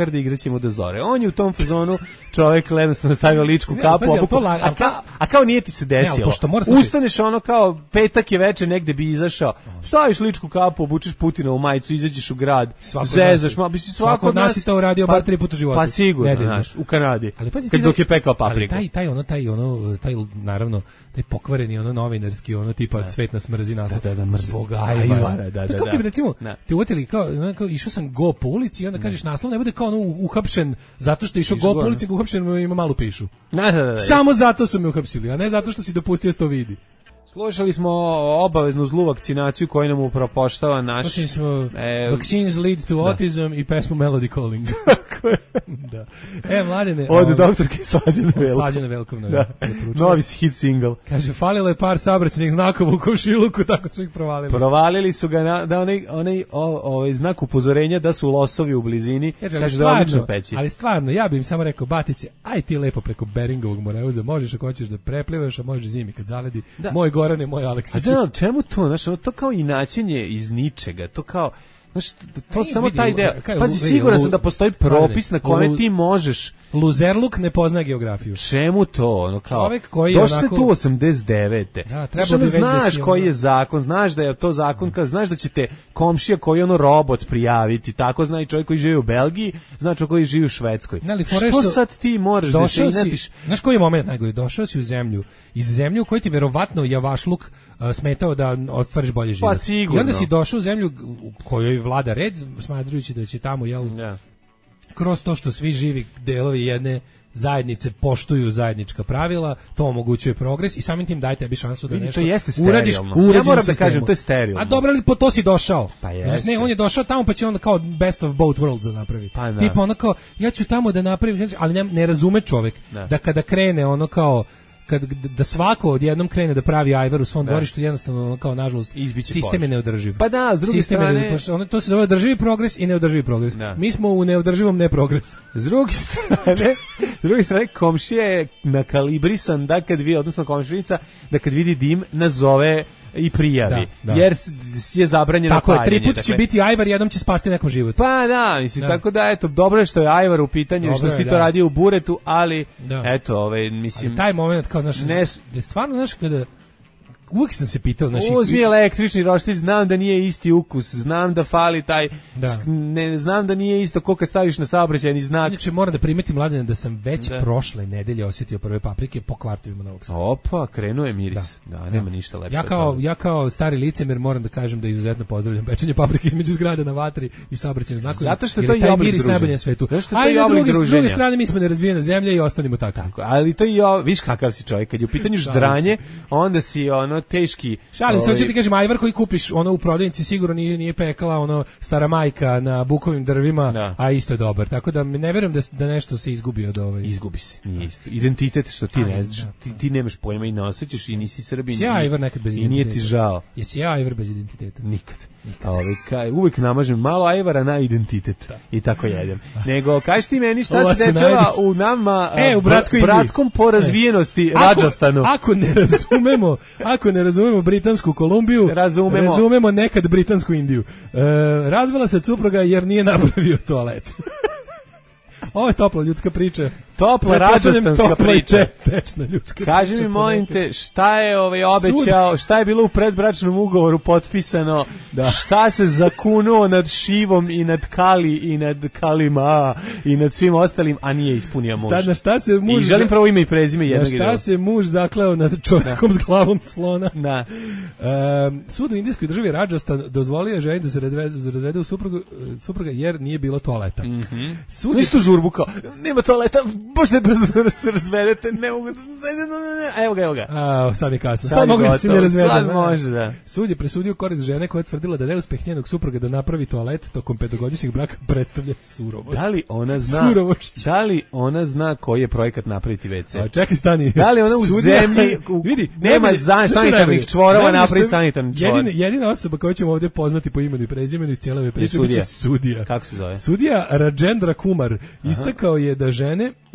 Harvarda i igraćemo do zore. On je u tom fazonu čovjek jednostavno stavio ličku Ne, kapu, pazi, obuku, to la- a, ka, a kao nije ti se desilo. pošto mora slušaj- Ustaneš ono kao petak je veče negde bi izašao, staviš ličku kapu, obučeš Putina u majicu, izađeš u grad, Svako od zezaš, nas je- ma, mislim, svako svako od nas je to uradio bar tri puta u životu. Pa sigurno, Nedeljno. znaš, u Kanadi, Ali pazi, kad ti dok da- je pekao papriku. Ali taj taj ono taj ono taj naravno taj pokvareni ono novinarski ono tipa svet nas mrzi naslov. Da, da, da, mrzi. Zbog Ajvara, Ajvara. da, To da, kao da. kad bi recimo Da. te uvatili kao, ono, kao išao sam go po ulici i onda kažeš naslov ne bude kao ono uhapšen zato što je išao Išao go po go, ulici, nego uhapšen ima malu pišu. Da, da, da, da. Samo zato su me uhapsili, a ne zato što si dopustio sto vidi. Slušali smo obaveznu zlu vakcinaciju koju nam upropoštava naš... Slušali smo E, Vaccines lead to autism i pesmu Melody Calling. Da. E, mladene... Od ovaj, doktorke Slađane Velkom. Slađane Velkom. Da. Novi hit single. Kaže, falilo je par saobraćajnih znakova u komšiluku, tako su ih provalili. Provalili su ga na, da onaj, onaj o, ovaj znak upozorenja da su losovi u blizini. Kaže, ali Kaže da je odlično stvarno, peći. ali stvarno, ja bih im samo rekao, batice, aj ti lepo preko Beringovog Moreuza, možeš ako hoćeš da preplivaš, a možeš zimi kad zaledi. Da. Moj Gorane, moj A Aleksić. da, ali čemu to? Znaš, ono, to kao inačenje iz ničega. To kao... Znaš, to Ej, samo vidi, taj deo. kaj, Pazi, vidi, siguran lu- sam da postoji propis na kome lu- ti možeš... Luzerluk ne pozna geografiju. Čemu to? Ono kao, Čovek koji je došli onako- se tu osamdeset devete. Da, Znaš, trebalo ono, bi već da znaš si koji ono- je zakon, znaš da je to zakon, kad znaš da će te komšija koji je ono robot prijaviti, tako zna i čovjek koji živi u Belgiji, zna čovjek koji živi u Švedskoj. Ne, ali fora je Što što- sad ti moraš da se Došao si, inatiš? znaš koji je moment najgori? Došao si u zemlju, iz zemlje u kojoj ti verovatno javašluk uh, smetao da ostvariš bolje život. Pa sigurno. I onda si došao u zemlju u kojoj vlada red, smatrajući da će tamo, jel, Ja. kroz to što svi živi delovi jedne zajednice poštuju zajednička pravila, to omogućuje progres i samim tim daj tebi šansu da Vidi, nešto to jeste uradiš sterilno. u Ja uređenom moram da sistemu. kažem, to je sterilno. A dobro, ali po to si došao. Pa Znaš, jeste. ne, on je došao tamo pa će onda kao best of both worlds da napravi. Pa da. Tipa ono kao, ja ću tamo da napravim, ali ne, ne razume čovek Da. da kada krene ono kao kad da svako odjednom krene da pravi ajvar u svom dvorištu, jednostavno ono kao nažalost Izbiće sistem je požar. neodrživ. Pa da, s druge Sistem je strane- neodrživ. ono to se zove održivi progres i neodrživi progres. Da. Mi smo u neodrživom neprogresu. S druge strane, s druge strane komšija je nakalibrisan da kad vi, odnosno komšinica, da kad vidi dim nazove i prijavi. Da, da. Jer je zabranjeno Tako je, paljenje. tri puta će dakle. biti ajvar, jednom će spasti nekom život. Pa da, mislim, Da. tako da, eto, dobro je što je Ajvar u pitanju, Dobro što si je, ti da. to radio u buretu, ali, Da. eto, ovaj, mislim, Ali taj moment kao znaš, Ne- je stvarno znaš kada uvijek sam se pitao, znači uzmi električni roštilj, znam da nije isti ukus, znam da fali taj, Da. sk- ne, znam da nije isto ko kad staviš na saobraćajni znak. Inače moram da primetim, Mladene, da sam već Da. prošle nedelje osjetio prve paprike po kvartovima Novog Sada. Opa, krenuo je miris. Da, nema ništa lepše. Ja od kao, toga. ja kao stari licemer moram da kažem da izuzetno pozdravljam pečenje paprike između zgrade na vatri i saobraćajnim znakovima. Zato što je jer to i taj oblik miris druženja. najbolje na svetu. Zato što je to A i i na oblik druge, s druge druženja. strane mi smo nerazvijena zemlja i ostanimo tako. Tako, ali to i ovo, viš kakav si čovjek, kad je u pitanju Šalim ždranje, onda si ono teški. Šalim se, ovaj, hoću ti kažem, ajvar koji kupiš ono u prodavnici sigurno nije, nije pekla ono stara majka na bukovim drvima, Da. a isto je dobar. Tako da ne verujem da, s- da nešto se izgubi od ovaj. Izgubi se, nije isto. Identitet što ti Aj, ne znaš, da, ti, ti nemaš pojma i ne osjećaš i nisi Srbin. Jesi ja i- Ajvar nekad bez I nije ti identiteta? žao. Jesi ja ajvar bez identiteta? Nikad. A ovaj, kaj, uvijek namažem malo ajvara na identitet i tako jedem. Nego, kaži ti meni šta Ova se se dešava najdeš. u nama E, u br- Bratskoj Indiji. bratskom po razvijenosti Ako- Radžastanu. Ako ne razumemo, ako ne razumemo Britansku Kolumbiju, Razumemo. razumemo nekad Britansku Indiju. E, razvela se od supruga jer nije napravio toalet. Ovo je topla ljudska priča. Topla Pretpostavljam radžastanska topla i priča. te- tečna ljudska Kaži priča mi, molim ponekad. te, šta je ovaj obećao, šta je bilo u predbračnom ugovoru potpisano, Da. šta se zakunuo nad Šivom i nad Kali i nad Kalima i nad svim ostalim, a nije ispunio muž. Šta, na šta se muž I želim za- prvo ime i prezime na jednog i šta drugog. se muž zakleo nad čovjekom s glavom slona? Da. Um, sud u indijskoj državi Radžastan dozvolio je ženi da se razvede, da se razvede u suprugu, supruga jer nije bilo toaleta. Mhm. Sud je- Istu žurbu kao, nema toaleta, možete brzo da se razvedete, ne mogu da, ne, ne, ne, ne, evo ga, evo ga. A, sad je kasno. Sad, Sad je mogu da se gotovo, ne razvedem. sad a? može, da. Sud je presudio korist žene koja je tvrdila da neuspeh njenog supruga da napravi toalet tokom petogodišnjeg braka predstavlja surovost. Da li ona zna, Surovošć. da li ona zna koji je projekat napraviti ve ce? A, čekaj, stani. Da li ona u Sudija- zemlji, u- vidi, nema najbolje- za- znaš šta je sanitarnih najbolje? čvorova, Najbolje napraviti što je- sanitarni čvor. Jedina, jedina osoba koju ćemo ovdje poznati po imenu i prezimenu iz cijele ove priče sudija. biće sudija. Kako se zove? Sudija Rajendra Kumar istakao je da žene, e,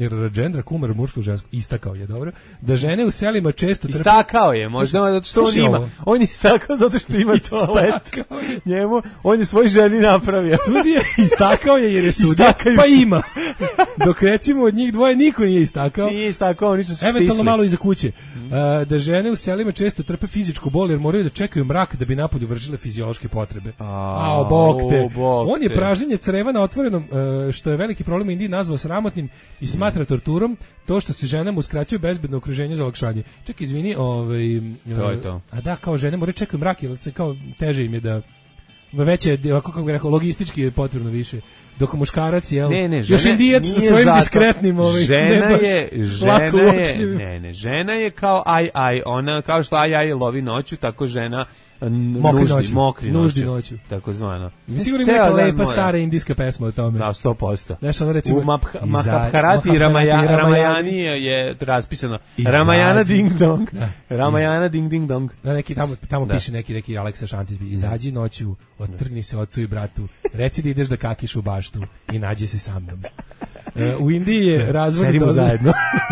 jer Rajendra Kumar muško žensko istakao je dobro da žene u selima često trpe... Istakao je, možda zato što on ima. Ovo. On je istakao zato što ima toalet. Njemu, on je svoj ženi napravio. Sudija istakao je jer je sudija, pa ima. Dok recimo od njih dvoje niko nije istakao. Nije istakao, oni su se stisli. Eventualno malo iza kuće. Mm. Uh, da žene u selima često trpe fizičku bol jer moraju da čekaju mrak da bi napolju vršile fiziološke potrebe. A, o, bog te. Bog On je te. praženje creva na otvorenom, uh, što je veliki problem u Indiji nazvao sramotnim i smatra torturom to što se ženama uskraćuje bezbedno okruženje za olakšanje. Čekaj, izvini, ovaj, to je to. A da, kao žene moraju čekaju mrak jer se kao teže im je da veće, kako bih rekao, logistički je potrebno više. Dok muškarac je ne, ne, još indijac sa svojim zato. diskretnim ovaj, žena ne baš je žena je ne ne žena je kao aj aj ona kao što aj aj lovi noću tako žena mokri nuždi, noću, mokri nuždi noću, noću. Tako zvano. Sigurno ima neka lepa stara indijska pesma o tome. Da, sto posto. Znaš, ono recimo... U Mahabharati i Ramayani, Ramayani je raspisano. Ramayana ding dong. Da. Ramayana ding ding dong. Da, neki, tamo tamo da. Piše neki, neki Aleksa Šantić, izađi noću, otrgni se ocu i bratu, reci da ideš da kakiš u baštu i nađi se sa mnom. Uh, u Indiji je razvod Serimo zajedno.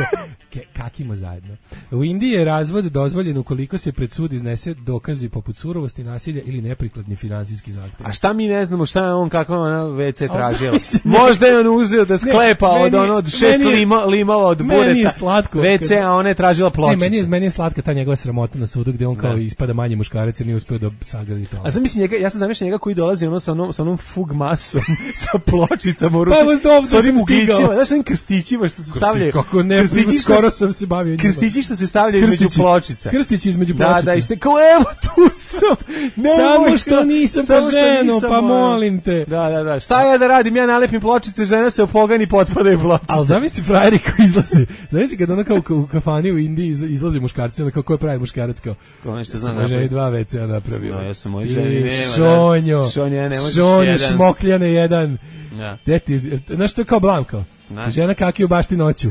Kakimo zajedno. U Indiji je razvod dozvoljen ukoliko se pred sud iznese dokazi poput surovosti, nasilja ili neprikladni finansijski zahtev. A šta mi ne znamo šta je on, kakva ona ve ce tražila? Možda je on uzeo da sklepa ne, od ono od šest je, lima, limova od bureta. Meni je slatko. ve ce, a ona je tražila pločice. Ne, meni je, meni je slatka ta njegova sramota na sudu gdje on kao ne. Ispada manje muškarac i nije uspeo da sagradi to. A sam mislim njega, ja sam zamišljam njega koji dolazi ono sa onom, sa onom fug masom, sa pločicama u ruci. Pa vas dobro sam stigao. Znaš onim krstićima što se stavljaju. Kako ne, skoro sam se bavio njima. Krstići što se stavljaju između pločica. Krstići između pločica. Da, da, iste kao evo tu sam. Samo što nisam pa ženo, pa molim te. Da, da, da. Šta ja da radim? Ja nalepim pločice, žena se opogani, potpadaju pločice. Al zamisli frajeri koji izlaze. Zamisli kad ona kao u kafani u Indiji izlazi muškarci, onda kao ko je pravi muškarac kao. Ko nešto zna napraviti. Ženi dva ve ce napravio. No, ja sam moj ženi nema. Šonjo. Šonjo, ne možeš Šonjo, jedan. šmokljane jedan. Ja. Deti, znaš to je kao blam kao. Žena kaki u bašti noću.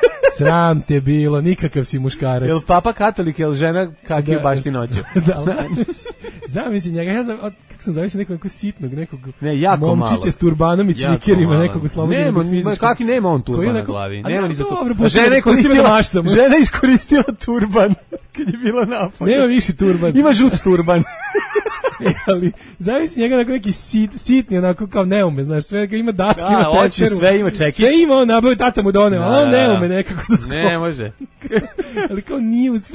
Sram te bilo, nikakav si muškarac. Jel papa katolik, jel žena kaki u bašti noću? Da, zamisli njega, ja znam, kako sam zamisli nekog, nekog sitnog, nekog ne, jako momčiće s turbanom i cvikerima, nekog oslobođenog fizičkog. Kaki nema on turban na glavi. Nema ni za to. Žena je koristila, žena iskoristila turban kad je bila napad. Nema više turban. Ima žut turban. E, ali zamisli njega onako neki sit, sitni, onako kao neume, znaš, sve ima dačke, da, ima tečeru. Sve ima čekić. Sve ima, on nabavio, tata mu doneo, ali on neume nekako da sklopi. Ne može. Ali kao nije uspio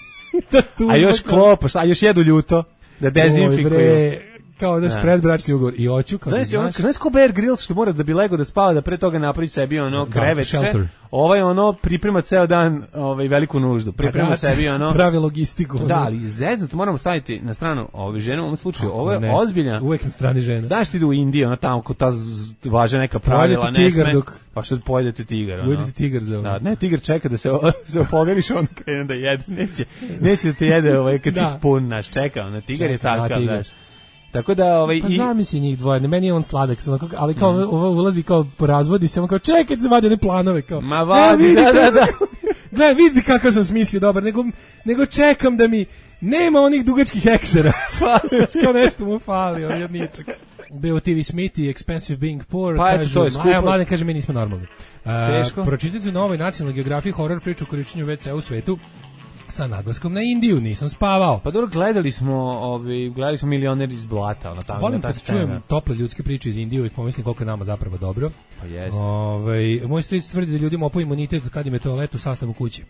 da turba. A još klopa, a još jedu ljuto, da dezinfikuju. Kao daš predbračni ugovor i hoću kao znaš, znaš, znaš ko Bear Grylls što mora da bi lego da spava da pre toga napravi sebi ono krevetče, ovaj ono priprema ceo dan ovaj veliku nuždu, priprema sebi ono pravi logistiku. Da, ali zeznut moramo staviti na stranu ove žene u ovom slučaju, ovo je ozbiljna. Uvek na strani žena. Daš ti do Indije, ona tamo kod ta važe neka pravila, ne sme. Pa što pojedete tigar, ono. Pojedete tigar za. Da, ne, tigar čeka da se se opogariš, on krene da jede, neće. Neće da te jede ovaj kad si pun, naš čeka, ona tigar je takav, daš. Tako da ovaj pa i zamisli njih dvoje, meni je on sladak, ali kao mm. ovo ulazi kao po razvodi se, on kao čekaj da vadi one planove kao. Ma vadi, da, da, da. Gledaj, vidi kako sam smislio dobar, nego nego čekam da mi nema onih dugačkih eksera. Fali, kao nešto mu fali, on je ničak. Bio u te ve Smith i Expensive Being Poor. Pa eto, to je skupo. A mladen kaže, mi nismo normalni. Uh, pročitajte na ovoj nacionalnoj geografiji horor priču o korišćenju ve ce u svetu. Sa naglaskom na Indiju, nisam spavao. Pa dobro, gledali smo, ovi, gledali smo Milioner iz blata, ono tamo. Volim kad čujem tople ljudske priče iz Indije, uvijek pomislim koliko je nama zapravo dobro. Pa jeste. Ovaj, moj stric tvrdi da ljudima opao imunitet kad im je toalet u sastavu kući.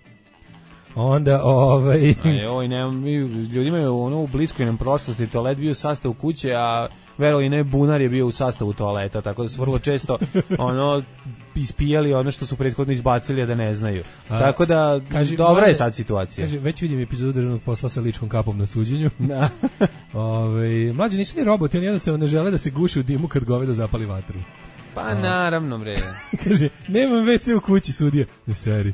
Onda, ovaj... Aj, oj, ne, ljudima je ono u bliskoj nam prošlosti toalet bio u sastavu kuće, a verovali i ne, bunar je bio u sastavu toaleta, tako da su vrlo često ono ispijali ono što su prethodno izbacili, a da ne znaju. A, tako da, kaži, dobra je sad situacija. Kaže, već vidim epizodu državnog posla sa ličkom kapom na suđenju. Da. Ove, mlađi nisu ni roboti, oni jednostavno ne žele da se guši u dimu kad govedo zapali vatru. Pa a, naravno, bre. Kaže, nemam ve ce u kući, sudija. Ne seri.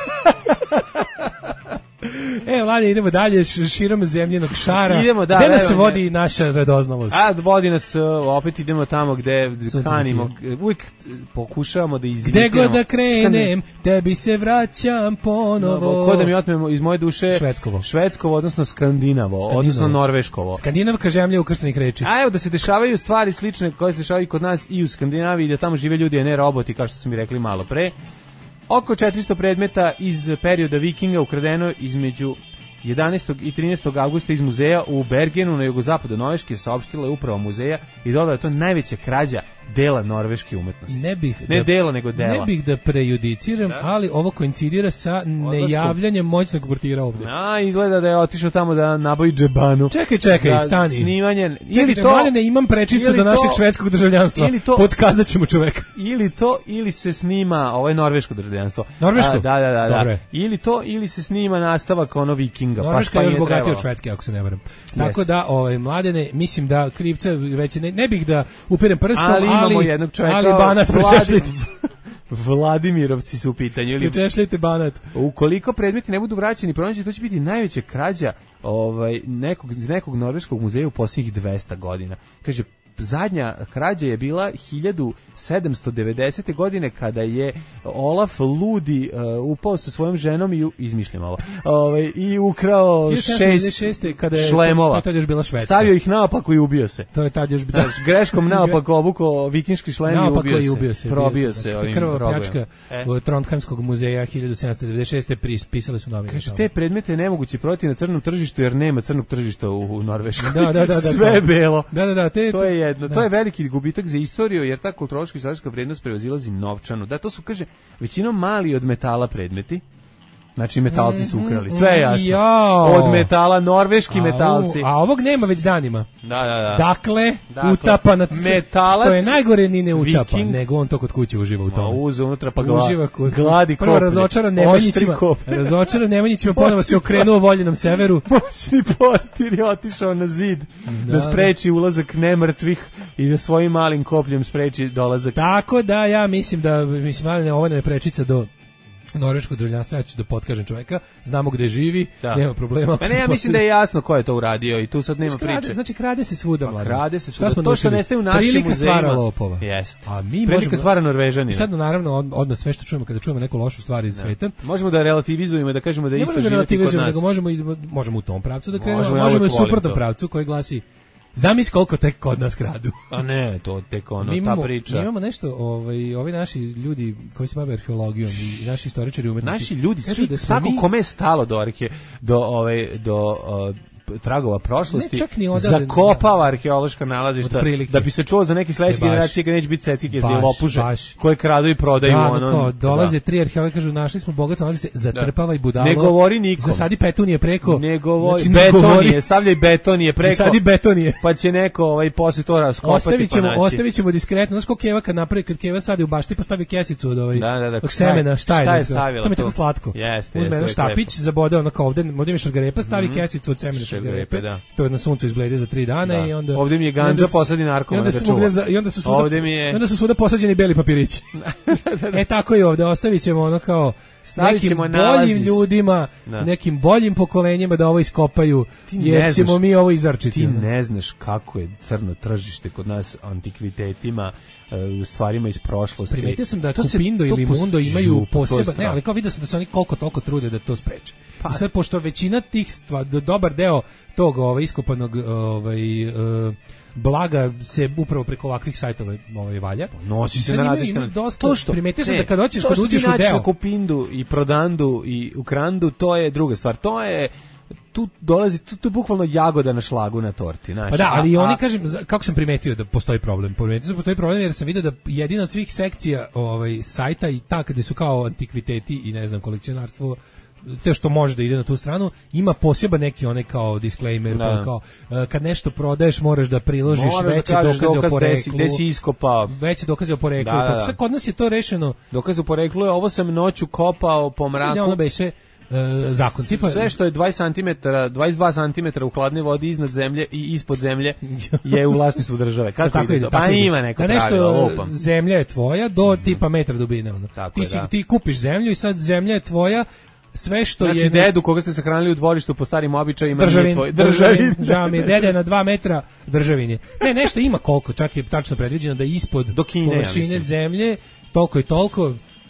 E, Vlade, idemo dalje širom zemljenog šara. Idemo, da. Gde nas se vodi naša radoznalost? A, vodi nas, opet idemo tamo gde kanimo, uvijek pokušavamo da izimitimo. Gde god da krenem, tebi se vraćam ponovo. Ko da mi otmemo iz moje duše? Švedskovo. Švedskovo, odnosno Skandinavo, Skandinavo. odnosno Norveškovo. Skandinavka žemlja ukrštenih reči. A evo da se dešavaju stvari slične koje se dešavaju kod nas i u Skandinaviji, da tamo žive ljudi, a ne roboti, kao što su mi rekli malo pre. Oko četiristo predmeta iz perioda Vikinga ukradeno između jedanaestog i trinaestog avgusta iz muzeja u Bergenu na jugozapadu Norveške, saopštila je uprava muzeja i dodala da je to najveća krađa dela norveške umetnosti. Ne bih ne da, dela, nego dela. Ne bih da prejudiciram, da? Ali ovo koincidira sa nejavljanjem moćnog portira ovde. A, izgleda da je otišao tamo da nabavi džebanu. Čekaj, čekaj, stani. Snimanje. Čekaj, ili to, ne imam prečicu do našeg to, švedskog državljanstva. Ili to, potkazat ćemo čoveka. Ili to, ili se snima, ovo je norveško državljanstvo. Norveško? A, da, da, da. da. da. Ili to, ili se snima nastavak ono Vikinga. Norveška je još bogatija od Švedske, ako se ne varam. Tako da, ovaj, Mladene, mislim da krivca već ne, ne bih da upirem prstom, ali, ali imamo jednog čovjeka. Ali Banat prečešljite. Vladimirovci su u pitanju. Ili... Prečešljite Banat. Ukoliko predmeti ne budu vraćeni, pronađeni, to će biti najveća krađa ovaj, nekog, nekog norveškog muzeja u posljednjih dvesta godina. Kaže, zadnja krađa je bila hiljadu sedamsto devedesete godine kada je Olaf Ludi uh, upao sa svojom ženom i izmišljam ovo. Ovaj i ukrao šest kada je šlemova. To je tad još bila Švedska. Stavio ih naopako i ubio se. To je tad još bila greškom naopako obukao vikinški šlem i ubio, i ubio se. Probio se ovim krvava pljačka e? u Trondheimskog muzeja hiljadu sedamsto devedeset šeste pisali su novine. Kaže, te predmete je nemoguće prodati na crnom tržištu jer nema crnog tržišta u, u Norveškoj. Da, da, da, da, sve je belo. Da, da, da, te, to je jedno. Da. To je veliki gubitak za istoriju jer ta kulturološka i istorijska vrednost prevazilazi novčanu. Da, to su, kaže, većinom mali od metala predmeti. Znači, metalci su ukrali. Sve je jasno. Jao. Od metala, norveški a, metalci. A ovog nema već danima. Da, da, da. Dakle, dakle utapa na metalac, što je najgore ni ne utapa, viking, nego on to kod kuće uživa u tome. Ma uze unutra pa gla, uživa kod, gladi koplje. Prvo razočaran Nemanjićima. Razočaran Nemanjićima, ponovo se okrenuo voljenom severu. Moćni portir je otišao na zid da, da spreči ulazak nemrtvih i da svojim malim kopljem spreči dolazak. Tako da ja mislim da, mislim, ovo ne prečica do norveško državljanstvo, ja ću da potkažem čoveka, znamo gde živi, da. Nema problema. Pa ne, ja mislim da je jasno ko je to uradio i tu sad nema krade, priče. Znači krade se svuda, mladen. Krade se svuda, to što nestaje u našim prilika muzejima. Prilika stvara lopova. Jeste. A mi Prilika možemo, stvara Norvežanina. Sad naravno odmah sve što čujemo kada čujemo neku lošu stvar iz sveta. Možemo da relativizujemo, da kažemo da je isto živjeti kod nas. Ne možemo da nego možemo, i, možemo u tom pravcu da krenemo, možemo, možemo i u suprotnom pravcu koji glasi zamisli koliko tek kod nas kradu. A ne, to tek ono, imamo, ta priča. Mi imamo nešto, ovaj, ovi naši ljudi koji se bave arheologijom i naši istoričari umetnosti. Naši ljudi, svi, da svako mi... kome je stalo do, arhe, do, ovaj, do uh, tragova prošlosti, zakopava arheološka nalazišta da bi se čuo za neke sledeće generacije kad neće biti secike i lopuže koje kradu i prodaju. Da, ono, no, dolaze da. tri arheologa, kažu našli smo bogato nalazište, zatrpava i budalo. Ne govori nikom. Zasadi petunije preko. Ne govori, znači, betonije, stavljaj betonije preko. Zasadi betonije. Pa će neko ovaj, posle to raskopati ostavit ćemo, pa naći. Ostavit ćemo diskretno. Znaš ko Keva kad napravi, kad Keva sadi u bašti pa stavi kesicu od, ovaj, da, da, da. od semena, šta je, šta je stavila? To mi je tako slatko. Jeste, uzme jedan štapić, zabode ono kao ovde, ovde mi šargarepa, stavi kesicu od semena šargarepe. To je na suncu izbledi za tri dana da. I onda ovde mi je gandža posadi narkoman da čuva. I onda su svuda, ovde mi je... onda su svuda posađeni beli papirići. E tako i ovde, ostavićemo ono kao nekim boljim ljudima, da. Nekim boljim pokolenjima da ovo iskopaju, jer ćemo mi ovo izarčiti. Ti ne znaš kako je crno tržište kod nas antikvitetima, u stvarima iz prošlosti. Primetio sam da Kupindo ili Mundo imaju poseban, ne, ali kao vidio sam da se oni koliko toliko trude da to spreče. Pa. I sad, pošto većina tih stvar, dobar deo tog ovaj, iskopanog ovaj, uh, blaga se upravo preko ovakvih sajtova ovaj, valja. Nosi se na različite. To što primetio sam da kad hoćeš, kad uđeš u deo. To Kupindu i Prodandu i Ukrandu, to je druga stvar. To je tu dolazi, tu, tu je bukvalno jagoda na šlagu na torti. Znači, pa da, ali a, oni, kažem, kako sam primetio da postoji problem? Primetio sam da postoji problem jer sam vidio da jedina od svih sekcija ovaj, sajta i ta gde su kao antikviteti i ne znam, kolekcionarstvo, te što može da ide na tu stranu, ima poseban neki onaj kao disclaimer, pa kao kad nešto prodaješ moraš da priložiš moraš veće da dokaze dokaz o poreklu. Gde si iskopao. Veće dokaze o poreklu. Da, da, da. Sad kod nas je to rešeno. Dokaz o poreklu je ovo sam noću kopao po mraku. Ne, ono beše Uh, zakon tipa sve što je dvadeset centimetara, dvadeset dva centimetra u hladnoj vodi iznad zemlje i ispod zemlje je u vlasništvu države. Kako tako ide to? Pa ide. Ima neko da nešto pravilo, zemlja je tvoja do mm. tipa metra dubine ono. Ti je, si, da. ti kupiš zemlju i sad zemlja je tvoja. Sve što znači, je dedu koga ste sahranili u dvorištu po starim običajima državin, tvoj državin, žao mi je, dede na dva metra državin je. Ne, nešto ima koliko, čak je tačno predviđeno da ispod do Kine, površine ja zemlje toliko i toliko.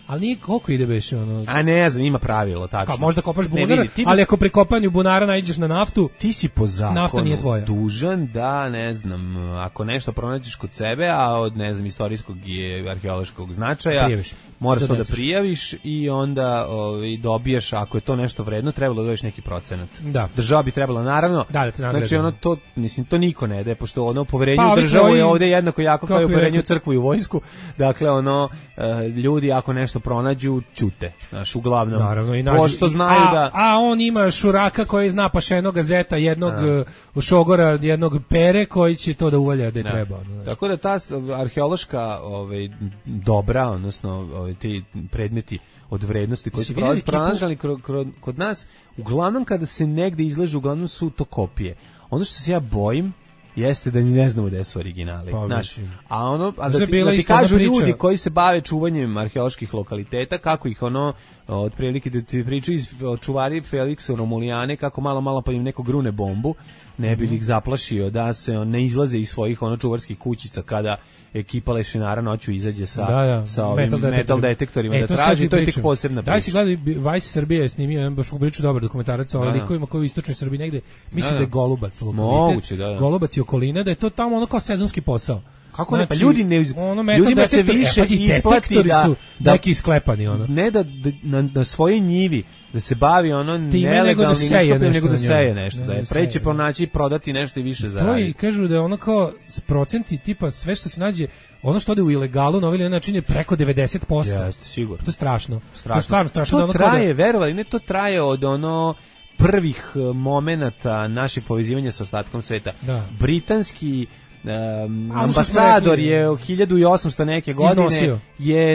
Ali nije koliko ide beš ono. A ne znam, ima pravilo, tačno. Kao možda kopaš bunar, ne, vidi, ti... ali ako pri kopanju bunara naiđeš na naftu, ti si po zakonu nafta nije tvoja. Dužan da, ne znam, ako nešto pronađeš kod sebe, a od, ne znam, istorijskog i arheološkog značaja, prijaviš. Moraš to da prijaviš i onda ovaj, dobijaš, ako je to nešto vredno, trebalo da dobiš neki procenat. Da. Država bi trebala, naravno, da, da te nagrade. Znači, ono, to, mislim, to niko ne daje, pošto ono poverenje pa, u državu je ovde jednako jako kao i poverenje u crkvu i u vojsku. Dakle, ono, ljudi ako nešto pronađu, ćute. Znaš, uglavnom. Naravno, i nađu, pošto znaju a, da... A on ima šuraka koji zna pašenog gazeta, jednog uh, šogora, jednog pere koji će to da uvalja da je treba. Ne. Tako da ta arheološka ovaj, dobra, odnosno ovaj, ti predmeti od vrednosti koji su pronađali kod nas, uglavnom kada se negde izležu, uglavnom su to kopije. Ono što se ja bojim jeste da ni ne znamo gde su originali. Pa, znaš, a ono, a da ti, da ti kažu ljudi koji se bave čuvanjem arheoloških lokaliteta, kako ih ono, otprilike da ti pričaju čuvari Feliksa Romulijane, kako malo malo pa im neko grune bombu, ne bi ih zaplašio da se on ne izlaze iz svojih ono čuvarskih kućica kada ekipa lešinara noću izađe sa, da, da. sa ovim metal, detektor. metal detektorima e, da traži, to je tek posebna priča. Daj si gledaj, Vice Srbije je snimio jedan baš uprilično dobar dokumentarac o likovima koji u istočnoj Srbiji negde, mislim da, da je Golubac lokalitet, da, da. Golubac i okolina, da je to tamo ono kao sezonski posao. Kako znači, ne, pa ljudi ne, ono ljudima se više e, isplati da, su da, neki sklepani, ono. Ne da, da na, na svojoj njivi, da se bavi ono nelegalnim iskopom, nego da seje nešto, da je preće pronaći i prodati nešto i više zaraditi. To i kažu da je ono kao procenti tipa sve što se nađe, ono što ode u ilegalu na ovaj način je preko devedeset posto. Jeste, sigurno. To je strašno. strašno. To je stvarno strašno. To da ono traje, da... verovali, ne to traje od ono prvih momenata našeg povezivanja sa ostatkom sveta. Da. Britanski Um, ambasador je u hiljadu osamsto neke godine iznosio. Je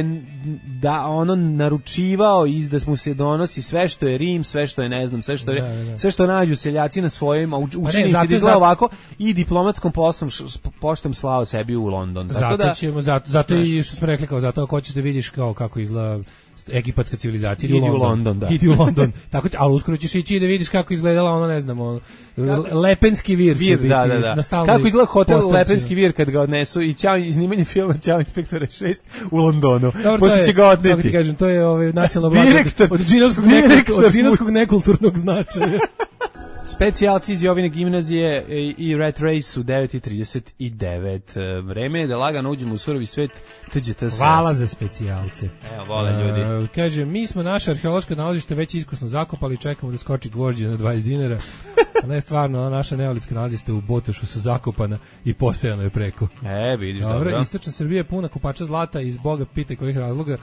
da ono naručivao iz da mu se donosi sve što je Rim, sve što je ne znam, sve što je, da, da. sve što nađu seljaci na svojim učini se da izgleda ovako i diplomatskom poslom poštom slao sebi u London. Tako zato da ćemo zato, zato i što smo rekli kao zato ako hoćeš da vidiš kao kako izgleda egipatska civilizacija idi u London, London da. idi u London. Tako ali uskoro ćeš ići da vidiš kako izgledala ono ne znam ono, Lepenski vir, vir će biti da, da, da. na kako izgleda hotel postavci. Lepenski vir kad ga odnesu i ćao iznimanje filma Ćao inspektore šest u Londonu. Pošto će ga odneti. Kako ti kažem, to je ovaj nacionalno blago od džinovskog nekulturnog, od džinovskog nekulturnog značaja. Specijalci iz Jovine gimnazije i Rat Race u devet i trideset devet. Vreme je da lagano uđemo u surovi svet T Đ T S. Hvala za specijalce. Evo, vole ljudi. Uh, kaže, mi smo naše arheološko nalazište već iskusno zakopali, čekamo da skoči gvožđe na dvadeset dinara. A ne stvarno, naša neolitska nalazište u Botošu su zakopana i posejano je preko. E, vidiš, dobro. dobro. Istočna Srbija je puna kopača zlata iz Boga pitaj kojih razloga.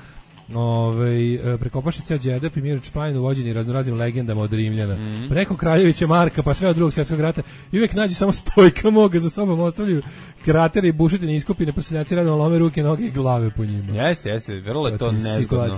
Ove, prekopaše ceo Đerdap i Miroč Planinu vođeni raznoraznim legendama od Rimljana. Mm. Preko Kraljevića Marka, pa sve od drugog svjetskog rata. I uvijek nađe samo stojka moga, za sobom ostavljaju kratere i bušetine iskopine, pa seljaci radom lome ruke, noge i glave po njima. Jeste, jeste, vrlo je to nezgodno.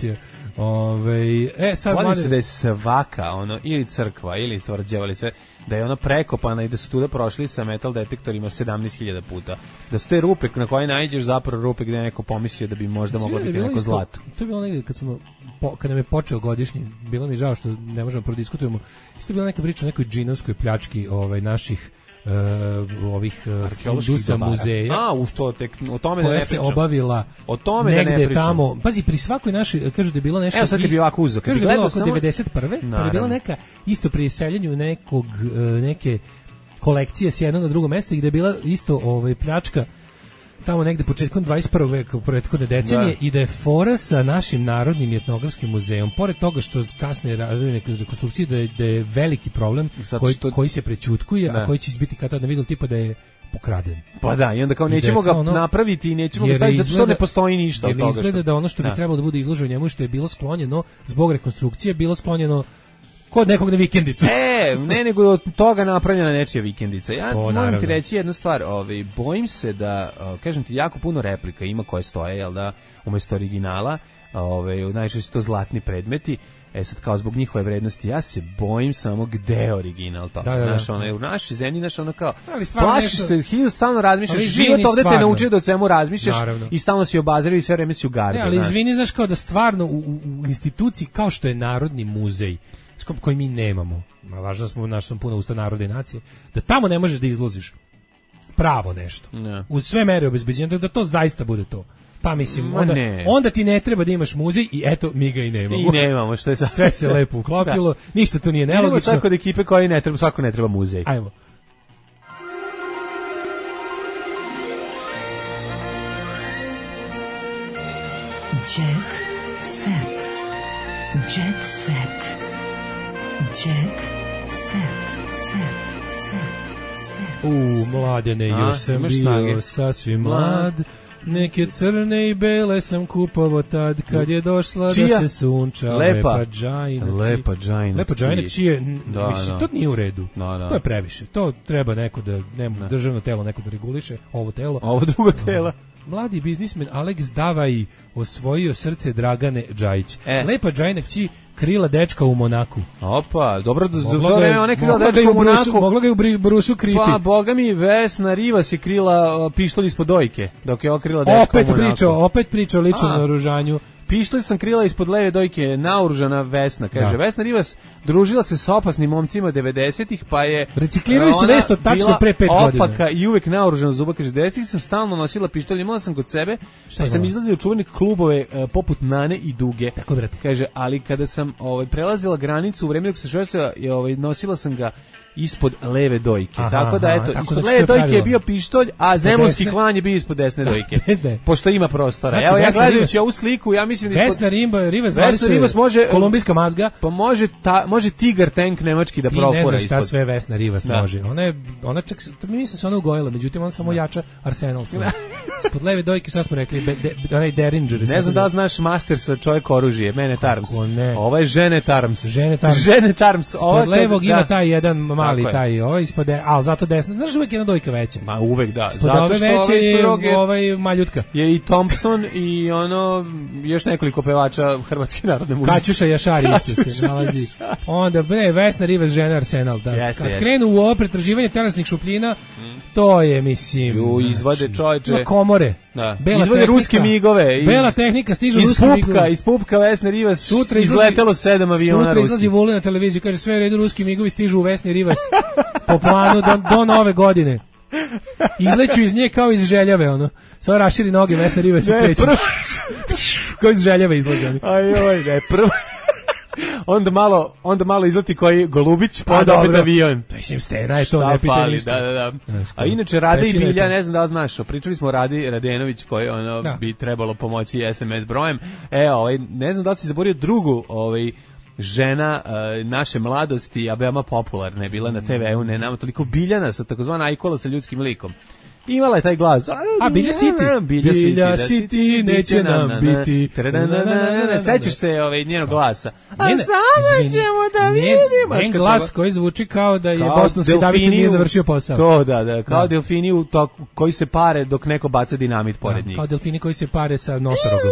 Ove, e, sad Vladim se da je svaka, ono, ili crkva, ili tvrđava, ili sve, da je ona prekopana i da su tuda prošli sa metal detektorima sedamnaest hiljada puta. Da su te rupe na koje nađeš zapravo rupe gde je neko pomislio da bi možda moglo biti neko isto, zlato. To je bilo negdje kad smo po, kad nam je počeo godišnji, bilo mi žao što ne možemo prodiskutujemo. Isto je bila neka priča o nekoj džinovskoj pljački ovaj naših Uh, ovih arheoloških muzeja. A, u to tek o tome da ne pričam. Se obavila o tome negde da ne pričam. Tamo. Pazi, pri svakoj našoj kažu da je bilo nešto. Evo sad je bio ovako uzak. Kažu da je bilo oko devedeset prve Pa je bila neka isto pri seljenju nekog neke kolekcije s jednog na drugo mesto i gde je bila isto ovaj pljačka tamo negde početkom dvadeset prvog veka, u prethodne decenije, da. I da je fora sa našim Narodnim etnografskim muzejom, pored toga što kasne razvojne rekonstrukcije, da je, da je veliki problem koji, što... koji se prećutkuje, da. A koji će izbiti kad tad na vidu tipa da je pokraden. Pa da, i onda kao nećemo ga ono, napraviti i nećemo ga staviti zato što ne postoji ništa od toga. Jer izgleda da ono što bi da. Trebalo da bude izloženo njemu što je bilo sklonjeno zbog rekonstrukcije, bilo sklonjeno kod nekog na vikendicu. E, ne nego od toga napravljena nečija vikendica. Ja o, moram ti reći jednu stvar, ovaj, bojim se da, kažem ti, jako puno replika ima koje stoje, jel da, umjesto originala, ovaj, najčešće to zlatni predmeti. E sad kao zbog njihove vrednosti ja se bojim samo gde je original toga. Da, da, da. Naš, ono, u našoj zemlji naš ono kao plašiš nešto... se, hiljadu stalno razmišljaš, život ovde stvarno. Te naučio da o svemu razmišljaš. Naravno. I stalno si obazirao i sve vreme si u gardu. Ne, ali znaš. Izvini, znaš kao da stvarno u, u, u instituciji kao što je Narodni muzej koji mi nemamo, a važno smo u našom puno usta narodne nacije, da tamo ne možeš da izloziš pravo nešto. Ne. Uz sve mere obezbeđenja da, da to zaista bude to. Pa mislim, Ma onda, ne. onda ti ne treba da imaš muzej i eto, mi ga i nemamo. I nemamo, što je sad. Sve se lepo uklopilo, ništa tu nije nelogično. Idemo sad kod ekipe koji ne treba, svako ne treba muzej. Ajmo. Jet set. Jet set. Jet set. Set. Set. Set. U, mladene, A, još sam imaš bio snage. sasvim mlad. Neke crne i bele sam kupovao tad kad je došla Čija? da se sunča Lepa. Lepa Džajna. Lepa Džajna. Lepa Džajna čije, Da, mislim, da. to nije u redu. Da, da. To je previše. To treba neko da, nema državno telo, neko da reguliše ovo telo. Ovo drugo tela. Mladi biznismen Alex Davaj osvojio srce Dragane Džajić. E. Lepa Džajna kći krila dečka u Monaku. Opa, dobro, za Mogla to ga je- vreme ona je krila mogla ga dečka je u Brusu- Monaku. Mogla ga je u Bri- Brusu kriti. Pa, boga mi, Vesna Rivas je krila uh, pištolj ispod dojke, dok je okrila dečka opet u Monaku. pričao, opet pričao o ličnom A. naoružanju. Pištolj sam krila ispod leve dojke, naoružana Vesna, kaže. Da. Vesna Rivas družila se sa opasnim momcima devedesetih, pa je... Reciklirali su ona vest od tačno bila pre pet godina. opaka i uvek naoružana zuba, kaže. devedesetih sam stalno nosila pištolj, imala sam kod sebe, Šta pa je sam imala? izlazila u čuvene klubove uh, poput Nane i Duge. Tako, brate. Kaže, ali kada sam ovaj, prelazila granicu u vreme dok se švesila, ovaj, nosila sam ga ispod leve dojke. Aha, tako da, aha, eto, tako ispod znači leve to je dojke je pravilo. bio pištolj, a zemunski desne? klan je bio ispod desne dojke. Ne. Pošto ima prostora. Znači, Evo, ja Vesna gledajući Rivas- ovu sliku, ja mislim da ispod... Vesna Rimba, Rivas Vesna zvali se Rivas može- kolumbijska mazga. Pa može, ta, može Tigar tank nemački da Ti ne profura znaš šta ispod. sve Vesna Rivas Da. može. Ona je, ona čak, to mi mislim se ona ugojila, međutim ona samo jača Arsenal svoj. Ispod leve dojke, šta smo rekli, be, de, onaj Derringer. Ne znam da li znaš master sa čovjek oružje, Mene Tarms. ne? Ovo je Žene Tarms. Žene Tarms. Žene Tarms. Ovo Ispod kad- levog da. ima taj jedan mali, Tako je. taj, ovaj, ispod, de, ali zato desna, znaš uvijek jedna dojka veća. Ma uvek da. Ispod Zato ove što veće ove je ispod roge ovaj maljutka. je i Thompson i ono još nekoliko pevača hrvatske narodne muzike. Kaćuša Jašari isto se Kaćuša nalazi. Jašari. Onda bre Vesna Rivas žena Arsenal, da. Jeste, Kad jeste. krenu u ovo pretraživanje telesnih šupljina, to je mislim. Ju, izvade čovječe. Ima komore. Da. Bela Izvode tehnika. ruske migove. Iz, Bela tehnika stižu iz ruski pupka, migovi. iz pupka Vesne Rivas Sutra izlazi- izletelo sedam aviona Sutra izlazi ruskih. Vulin na televiziju, kaže sve u redu, ruski migovi stižu u Vesni Rivas po planu do, do nove godine. Izleću iz nje kao iz željave, ono. Samo raširi noge, Vesna Rivas i Ne, kreću. prvo- Kao iz željave izlazi oni. Aj, oj, ne, prvo... onda malo, onda malo izleti koji Golubić, pa A, onda opet dobro. avion. Mislim, stena je to, Šta ne pitaj fali, ništa. da, da, da. Znaš, A inače, Rade i većina je Bilja, to. ne znam da li znaš, pričali smo o Radi Radenović koji ono, Da. bi trebalo pomoći es em es brojem. E, ovaj, ne znam da li si zaborio drugu ovaj, žena uh, naše mladosti, a veoma popularna je bila na te ve u, ne nama toliko Biljana sa takozvana Ajkola sa ljudskim likom. Imala je taj glas. A, Bilja City. Bilja, Bilja City, da, City, neće nam biti. Sećaš se ovaj, njenog glasa? A Njena- sada izvini, ćemo da njen- vidimo. Njen Što glas treba- koji zvuči kao da je Kao bosanski David delfini nije u- završio posao. To, da, da, kao Da. delfini u to, koji se pare dok neko baca dinamit pored njih. Kao delfini koji se pare sa nosorogom.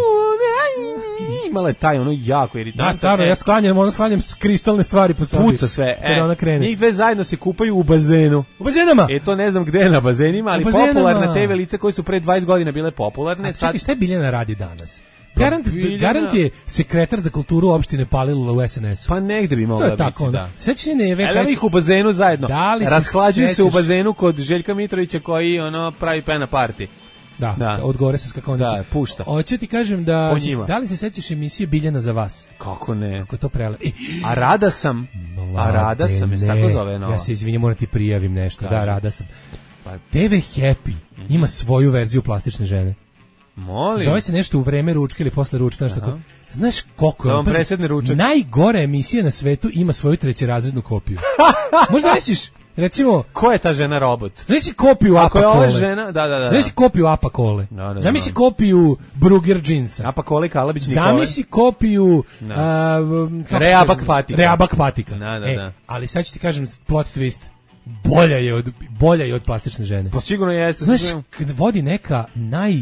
Imala je taj ono jako iritantan. Da, stvarno, e, ja sklanjam, ono sklanjam s kristalne stvari po sobi. puca sve. Kada E, ona krene. njih dve zajedno se kupaju u bazenu. U bazenama! E, to ne znam gde je na bazenima, ali U bazenama. popularne te velice koje su pre dvadeset godina bile popularne. A sad čekaj, šta je Biljana radi danas? Garant, Biljana- garant je sekretar za kulturu opštine Palilula u es en es u. Pa negde bi To mogla je biti, tako, da. da. Sećanje Neve, Ali kaj oni su- ih u bazenu zajedno. Da li se Rasklađuju se u sećaš- bazenu kod Željka Mitrovića koji ono pravi pena party. Da, Da. da. Od gore sa skakonice. Da, pušta. Hoće ti kažem da, Po njima. da li se sećaš emisije Biljana za vas? Kako ne? Kako je to prele... E, A Rada sam. A Rada sam, je se tako zove nova? Ja se izvinjam, moram ti prijavim nešto. Kaži. Da, Rada sam. Pa- te ve Happy ima svoju verziju plastične žene. Molim. Zove se nešto u vreme ručka ili posle ručka, nešto tako. Znaš koliko Da je... vam pazi, presedne ručak. najgora emisija na svetu ima svoju trećerazrednu kopiju. Možda misliš, recimo, Ko je ta žena robot? zamisli kopiju Ako Apa je ova Kole. žena, da, da, da. Zamisli kopiju Apa Kole. Da, da, da. Zamisli kopiju Bruger džinsa. Apa Kole, Kalabić, Nikole. Zamisli kopiju Da. a, um, kako Reabak kažem, patika. Reabak patika. Da, da, E, da. ali sad ću ti kažem plot twist. Bolja je od bolja je od plastične žene. Pa sigurno jeste. Znaš, kad vodi neka naj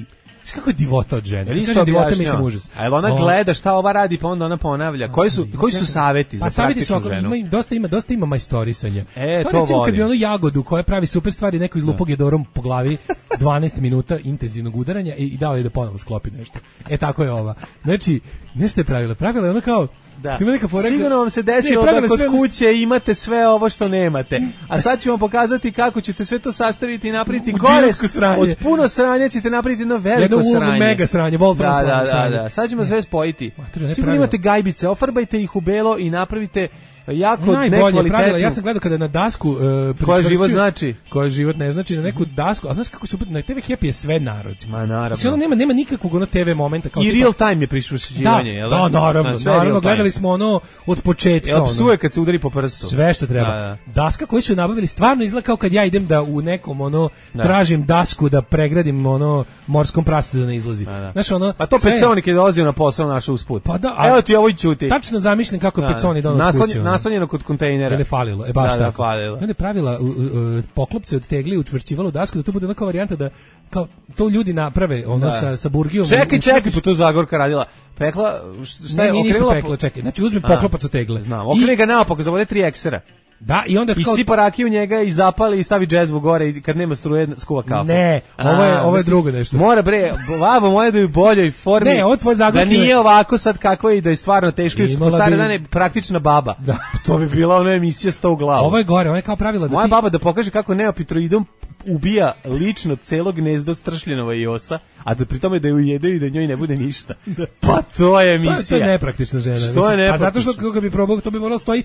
kako je divota od žene. Isto Kaže divota, objašnjava. mislim užas. A jel ona gleda šta ova radi, pa onda ona ponavlja. Koji su, koji su saveti za pa, praktičnu su, ženu? Ima, dosta ima, dosta ima majstorisanja. E, kao to recimo volim. kad bi ono jagodu koja pravi super stvari, neko izlupog jedorom po glavi dvanaest minuta intenzivnog udaranja i, i dao je da ponovo sklopi nešto. E, tako je ova. Znači, nešto je pravila. Pravila je ono kao, da. Poreka, sigurno vam se desilo ne, da kod sve... kuće imate sve ovo što nemate. A sad ću vam pokazati kako ćete sve to sastaviti i napraviti gore. Od puno sranja ćete napraviti jedno veliko jedno sranje. Jedno mega sranje, Voltron da, da, sranje. Da, da, sad ćemo sve spojiti. Sigurno imate gajbice, ofarbajte ih u belo i napravite jako najbolje pravila. Ja sam gledao kada na dasku uh, koja život znači, koja život ne znači, na neku dasku, a znaš kako su na te ve Happy je sve narodski. Ma naravno. Znači, ono nema nema nikakvog ono te ve momenta kao i tipa, real time je prišušćivanje, je l' da? Da, naravno, na, naravno gledali smo ono od početka. Jel psuje kad se udari po prstu? Sve što treba. Da, da. Daska koju su nabavili stvarno izgleda kao kad ja idem da u nekom ono da. tražim dasku da pregradim ono morskom prasetu da ne izlazi. Da, da. Znaš, ono, pa to sve... Peconi kad je dolazio na posao našao usput. Pa da, a, evo ti ovo i čuti. Tačno zamišljam kako je Peconi donao kuću. Naslonjeno kod kontejnera. Ili falilo, e baš da, tako. Da, onda je pravila uh, uh, poklopce od tegli učvršćivalo dasku da to bude neka varijanta da kao to ljudi naprave ono da. sa sa burgijom. Čekaj, čekaj, pa to Zagorka radila. Pekla, šta je okrenula? Pekla, čekaj. Znači uzmi poklopac od tegle. Znam, okrene ga naopako, zavode tri eksera. Da, i onda I kao sipa rakiju u njega i zapali i stavi džezvu gore i kad nema struje skuva kafu. Ne, ovo je, ovo je drugo nešto. Mora bre, babo moja da je u boljoj formi. Ne, ovo tvoj Zagorka. Da nije ovako sad kako je i da je stvarno teško. I stare dane praktična baba. Da. To bi bila ona emisija sto u glavu. Ovo je gore, ovo je kao pravila da moja ti... baba da pokaže kako neopitroidom ubija lično celo gnezdo stršljenova i osa, a da pri tome da je ujede i da njoj ne bude ništa. Da. Pa to je emisija. To je, to je nepraktična žena. Što je nepraktično? A zato što kako bi probao, to bi moralo stoji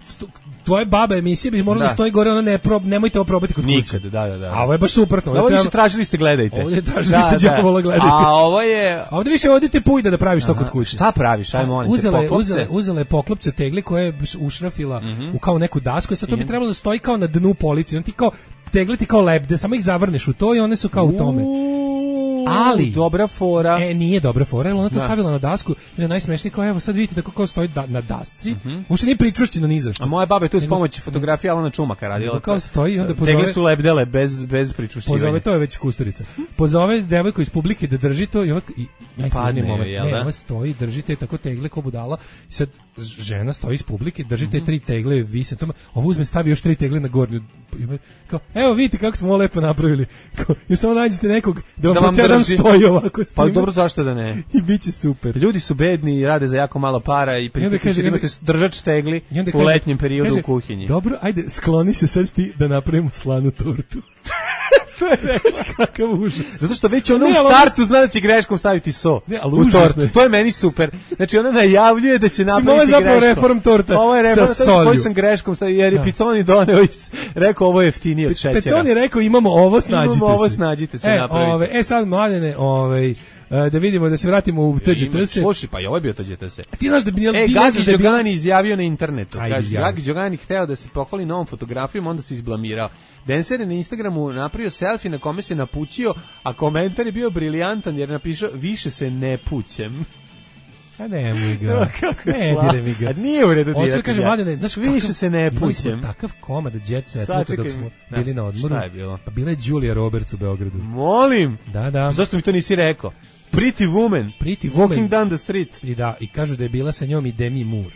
tvoje baba emisije bi moralo da, da stoji gore, ono ne prob, nemojte ovo probati kod kuće. Nikad, da, da, da. A ovo je baš suprotno. Ovo više tražili ste, gledajte. Ovo je tražili ste, džakovola gledajte. A ovo je... A ovdje više odite pujda da praviš to kod kuće. Šta praviš, aj molim te, poklopce? Uzele, uzele poklopce tegli koje je ušrafila mm -hmm. u kao neku dasku i sad to bi trebalo da stoji kao na dnu police. On ti kao, tegli ti kao lebde, samo ih zavrneš u to i one su kao u tome. Ali dobra fora. E, nije dobra fora, jer ona to da. stavila na dasku i na najsmešnije kao, evo sad vidite da kako stoji da, na dasci. Mm -hmm. Uopšte nije pričvršćeno ni za što. A moja baba je tu s pomoći fotografije Alana Čumaka radila. Kao stoji, onda pozove... Tegle su lebdele bez, bez pričvršćivanja. Pozove, to je već Kusturica. Pozove devojku iz publike da drži to i ovo... I, I padne, moment. jel ne, da? Ovo stoji, držite tako tegle ko budala i sad žena stoji iz publike, držite mm -hmm. tri tegle, vise tome, ovo uzme, stavi još tri tegle na gornju. Kao, evo vidite kako smo ovo lepo napravili. Kao, još samo nađete nekog da vam, da vam drži. Stoji ovako. Pa dobro, zašto da ne? I bit će super. Ljudi su bedni i rade za jako malo para i pripišu da imate držač tegli u kaže, letnjem periodu kaže, u kuhinji. Dobro, ajde, skloni se sad ti da napravimo slanu tortu. To je već kakav užas. Zato što već ona ne, u startu zna da će greškom staviti so ne, u tortu. To je meni super. Znači ona najavljuje da će napraviti greškom. Ovo je zapravo greškom. reform torta ovo je reform sa solju. Koji sam greškom stavio, jer je da. Piconi doneo i rekao ovo je jeftinije od šećera. Piconi je rekao imamo ovo, snađite imamo se. ovo, snađite se e, napraviti. Ove, e sad, mladene, ovaj... da vidimo, da se vratimo u T Ž T S. Slušaj, pa i ovo je bio T Ž T S. Ti znaš da bi... E, Gagi Đogani izjavio na internetu. Kaže, Gagi Đogani hteo da se pohvali novom fotografijom, onda se izblamirao. Denser je na Instagramu napravio selfie na kome se napućio, a komentar je bio briljantan jer napišao, više se ne pućem. A ne, mi ga. Ne, dire mi ga. A nije u redu dirati. Hoće kaže, mladene, znaš više kakav, se ne pućem. Takav komad Jet Set dok smo da. bili na odmoru. Šta je bilo? Pa bila je Julia Roberts u Beogradu. Molim. Da, da. Zašto mi to nisi rekao? Pretty Woman. Pretty Walking Woman. down the street. I da, i kažu da je bila sa njom i Demi Moore.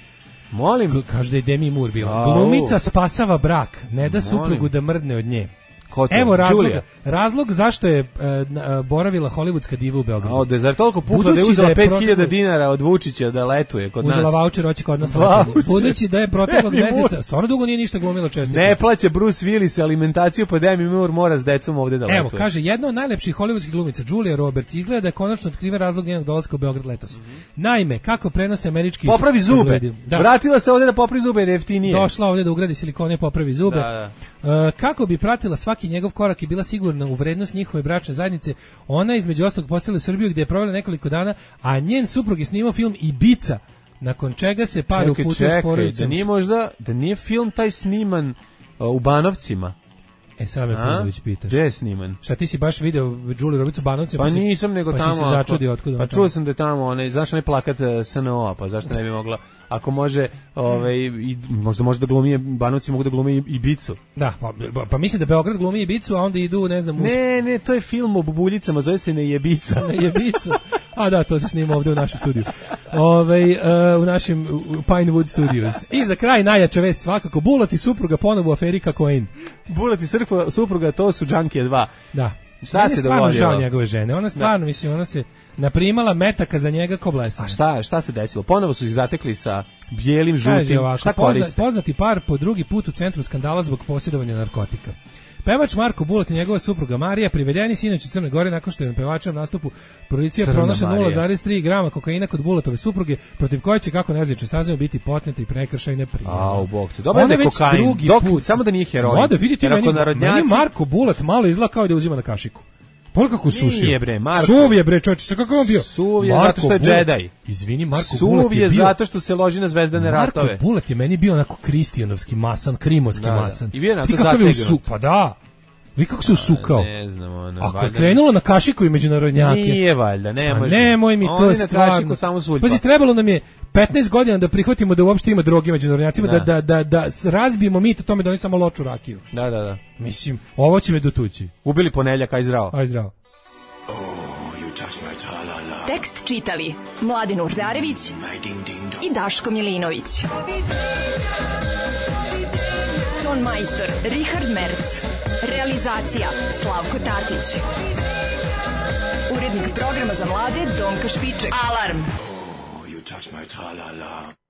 Molim. Kažu da je Demi Moore bila. Au. Glumica spasava brak, ne da suprugu da mrdne od nje. Evo razlog, razlog zašto je uh, boravila hollywoodska diva u Beogradu. A, da je zar toliko pukla da je uzela pet hiljada dinara od Vučića da letuje kod uzela nas. Uzela vaučer, hoće kod nas letuje. Budući da je proteklog meseca, stvarno dugo nije ništa glumila čestito. Ne plaća Bruce Willis alimentaciju, pa Demi Moore mora s decom ovde da letuje. Evo, kaže, jedna od najlepših hollywoodskih glumica, Julia Roberts, izgleda da je konačno otkriva razlog njenog dolaska u Beograd letos. Mm -hmm. Naime, kako prenose američki... Popravi zube. Da. Vratila se ovde da popravi zube jer je jeftinije. Došla ovde da ugradi silikone i popravi zube. Da, da. Uh, kako bi pratila svaki njegov korak i bila sigurna u vrednost njihove bračne zajednice, ona između ostalog postavila u Srbiju gdje je provela nekoliko dana, a njen suprug je snimao film Ibiza, nakon čega se par uputio s porodicom. Da nije možda, da nije film taj sniman uh, u Banovcima? E, sad me Pudović pitaš. Gde je sniman? Šta ti si baš video Đuliju Robicu Banovci? Pa, pa nisam, nego pa tamo. Pa si se začudio otkud. Pa čuo sam da je tamo, onaj, znaš onaj plakat S N O-a, pa zašto ne bi mogla, ako može, ovaj, i, možda može da glumi, Banovci mogu da glumi i Ibicu. Da, pa, pa, pa mislim da Beograd glumi Ibicu, a onda idu, ne znam... Ne, ne, to je film o bubuljicama, zove se Nejebica. Nejebica. A da, to se snima ovde u našem studiju. Ove, uh, u našem Pinewood Studios. I za kraj najjača vest svakako, Bulat i supruga ponovo u aferi Kakoin. Bulat i supruga, to su Džankije dva. Da. Šta se dogodilo? Meni je stvarno žao njegove žene. Ona stvarno, da. mislim, ona se naprimala metaka za njega ko blesana. A šta, šta se desilo? Ponovo su ih zatekli sa bijelim, žutim, ovako, šta koriste? Pozna, poznati par po drugi put u centru skandala zbog posjedovanja narkotika. Pevač Marko Bulat i njegova supruga Marija privedeni sinoć u Crnoj Gori nakon što je na pevačevom nastupu policija pronašla nula zarez tri grama kokaina kod Bulatove supruge, protiv koje će, kako nezlično saznaju, biti potnete i prekršajne prijave. Au, bog te. Dobro da je kokain, dok, put, samo da nije heroin. Da, vidite, meni, meni Marko Bulat malo izgleda kao da uzima na kašiku. Pogledaj kako sušio. Nije bre, Marko. Suv je bre, čovječe, kako on bio? Suv je zato što je džedaj. Izvini, Marko Suv Bulat je bio. Suv je zato što se loži na zvezdane Marko ratove. Marko Bulat je meni bio onako kristijanovski masan, krimovski da, masan. Da. I bio onako zategnut. Pa da. Vi kako se usukao? Ne znam, ono. Ako je krenulo na kašiku i međunarodnjake. Nije valjda, ne može. Nemoj mi to stvarno. Pazi, trebalo nam je petnaest godina da prihvatimo da uopšte ima droge među narodnjacima, da. Da, da, da, da razbijemo mit o tome da oni samo loču rakiju. Da, da, da. Mislim, ovo će me dotući. Ubili Ponedeljak, aj zdravo. Aj zdravo. Tekst čitali Mladin Urdarević i Daško Milinović. Ton majstor Richard Merc. Realizacija Slavko Tatić. Urednik programa za mlade Donka Špiček. Alarm! Oh, you touch my tra-la-la.